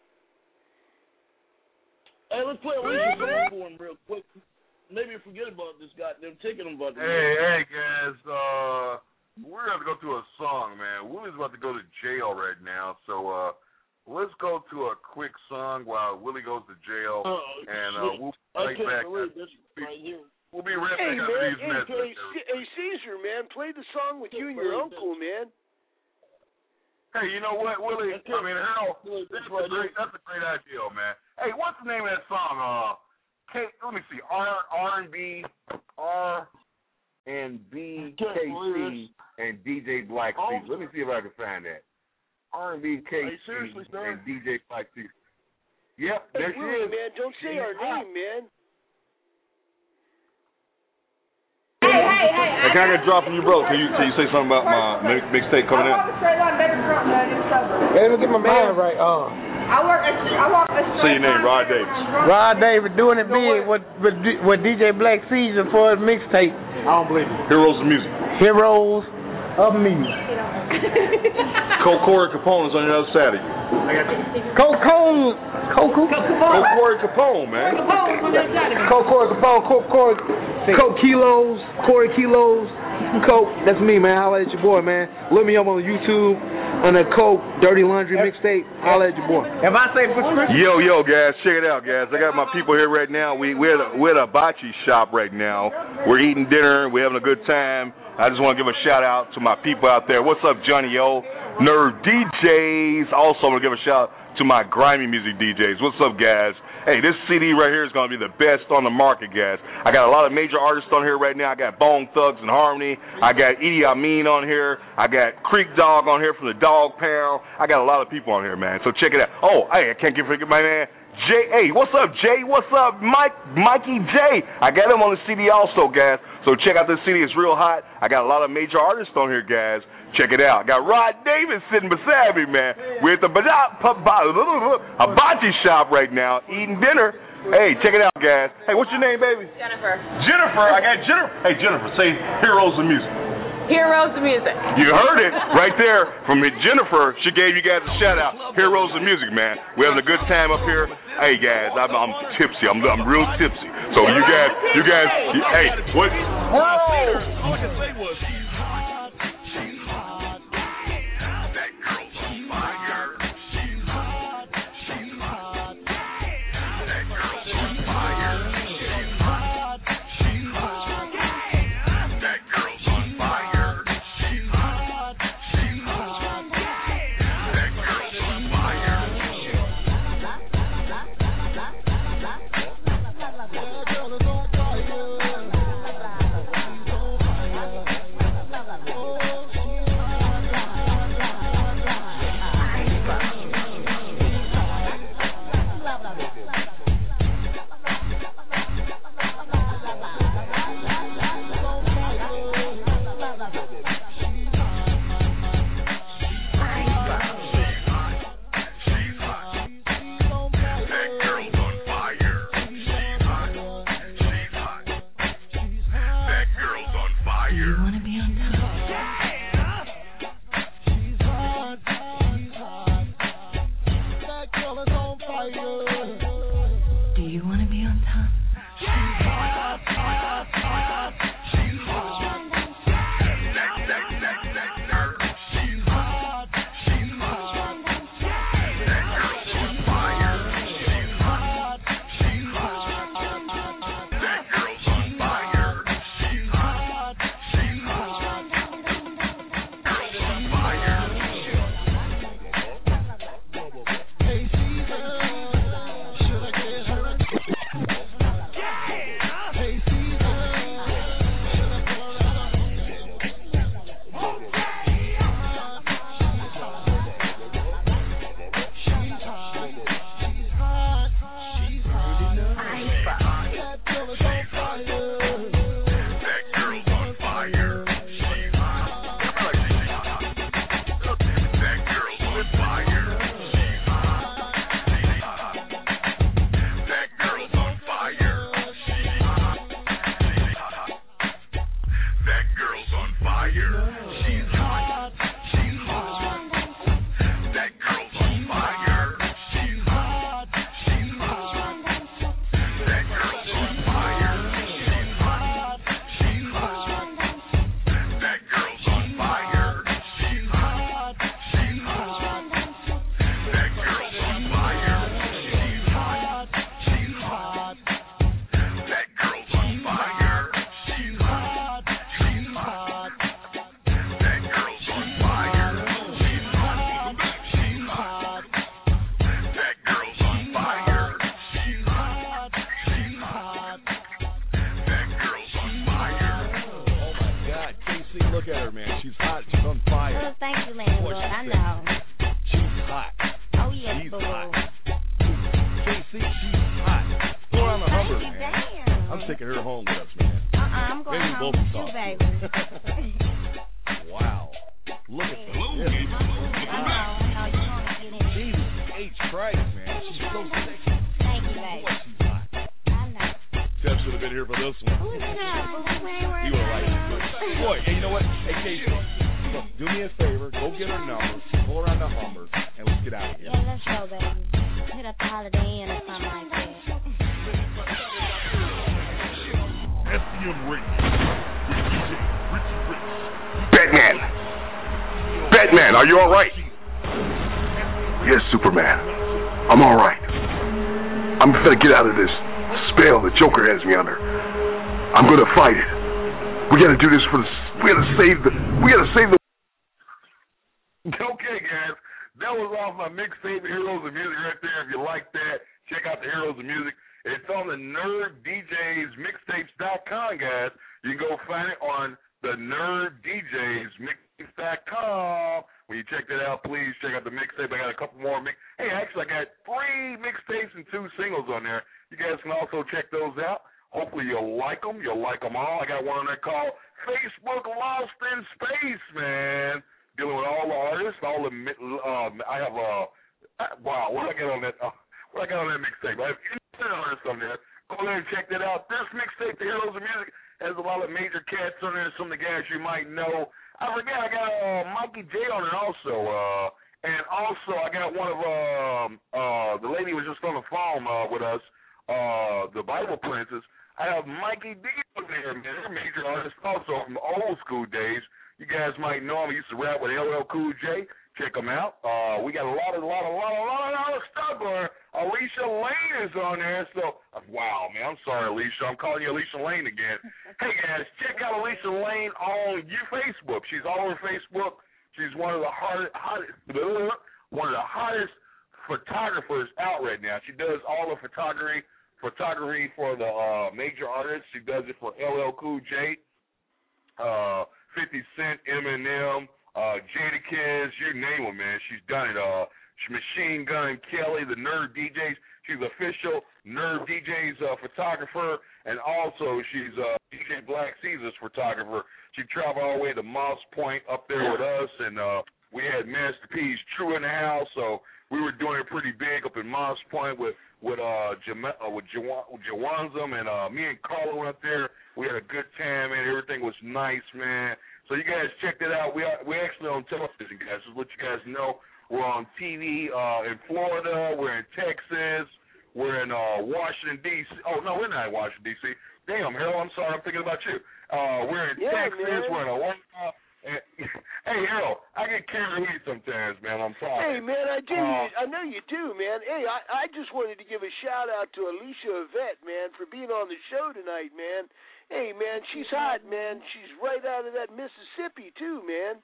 hey, let's play Alicia song for him real quick. Maybe forget about this goddamn ticket I'm about to Hey, hey, guys. Uh, we're going to go to a song, man. Willie's about to go to jail right now, so uh, let's go to a quick song while Willie goes to jail, Oh, and uh, shit. we'll be I right can't back. believe this right here. We'll be right Hey, back man, after these hey, messages. hey, hey, Caesar, man, play the song with you and your uncle, man. Hey, you know what, Willie? I mean, Harold, that's a great, that's a great idea, man. Hey, what's the name of that song? Uh, K, let me see, R R and B, R and B K C and D J Black C. Let me see if I can find that. R and B K C and D J Black C. Yep, Hey, there she Willie, is. man, don't say our name, man. Hey, can I get a drop from you, bro? Can you, can you say something about my mix, mixtape coming in? Hey, let me get my mind right. Uh, I work at, I work at Say your name, Rod Davis. Rod Davis doing it big with, with with D J Black Caesar for his mixtape. I don't believe it. Heroes of Music. Heroes of Music. Cold Corey Capone is on the other side of you. Cold Cone. Cold Cold Corey Capone, man. Cold Corey Capone. Cold Corey. Coke Kilos. Corey Kilos. Coke. That's me, man. Holla at your boy, man. Look me up on YouTube on the Coke Dirty Laundry mixtape. Holla at your boy. If I say prescription. Yo, yo, guys, check it out, guys. I got my people here right now. We we're at a, we're at a hibachi shop right now. We're eating dinner. We're having a good time. I just want to give a shout out to my people out there. What's up, Johnny O? Nerve D Js. Also, I'm gonna give a shout out to my grimy music D Js. What's up, guys? Hey, this C D right here is gonna be the best on the market, guys. I got a lot of major artists on here right now. I got Bone Thugs and Harmony. I got Idi Amin on here. I got Creek Dog on here from the Dog Pound. I got a lot of people on here, man. So check it out. Oh, hey, I can't forget my man Jay. Hey, what's up, Jay? What's up, Mike? Mikey J. I got him on the C D also, guys. So check out this C D. It's real hot. I got a lot of major artists on here, guys. Check it out. Got Rod Davis sitting beside me, man. We're at the hibachi shop right now, eating dinner. Hey, check it out, guys. Hey, what's your name, baby? Jennifer. Jennifer. I got Jennifer. Hey, Jennifer, say Heroes of Music. Heroes of Music. You heard it right there from Jennifer. She gave you guys a shout out. Heroes of Music, man. We're having a good time up here. Hey, guys, I'm, I'm tipsy. I'm, I'm real tipsy. So you guys, you guys, you, hey, what? All I can say was, fire. She's hot. She's hot. That girl's on fire. She's hot. She's hot. That girl's on fire. She's hot. She's hot. That girl's on fire. She's hot. She's hot. That girl's on fire. She's hot. She's hot. That girl's on fire. She's hot. She's hot. That girl's on fire. She's hot. She's hot. That girl's on fire. She's hot. She's hot. That girl's on fire. Oh my God, Casey, look at her, man. She's hot. She's on fire. Well, thank you, landlord. I know. She's hot. Oh yes, She's boo. hot. Casey, she's hot. Go on the Humber, man. Damn. I'm taking her home with us, man. Uh-uh, I'm going Maybe home both with you, talk. baby. Wow. Look at this. I know, I know. You want to get in. Jesus H. Christ, man. She's so sexy. Thank you, baby. Boy, she's hot. I know. Deb should have been here for this one. Who's that, boo? We ain't worried You were about right. it. Boy, hey, you know what? Hey, Casey, look, do me a favor. Go get her number, pull her on the Hummer, and let's get out of here. Yeah, let's go, baby. Hit up the Holiday Inn or something like that. F D M Radio with D J Richie Rich. Batman. Batman, are you all right? Yes, Superman. I'm all right. I'm gonna get out of this spell the Joker has me under. I'm gonna fight it. We gotta do this for the. We gotta save the. We gotta save the. Okay, guys, that was off my mixtape, Heroes of Music, right there. If you like that, check out the Heroes of Music. It's on the Nerd D Js Mixtapes dot com, guys. You can go find it on the Nerd D Js Mixtapes dot com. When you check that out, please check out the mixtape. I got a couple more mix. Hey, actually, I got three mixtapes and two singles on there. You guys can also check those out. Hopefully, you'll like them. You'll like them all. I got one on there called Facebook Lost in Space, man. Dealing with all the artists, all the. Uh, I have a. Uh, wow, what I got on that? Uh, what I got on that mixtape? I have ten artists on there. Go there and check that out. This mixtape, The Heroes of Music, has a lot of major cats on there. Some of the guys you might know. I forget. I got uh, Mikey J on it also, uh, and also I got one of um uh the lady was just on the phone uh, with us, uh the Bible Princess. I have Mikey D on there, man. They're major artists also from old school days. You guys might know him. He used to rap with L L Cool J. Check him out. Uh, we got a lot, of, lot, of, lot, of, lot, of, lot of stuff on. Alicia Lane is on there. So, uh, wow, man. I'm sorry, Alicia. I'm calling you Alicia Lane again. Hey, guys, check out Alicia Lane on your Facebook. She's all over Facebook. She's one of the hardest, hottest, one of the hottest photographers out right now. She does all the photography, photography for the uh, major artists. She does it for L L Cool J. Uh, fifty Cent, Eminem, uh, Jadakiss, you name them, man. She's done it. Uh, Machine Gun Kelly, the Nerd D Js. She's official Nerd D Js uh, photographer, and also she's uh, D J Black Caesar's photographer. She traveled all the way to Moss Point up there with us, and uh, we had Master P's True in the house, so we were doing it pretty big up in Moss Point with with uh, Jam- uh with Jawanzam, and uh, me and Carla went up there. We had a good time, man. Everything was nice, man. So you guys check that out. We are we actually on television, guys. Just to let you guys know, we're on T V uh, in Florida. We're in Texas. We're in uh, Washington D C. Oh no, we're not in Washington D C. Damn, Harold, I'm sorry. I'm thinking about you. Uh, we're in yeah, Texas. Man. We're in Atlanta. And, hey, Harold, I get carried away sometimes, man. I'm sorry. Hey, man, I do. Uh, I know you do, man. Hey, I, I just wanted to give a shout out to Alicia Yvette, man, for being on the show tonight, man. Hey, man, she's hot, man. She's right out of that Mississippi, too, man.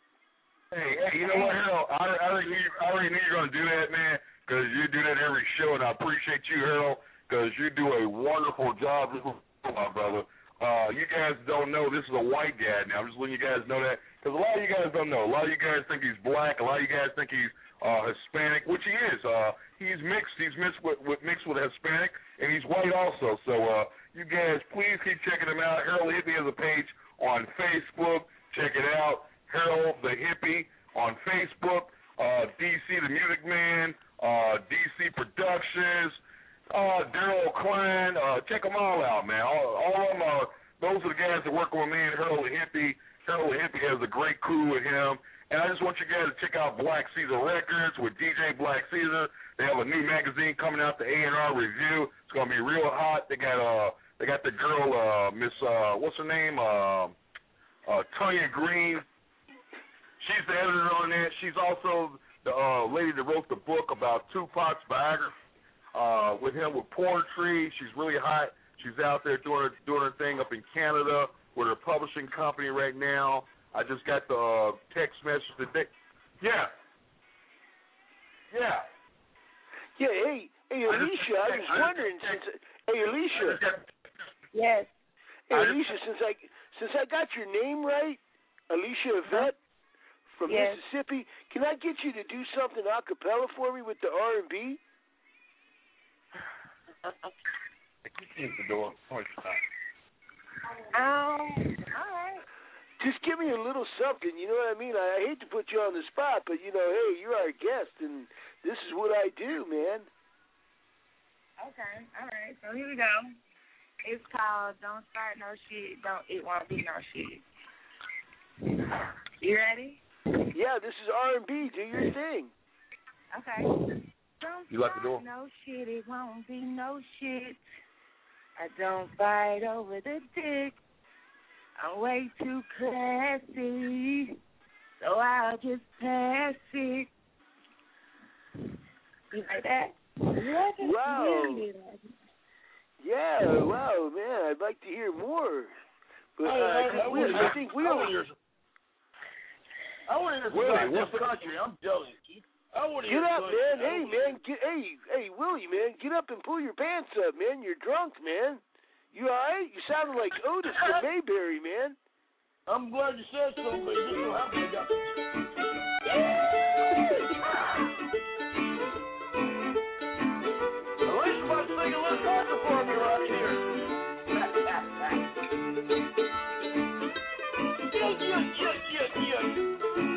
Hey, hey, you know what, Harold? I, I, already, knew, I already knew you were going to do that, man, because you do that every show, and I appreciate you, Harold, because you do a wonderful job, my brother. Uh, you guys don't know this is a white guy now. I'm just letting you guys know that, because a lot of you guys don't know. A lot of you guys think he's black. A lot of you guys think he's uh, Hispanic, which he is. Uh, he's mixed. He's mixed with, with mixed with Hispanic, and he's white also. So uh, you guys, please keep checking him out. Harold Hippie has a page on Facebook. Check it out. Harold the Hippie on Facebook. Uh, D C the Music Man. Uh, D C Productions. Uh, Daryl Klein, uh, check them all out, man. All, all of them are, those are the guys that work with me and Harold the Hippie, Harold Hippie has a great crew with him. And I just want you guys to check out Black Caesar Records with D J Black Caesar. They have a new magazine coming out, the A and R Review. It's gonna be real hot. They got uh they got the girl uh Miss uh what's her name? Uh uh Tanya Green. She's the editor on that. She's also the uh lady that wrote the book about Tupac's biography, uh, with him with poetry. She's really hot. She's out there doing her doing her thing up in Canada with her publishing company right now. I just got the uh, text message today. Yeah. Yeah. Yeah, hey, hey, Alicia, I, just, I was wondering, I since, hey, Alicia. Yes. Hey, Alicia, since I, since I got your name right, Alicia Yvette from yes. Mississippi, can I get you to do something a cappella for me with the R and B? Keep the door. Um, all right. Just give me a little something, you know what I mean? I, I hate to put you on the spot, but, you know, hey, you're our guest, and this is what I do, man. Okay, all right, so here we go. It's called Don't Start No Shit, Don't It Won't Be No Shit. You ready? Yeah, this is R and B. Do your thing. Okay. Don't you like the door? No shit, it won't be no shit. I don't fight over the dick. I'm way too classy, so I'll just pass it. You like that? Wow. Yeah, wow, man. I'd like to hear more. But hey, uh, hey, I, we, I think we don't. I want to hear some Willie, what's the country. I'm jealous. I want to Get hear up, man. Hey, man. Get, hey, hey, Willie, man. Get up and pull your pants up, man. You're drunk, man. You all right? You sounded like Otis from Mayberry, man. I'm glad you said something, but you know how to go. At least you might sing a little country for me right here. Yeah, yeah, yeah, yeah, yeah.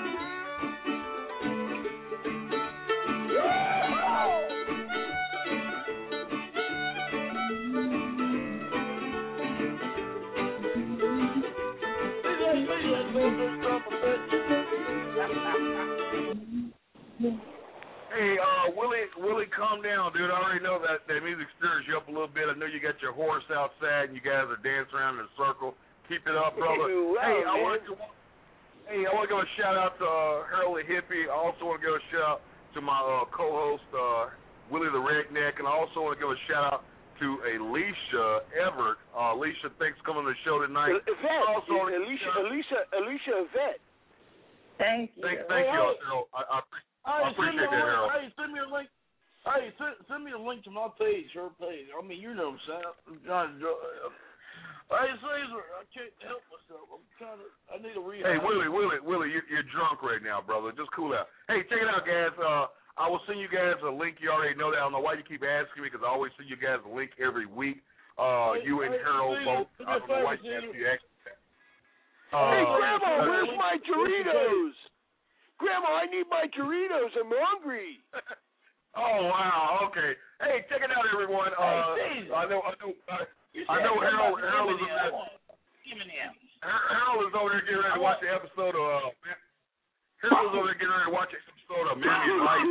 Hey, uh, Willie, Willie, calm down, dude. I already know that that music stirs you up a little bit. I know you got your horse outside and you guys are dancing around in a circle. Keep it up, brother. Wow, hey, I man. want to, hey, I want to give a shout out to uh, Harold Hippie. I also want to give a shout out to my uh, co-host uh, Willie the Redneck, and I also want to give a shout out to Alicia Everett. Uh, Alicia, thanks for coming to the show tonight. Yvette, also, Alicia, Alicia, Alicia Yvette. Thank you. Thank, thank hey, you, hey. Harold. I, I, Hey, I appreciate that, Harold. Hey, send me a link. Hey, send, send me a link to my page, her page. I mean, you know what I'm saying. I'm trying to. Hey, Caesar, I can't help myself. I'm trying to. I need a rehab. Hey, Willie, Willie, Willie, you're, you're drunk right now, brother. Just cool out. Hey, check it out, guys. Uh, I will send you guys a link. You already know that. I don't know why you keep asking me because I always send you guys a link every week. Uh, hey, you and hey, Harold Caesar, both. do I don't know why you ask you ask that. Uh, Hey, Grandma, uh, where's my Doritos? Grandma, I need my Doritos. I'm hungry. Oh wow, okay. Hey, check it out, everyone. Uh, hey, I know, I know, uh, You I know said Harold. something Harold is, about the M and M's. Give me them. Harold is over there getting ready to watch the episode of. Uh, Harold is over there getting ready to watch the episode of Miami Vice.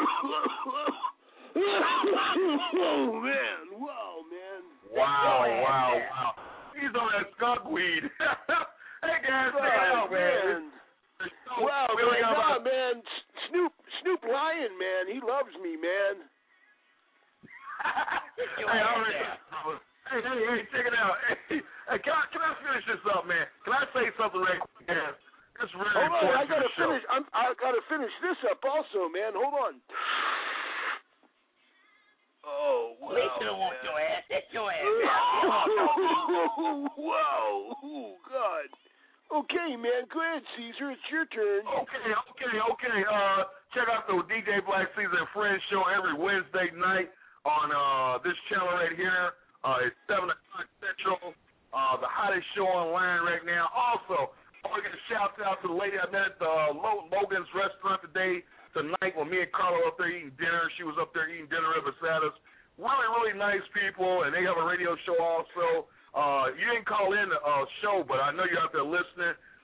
Oh man! Wow, man! Wow, wow, wow. He's on that skunk weed. Hey guys, check it out, man. Wow, we man, got nah, about- man, Snoop, Snoop Lion, man, he loves me, man. Hey, all right. hey, hey, hey, check it out. Hey, hey, can I can I finish this up, man? Can I say something right quick, man? It's really Hold on, important I gotta to the show. finish. I'm, I gotta finish this up also, man. Hold on. Oh, wow. They don't want your ass. That's your ass. Wow. Oh, God. Okay, man. Go ahead, Caesar. It's your turn. Okay, okay, okay. Uh, check out the D J Black Caesar and Friends show every Wednesday night on uh this channel right here. Uh, it's seven o'clock Central. Uh, the hottest show online right now. Also, I want to give a shout out to the lady I met at the uh, Logan's restaurant today, tonight, when me and Carla were up there eating dinner. She was up there eating dinner right beside us. Really, really nice people, and they have a radio show also. Uh, you didn't call in the uh, show, but I know you're out there listening.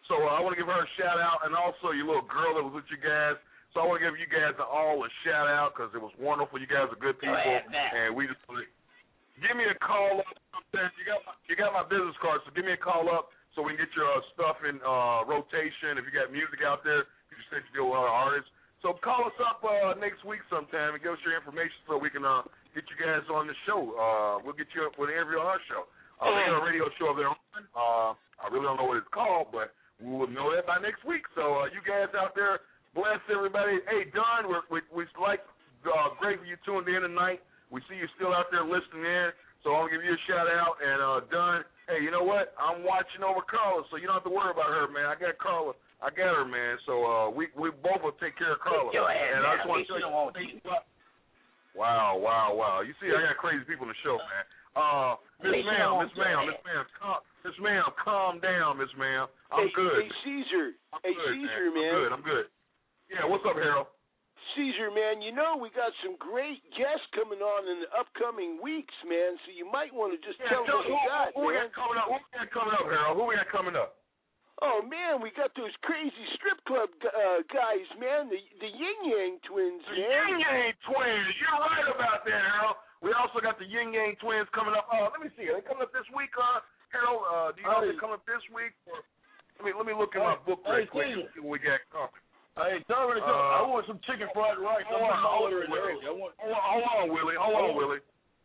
So uh, I want to give her a shout out, and also your little girl that was with you guys. So I want to give you guys all a shout out because it was wonderful. You guys are good people, and we just give me a call up. You got my, you got my business card, so give me a call up so we can get your uh, stuff in uh, rotation. If you got music out there, you just said you deal with other artists. So call us up uh, next week sometime and give us your information so we can uh, get you guys on the show. Uh, we'll get you up with an interview on our show. Uh, we got a radio show over there. Uh, I really don't know what it's called, but we will know that by next week. So uh, you guys out there, bless everybody. Hey, Don, we're, we we like uh, great for you tuned in tonight. We see you still out there listening in. So I'll give you a shout out. And uh, Don, hey, you know what? I'm watching over Carla, so you don't have to worry about her, man. I got Carla. I got her, man. So uh, we we both will take care of Carla. Your ass, and man. I just want to tell you. Wow, wow, wow. You see, I got crazy people in the show, man. Uh, Miss Ma'am, Miss Ma'am, Miss Ma'am, calm, Miss Ma'am, calm down, Miss Ma'am. I'm hey, good. Hey, Caesar. I'm hey, good, Caesar, man. man. I'm good. I'm good. Yeah, what's up, Harold? Caesar, man, you know we got some great guests coming on in the upcoming weeks, man. So you might want to just Yeah, tell them what who, you got, who, who man. we got coming up? Who we got coming up, Harold? Who we got coming up? Oh man, we got those crazy strip club uh, guys, man. The the Yin Yang Twins, The man. Yin Yang Twins. You're right about that, Harold. We also got the Yin Yang Twins coming up. Uh, let me see. Are they coming up this week, uh, Harold? Uh, do you know if they're coming up this week? Or, let me let me look in my book right hey, quick and see what we got coming. Hey, tell me to come. Uh, I want some chicken fried rice. Hold on, hold on, in Willie. there. I want. Hold on, hold on, Willie. Hold on, Willie.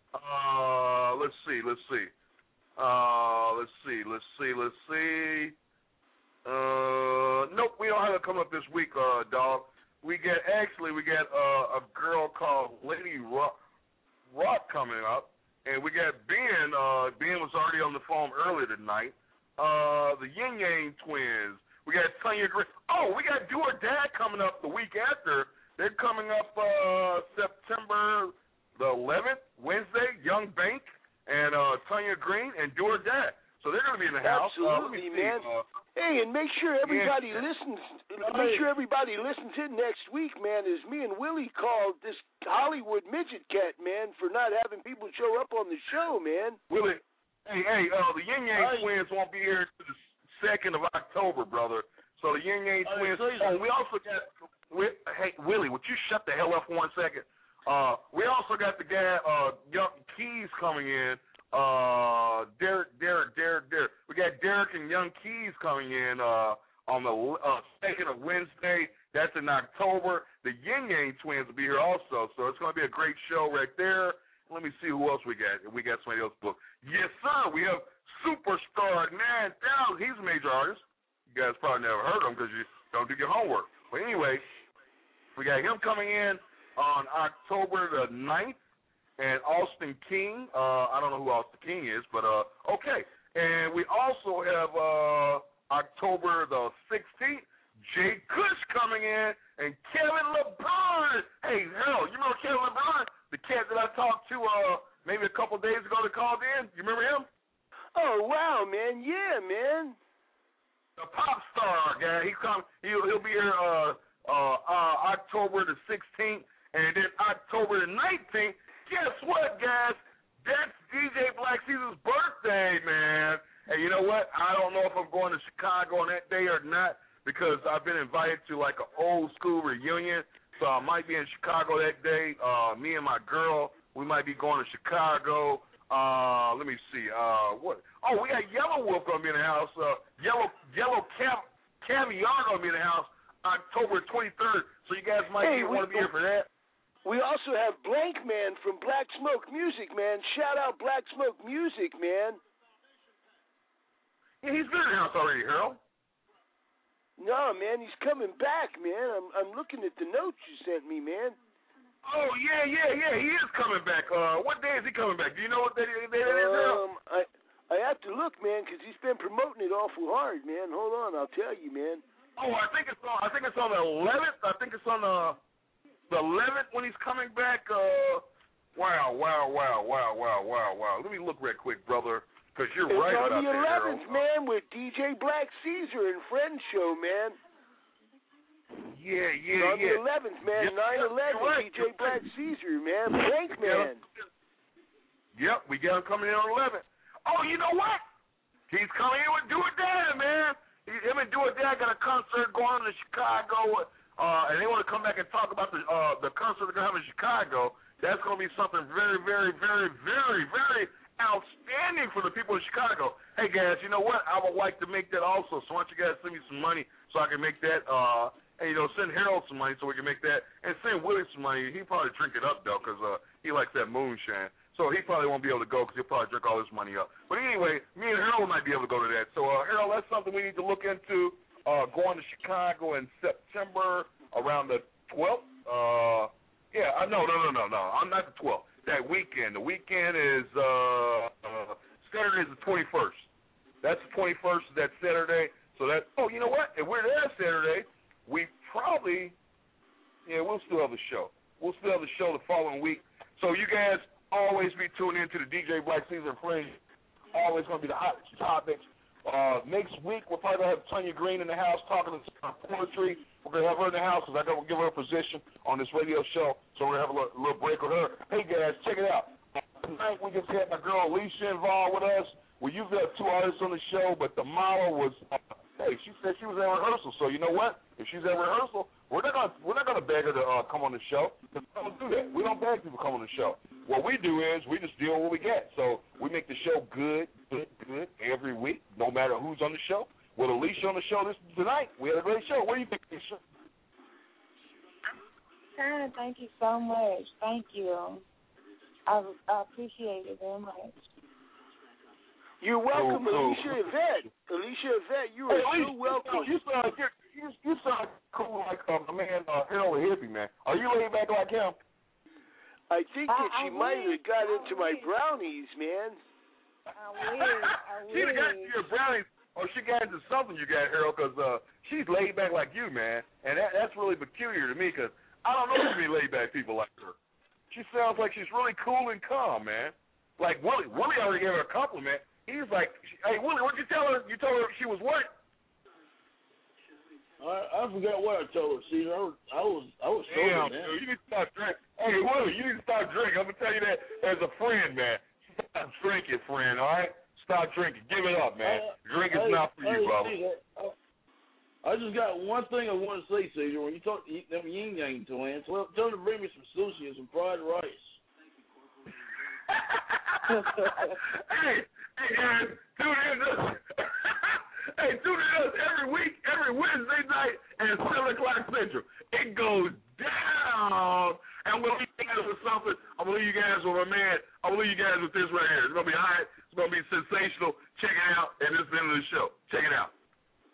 Uh, let's see. Let's see. Uh, let's see. Let's see. Let's see. Uh, nope, we don't have it coming up this week, uh, dog. We got actually we got uh, a girl called Lady Rock, Rock coming up, and we got Ben. Uh, Ben was already on the phone earlier tonight. Uh, the Yin Yang Twins. We got Tanya Green. Oh, we got Do or Die coming up the week after. They're coming up uh, September the eleventh, Wednesday. Young Bank and uh, Tanya Green and Do or Die. So they're going to be in the house. Absolutely, uh, man. Uh, hey, and make sure everybody yeah. listens. Make sure everybody listens in next week, man. As me and Willie called this Hollywood midget cat, man, for not having people show up on the show, man. Willie, hey, hey, uh, the Yin Yang Hey. Twins won't be here to the second of October, brother. So the Yin Yang Hey, Twins. Caesar. Oh, we also got. We, hey, Willie, would you shut the hell up for one second? Uh, we also got the guy, uh, Young Keys coming in. Uh, Derek, Derek, Derek, Derek. We got Derek and Young Keys coming in uh, on the uh, second of Wednesday. That's in October. The Yin Yang Twins will be here also, so it's going to be a great show right there. Let me see who else we got. We got somebody else booked. Yes, sir. We have Superstar nine thousand. He's a major artist. You guys probably never heard of him because you don't do your homework. But anyway, we got him coming in on October the ninth. And Austin King, uh, I don't know who Austin King is, but uh, okay. And we also have uh, October the sixteenth, Jay Cush coming in, and Kevin LeBron. Hey, hell, you remember Kevin LeBron, the cat that I talked to uh, maybe a couple days ago that called in? You remember him? Oh wow, man, yeah, man. The pop star guy. He's coming. He'll he'll be here uh, uh, uh, October the sixteenth, and then October the nineteenth. Guess what, guys? That's D J Black Caesar's birthday, man. And you know what? I don't know if I'm going to Chicago on that day or not because I've been invited to like an old school reunion. So I might be in Chicago that day. Uh, me and my girl, we might be going to Chicago. Uh, let me see. Uh, what? Oh, we got Yellow Wolf going to be in the house. Uh, Yellow Yellow Cam- Caviar going to be in the house October twenty-third. So you guys might Hey, want to be here for that. We also have Blank Man from Black Smoke Music, man. Shout out Black Smoke Music, man. Yeah, he's been in the house already, Harold. No, man, he's coming back, man. I'm I'm looking at the notes you sent me, man. Oh, yeah, yeah, yeah, he is coming back. Uh, what day is he coming back? Do you know what day, day that is, Harold? Um, I I have to look, man, because he's been promoting it awful hard, man. Hold on, I'll tell you, man. Oh, I think it's on. I think it's on the eleventh. I think it's on the the eleventh when he's coming back. Uh, wow, wow, wow, wow, wow, wow, wow. Let me look real quick, brother, because you're It's right on about the that, eleventh, Harold. man, with D J Black Caesar and Friends Show, man. Yeah, It's yeah, on yeah. the eleventh, man. Yep, nine eleven, you're right, D J you're Black right. Caesar, man. Blank Man. Yep, we got him coming in on eleven. Oh, you know what? He's coming in with Do or Die, man. He, him and Do or Die got a concert going on in Chicago, uh, and they want to come back and talk about the uh, the concert they're going to have in Chicago. That's going to be something very, very, very, very, very outstanding for the people in Chicago. Hey, guys, you know what? I would like to make that also. So why don't you guys send me some money so I can make that, uh, and, you know, send Harold some money so we can make that, and send Willie some money. He'll probably drink it up, though, because uh, he likes that moonshine. So he probably won't be able to go because he'll probably drink all his money up. But anyway, me and Harold might be able to go to that. So, uh, Harold, that's something we need to look into, uh, going to Chicago in September around the twelfth. Uh, yeah, uh, no, no, no, no, no. I'm not the twelfth. That weekend. The weekend is uh, uh, Saturday is the twenty-first. That's the twenty-first. That Saturday. So that. Oh, you know what? If we're there Saturday, we probably. Yeah, we'll still have the show. We'll still have the show the following week. So you guys always be tuned in to the D J Black Caesar Fringe. Always going to be the hot topics. Uh, next week we're probably gonna have Tanya Green in the house talking to poetry. We're gonna have her in the house because I gotta give her a position on this radio show. So we're gonna have a little, a little break with her. Hey guys, check it out. Tonight we just had my girl Alicia involved with us. We usually have two artists on the show, but the model was. Uh, hey, she said she was at rehearsal. So you know what? If she's at rehearsal, we're not gonna we're not gonna beg her to uh, come on the show. Cause we don't do that. We don't beg people to come on the show. What we do is we just deal with what we get. So we make the show good, good, good every week, no matter who's on the show. With Alicia on the show this tonight, we had a great show. What do you think, Alicia? Karen, thank you so much. Thank you. I, I appreciate it very much. You're welcome, Oh, oh. Alicia Yvette. Alicia Yvette, you are Hey, so Alicia, welcome. You sound you, you, you sound cool like uh, my man uh, Harold Hippie, man. Are you laid back like him? I think that I- she I might wish, have got I into my wish. brownies, man. I wish. I She done got wish. into your brownies, or she got into something you got, Harold, because uh, she's laid back like you, man. And that, that's really peculiar to me, because I don't know too many laid back people like her. She sounds like she's really cool and calm, man. Like Willie. Willie already gave her a compliment. He's like, hey, Willie, what'd you tell her? You told her she was what? I, I forgot what I told her. See, I was, I was, I was Damn, sober, man. dude, you need to stop drinking. Hey, Willie, you need to stop drinking. I'm going to tell you that as a friend, man. Stop drinking, friend, all right? Stop drinking. Give it up, man. Uh, Drink is hey, not for you, hey, brother. Caesar, I, I just got one thing I want to say, Caesar. When you talk to them yin yang twins, well, tell them to bring me some sushi and some fried rice. hey, hey, guys, tune in to Hey, tune in to us every week, every Wednesday night at seven o'clock Central. It goes down. And I'm going to leave you guys with something. I'm going to leave you guys with my man. I'm going to leave you guys with this right here. It's going to be hot. It's going to be sensational. Check it out. And this is the end of the show. Check it out.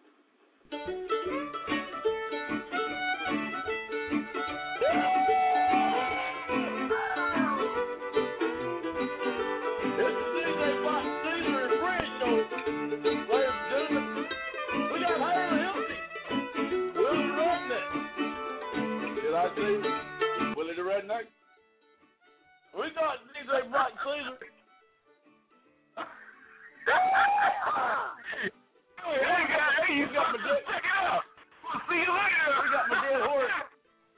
This is D J Black Caesar and Fringe Show. Ladies and gentlemen, we got Harold Hilty, Willie the Redneck. Did I say Willie the Redneck? We got D J Black Caesar